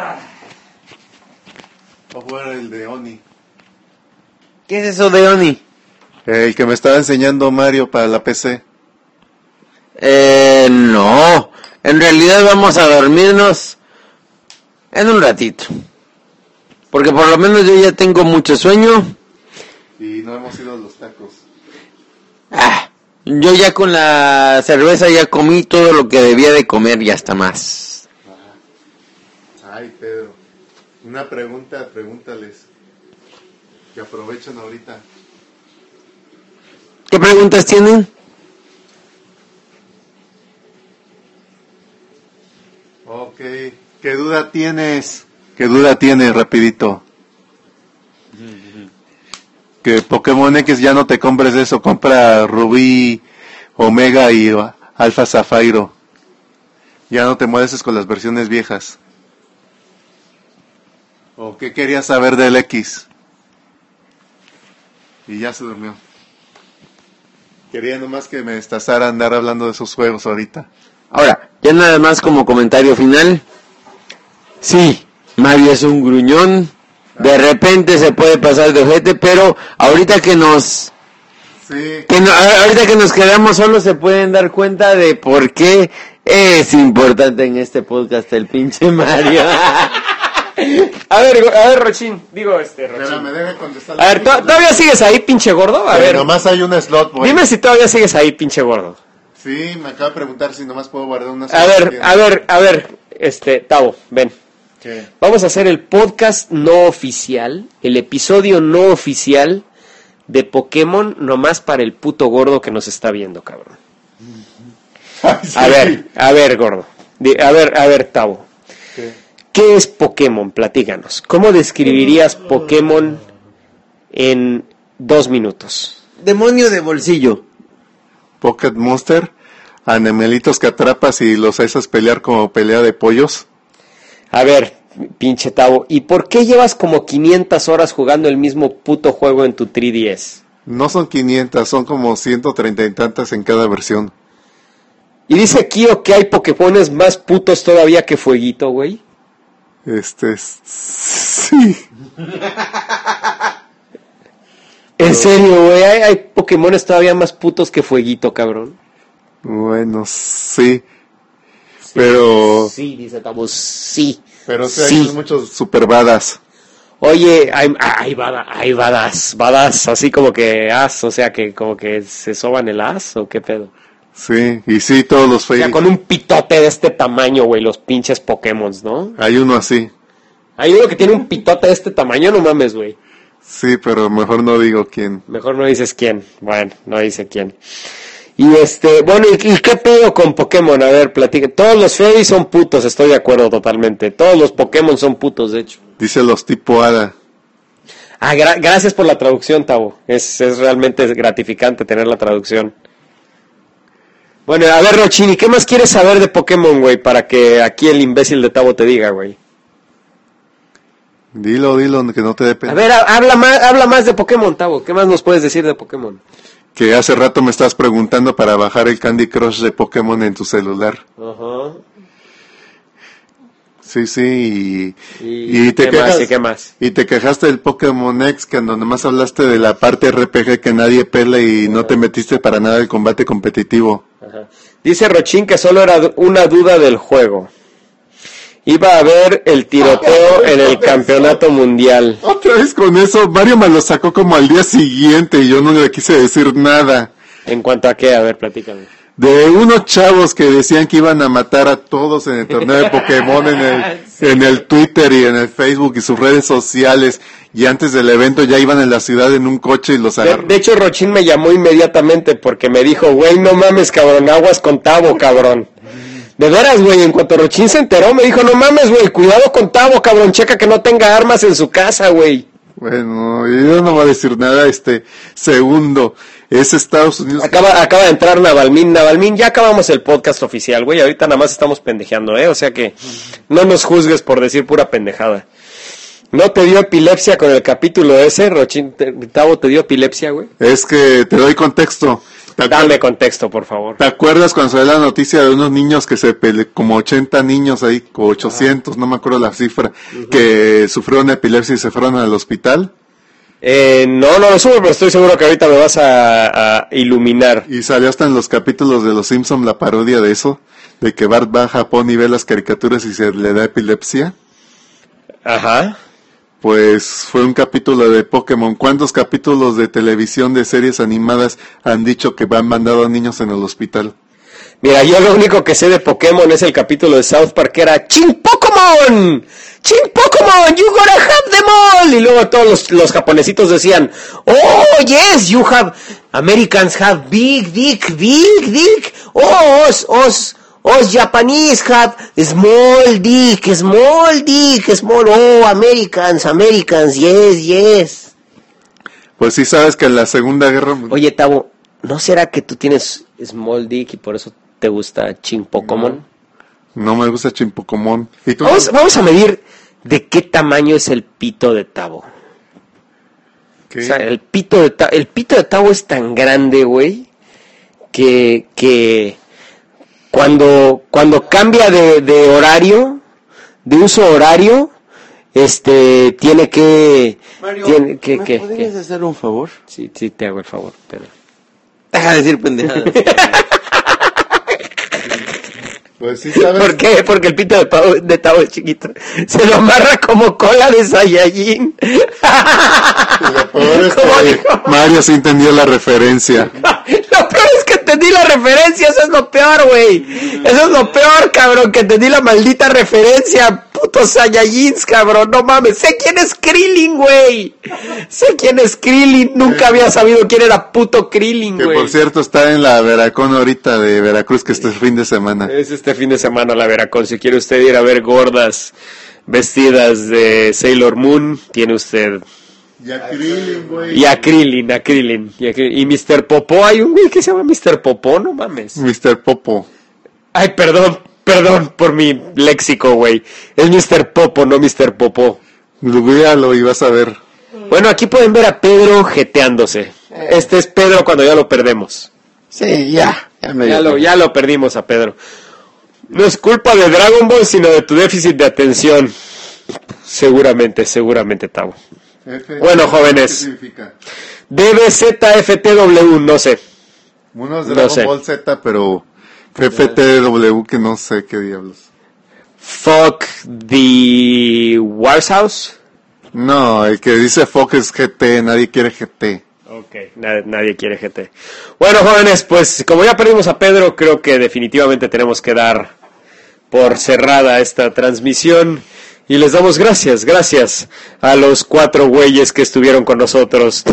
Voy a jugar el de Oni. ¿Qué es eso de Oni? El que me estaba enseñando Mario para la PC. No. En realidad vamos a dormirnos en un ratito. Porque por lo menos yo ya tengo mucho sueño. Y no hemos ido a los tacos. Yo ya con la cerveza ya comí todo lo que debía de comer y hasta más. Ay, Pedro. Una pregunta, pregúntales. Que aprovechen ahorita. ¿Qué preguntas tienen? Ok. ¿Qué duda tienes? ¿Qué duda tienes, rapidito? Que Pokémon X ya no te compres eso, compra Rubí, Omega y Alfa Zafiro. Ya no te molestes con las versiones viejas. ¿O qué querías saber del X? Y ya se durmió. Quería nomás que me destazara andar hablando de esos juegos ahorita. Ahora, ya nada más como comentario final. Sí, Mario es un gruñón. De repente se puede pasar de ojete, pero ahorita que nos... Sí. ahorita que nos quedamos solos se pueden dar cuenta de por qué es importante en este podcast el pinche Mario. A ver, Rochín. Espérame, deja contestar. A ver, ¿todavía sigues ahí, pinche gordo? A ver, Nomás hay un slot, boy. dime si todavía sigues ahí, pinche gordo. Sí, me acaba de preguntar si nomás puedo guardar una A ver, Tavo, ven. ¿Qué? Vamos a hacer el podcast no oficial, el episodio no oficial de Pokémon nomás para el puto gordo que nos está viendo, cabrón. Sí. A ver, gordo. A ver, Tavo. ¿Qué? ¿Qué es Pokémon? Platícanos. ¿Cómo describirías Pokémon en 2 minutos? Demonio de bolsillo. Pocket Monster, animalitos que atrapas y los haces pelear como pelea de pollos. A ver, pinche Tavo, ¿y por qué llevas como 500 horas jugando el mismo puto juego en tu 3DS? No son 500, son como 130 y tantas en cada versión. Y dice Kio que hay Pokémones más putos todavía que Fueguito, güey. Sí. En serio, güey, hay Pokémones todavía más putos que Fueguito, cabrón. Bueno, sí. Pero Sí, dice Tavo, sí. sí, Sí. hay muchos super badas. Oye, hay badas, así como que as, o sea, que como que se soban el as, ¿o qué pedo? Sí, y sí, todos los O sea, con un pitote de este tamaño, güey, los pinches Pokémons, ¿no? Hay uno así. Hay uno que tiene un pitote de este tamaño, no mames, güey. Sí, pero mejor no digo quién. Mejor no dices quién. Bueno, no dice quién. Y bueno, ¿y qué pedo con Pokémon? A ver, platica. Todos los Freddy son putos, estoy de acuerdo totalmente. Todos los Pokémon son putos, de hecho. Dice los tipo hada. Ah, gracias por la traducción, Tavo. Es realmente gratificante tener la traducción. Bueno, a ver, Rochini, ¿qué más quieres saber de Pokémon, güey? Para que aquí el imbécil de Tavo te diga, güey. Dilo, que no te dé pena. A ver, habla más de Pokémon, Tavo. ¿Qué más nos puedes decir de Pokémon? Que hace rato me estás preguntando para bajar el Candy Crush de Pokémon en tu celular. Ajá. Sí, ¿Y te qué quejas, más? ¿Y qué más? Y te quejaste del Pokémon X, que donde más hablaste de la parte RPG que nadie pela y no te metiste para nada el combate competitivo. Ajá. Dice Rochin que solo era una duda del juego. Iba a haber el tiroteo en el campeonato mundial. Otra vez con eso, Mario me lo sacó como al día siguiente y yo no le quise decir nada. ¿En cuanto a qué? A ver, platícame. De unos chavos que decían que iban a matar a todos en el torneo de Pokémon en el Twitter y en el Facebook y sus redes sociales, y antes del evento ya iban en la ciudad en un coche y los agarraron. De hecho, Rochin me llamó inmediatamente porque me dijo, güey, no mames, cabrón, aguas con Tavo, cabrón. De veras, güey, en cuanto Rochin se enteró, me dijo, no mames, güey, cuidado con Tavo, cabrón, checa que no tenga armas en su casa, güey. Bueno, yo no voy a decir nada. Segundo, es Estados Unidos. Acaba de entrar Navalmin, ya acabamos el podcast oficial, güey, ahorita nada más estamos pendejeando, o sea que no nos juzgues por decir pura pendejada. ¿No te dio epilepsia con el capítulo ese, Rochin? Tavo, ¿te dio epilepsia, güey? Es que te doy contexto. Dame contexto, por favor. ¿Te acuerdas cuando salió la noticia de unos niños que como 80 niños ahí, o 800, no me acuerdo la cifra, que sufrieron epilepsia y se fueron al hospital? No lo supe, pero estoy seguro que ahorita me vas a iluminar. Y salió hasta en los capítulos de Los Simpson la parodia de eso, de que Bart va a Japón y ve las caricaturas y se le da epilepsia. Ajá. Pues fue un capítulo de Pokémon. ¿Cuántos capítulos de televisión de series animadas han dicho que han mandado a niños en el hospital? Mira, yo lo único que sé de Pokémon es el capítulo de South Park que era ¡Chin Pokémon! ¡Chin Pokémon! ¡You gotta have them all! Y luego todos los japonesitos decían ¡Oh, yes! You have... Americans have big dick! ¡Oh, os Japanese have small dick! ¡Oh, Americans! Yes! Pues sí sabes que en la Segunda Guerra... Oye, Tavo, ¿no será que tú tienes small dick y por eso te gusta Chin Pokémon? No me gusta Chin Pokémon. ¿Y tú? Vamos a medir de qué tamaño es el pito de Tavo. ¿Qué? O sea, el pito de Tavo es tan grande, güey, que cuando cambia de horario, de uso horario, tiene que... Mario, ¿me podrías hacer un favor? Sí, te hago el favor, pero... Deja de decir pendejadas. Pues sí sabes... ¿Por qué? Porque el pito de Tavo es chiquito. Se lo amarra como cola de Saiyajin. Lo peor es ¿Cómo que dijo? Mario sí entendió la referencia. Lo peor es que entendí la referencia, eso es lo peor, güey. Eso es lo peor, cabrón, que entendí la maldita referencia. Putos Saiyajins, cabrón, no mames. Sé quién es Krillin, güey. Sé quién es Krillin. Nunca había sabido quién era puto Krillin, Que güey. por cierto está en la Veracón ahorita de Veracruz, que este fin de semana. Es este fin de semana la Veracrún. Si quiere usted ir a ver gordas vestidas de Sailor Moon, tiene usted... Y a Krillin, güey. Y a Krillin. Y Mr. Popó, hay un güey que se llama Mr. Popó, no mames. Mr. Popo. Ay, perdón por mi léxico, güey. Es Mr. Popo, no Mr. Popó. Googlealo y vas a ver. Bueno, aquí pueden ver a Pedro jeteándose. Este es Pedro cuando ya lo perdemos. Sí, ya Ya lo perdimos a Pedro. No es culpa de Dragon Ball, sino de tu déficit de atención. Seguramente, Tavo. Bueno, jóvenes. ¿Qué significa? DBZFTW, no sé. Uno es No Dragon sé. Ball Z, pero FTW que no sé qué diablos. Fuck the Warshouse. No, el que dice Fox es GT, nadie quiere GT. Ok, nadie quiere GT. Bueno, jóvenes, pues como ya perdimos a Pedro, creo que definitivamente tenemos que dar por cerrada esta transmisión. Y les damos gracias a los 4 güeyes que estuvieron con nosotros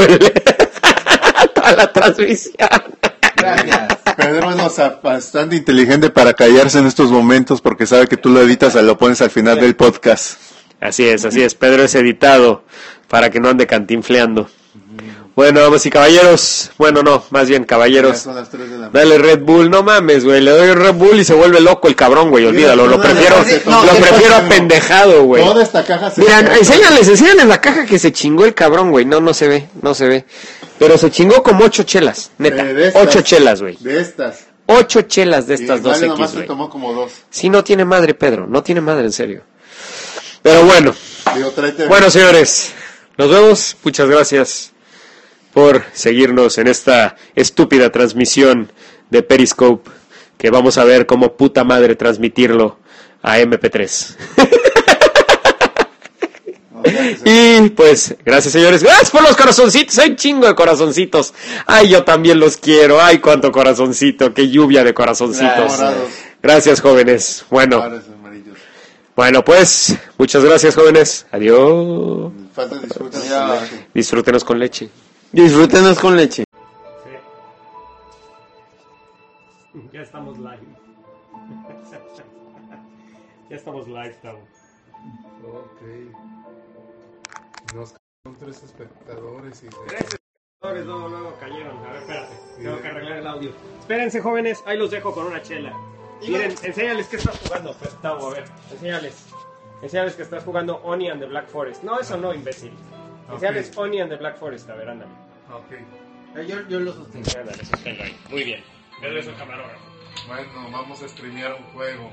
toda la transmisión. Gracias. Pedro es bastante inteligente para callarse en estos momentos porque sabe que tú lo editas y lo pones al final del podcast. Así es. Pedro es editado para que no ande cantinfleando. Bueno, damas y caballeros. Bueno, no, más bien caballeros. Son las 3 de la mañana. Dale Red Bull, no mames, güey. Le doy Red Bull y se vuelve loco el cabrón, güey. Olvídalo, lo prefiero apendejado, güey. Toda esta caja se... Mira, enséñales la caja que se chingó el cabrón, güey. No se ve. Pero se chingó como 8 chelas, neta. 8 chelas, güey. De estas. 8 chelas de estas 2X, vale, nomás se güey. tomó como 2. Sí, no tiene madre, Pedro. No tiene madre, en serio. Pero bueno. Digo, tráete... Bueno, señores. Nos vemos. Muchas gracias por seguirnos en esta estúpida transmisión de Periscope, que vamos a ver cómo puta madre transmitirlo a MP3. Y pues, gracias señores, gracias por los corazoncitos, hay un chingo de corazoncitos. Ay, yo también los quiero, ay, cuánto corazoncito, qué lluvia de corazoncitos. Gracias, jóvenes. Bueno, pues, muchas gracias, jóvenes. Adiós. Disfrútenos con leche. Disfrútenos con leche. Sí. Ya estamos live. Ya estamos live, Tavo. Ok. Nos son 3 espectadores y... 3 espectadores luego cayeron. A ver, espérate. Tengo que arreglar el audio. Espérense, jóvenes. Ahí los dejo con una chela. Miren, enséñales qué estás jugando, Tavo. A ver, enséñales. Enséñales que estás jugando Oni and the Black Forest. No, eso no, imbécil. Enséñales Oni and the Black Forest. A ver, ándale. Ok. Yo lo sostengo. Ándale, sosténlo ahí. Muy bien. Pedro es el camarógrafo. Bueno, vamos a streamear un juego.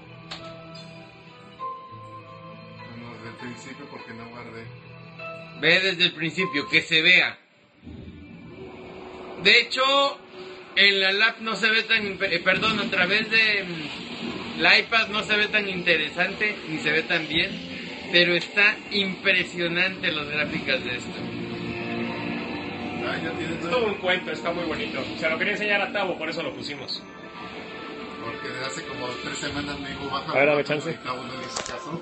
Bueno, desde el principio porque no guardé. Ve desde el principio, que se vea. De hecho, en la lap no se ve tan... perdón, a través de la iPad no se ve tan interesante, ni se ve tan bien, pero está impresionante las gráficas de esto. Ah, ya tienes Es todo un cuento, está muy bonito. Se lo quería enseñar a Tavo, por eso lo pusimos. Porque desde hace como 3 semanas me dijo baja. A ver, dame chance. Y Cabo no le hizo caso.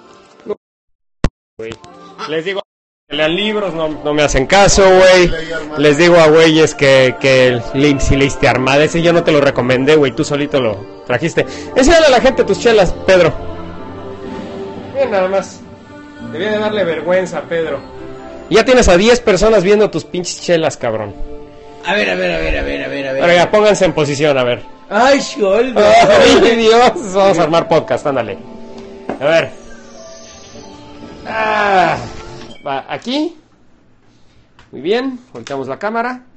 Güey. Les digo que lean libros, no me hacen caso, güey. Les digo a güeyes que si leíste Armada, ese yo no te lo recomendé, güey, tú solito lo trajiste. Enséñale a la gente tus chelas, Pedro. Bien, nada más. Debía de darle vergüenza, Pedro. Ya tienes a 10 personas viendo tus pinches chelas, cabrón. A ver. Ahora ya, pónganse en posición, a ver. Ay, Sholdo. Ay, Dios, vamos a armar podcast, ándale. A ver. Va aquí. Muy bien, volteamos la cámara.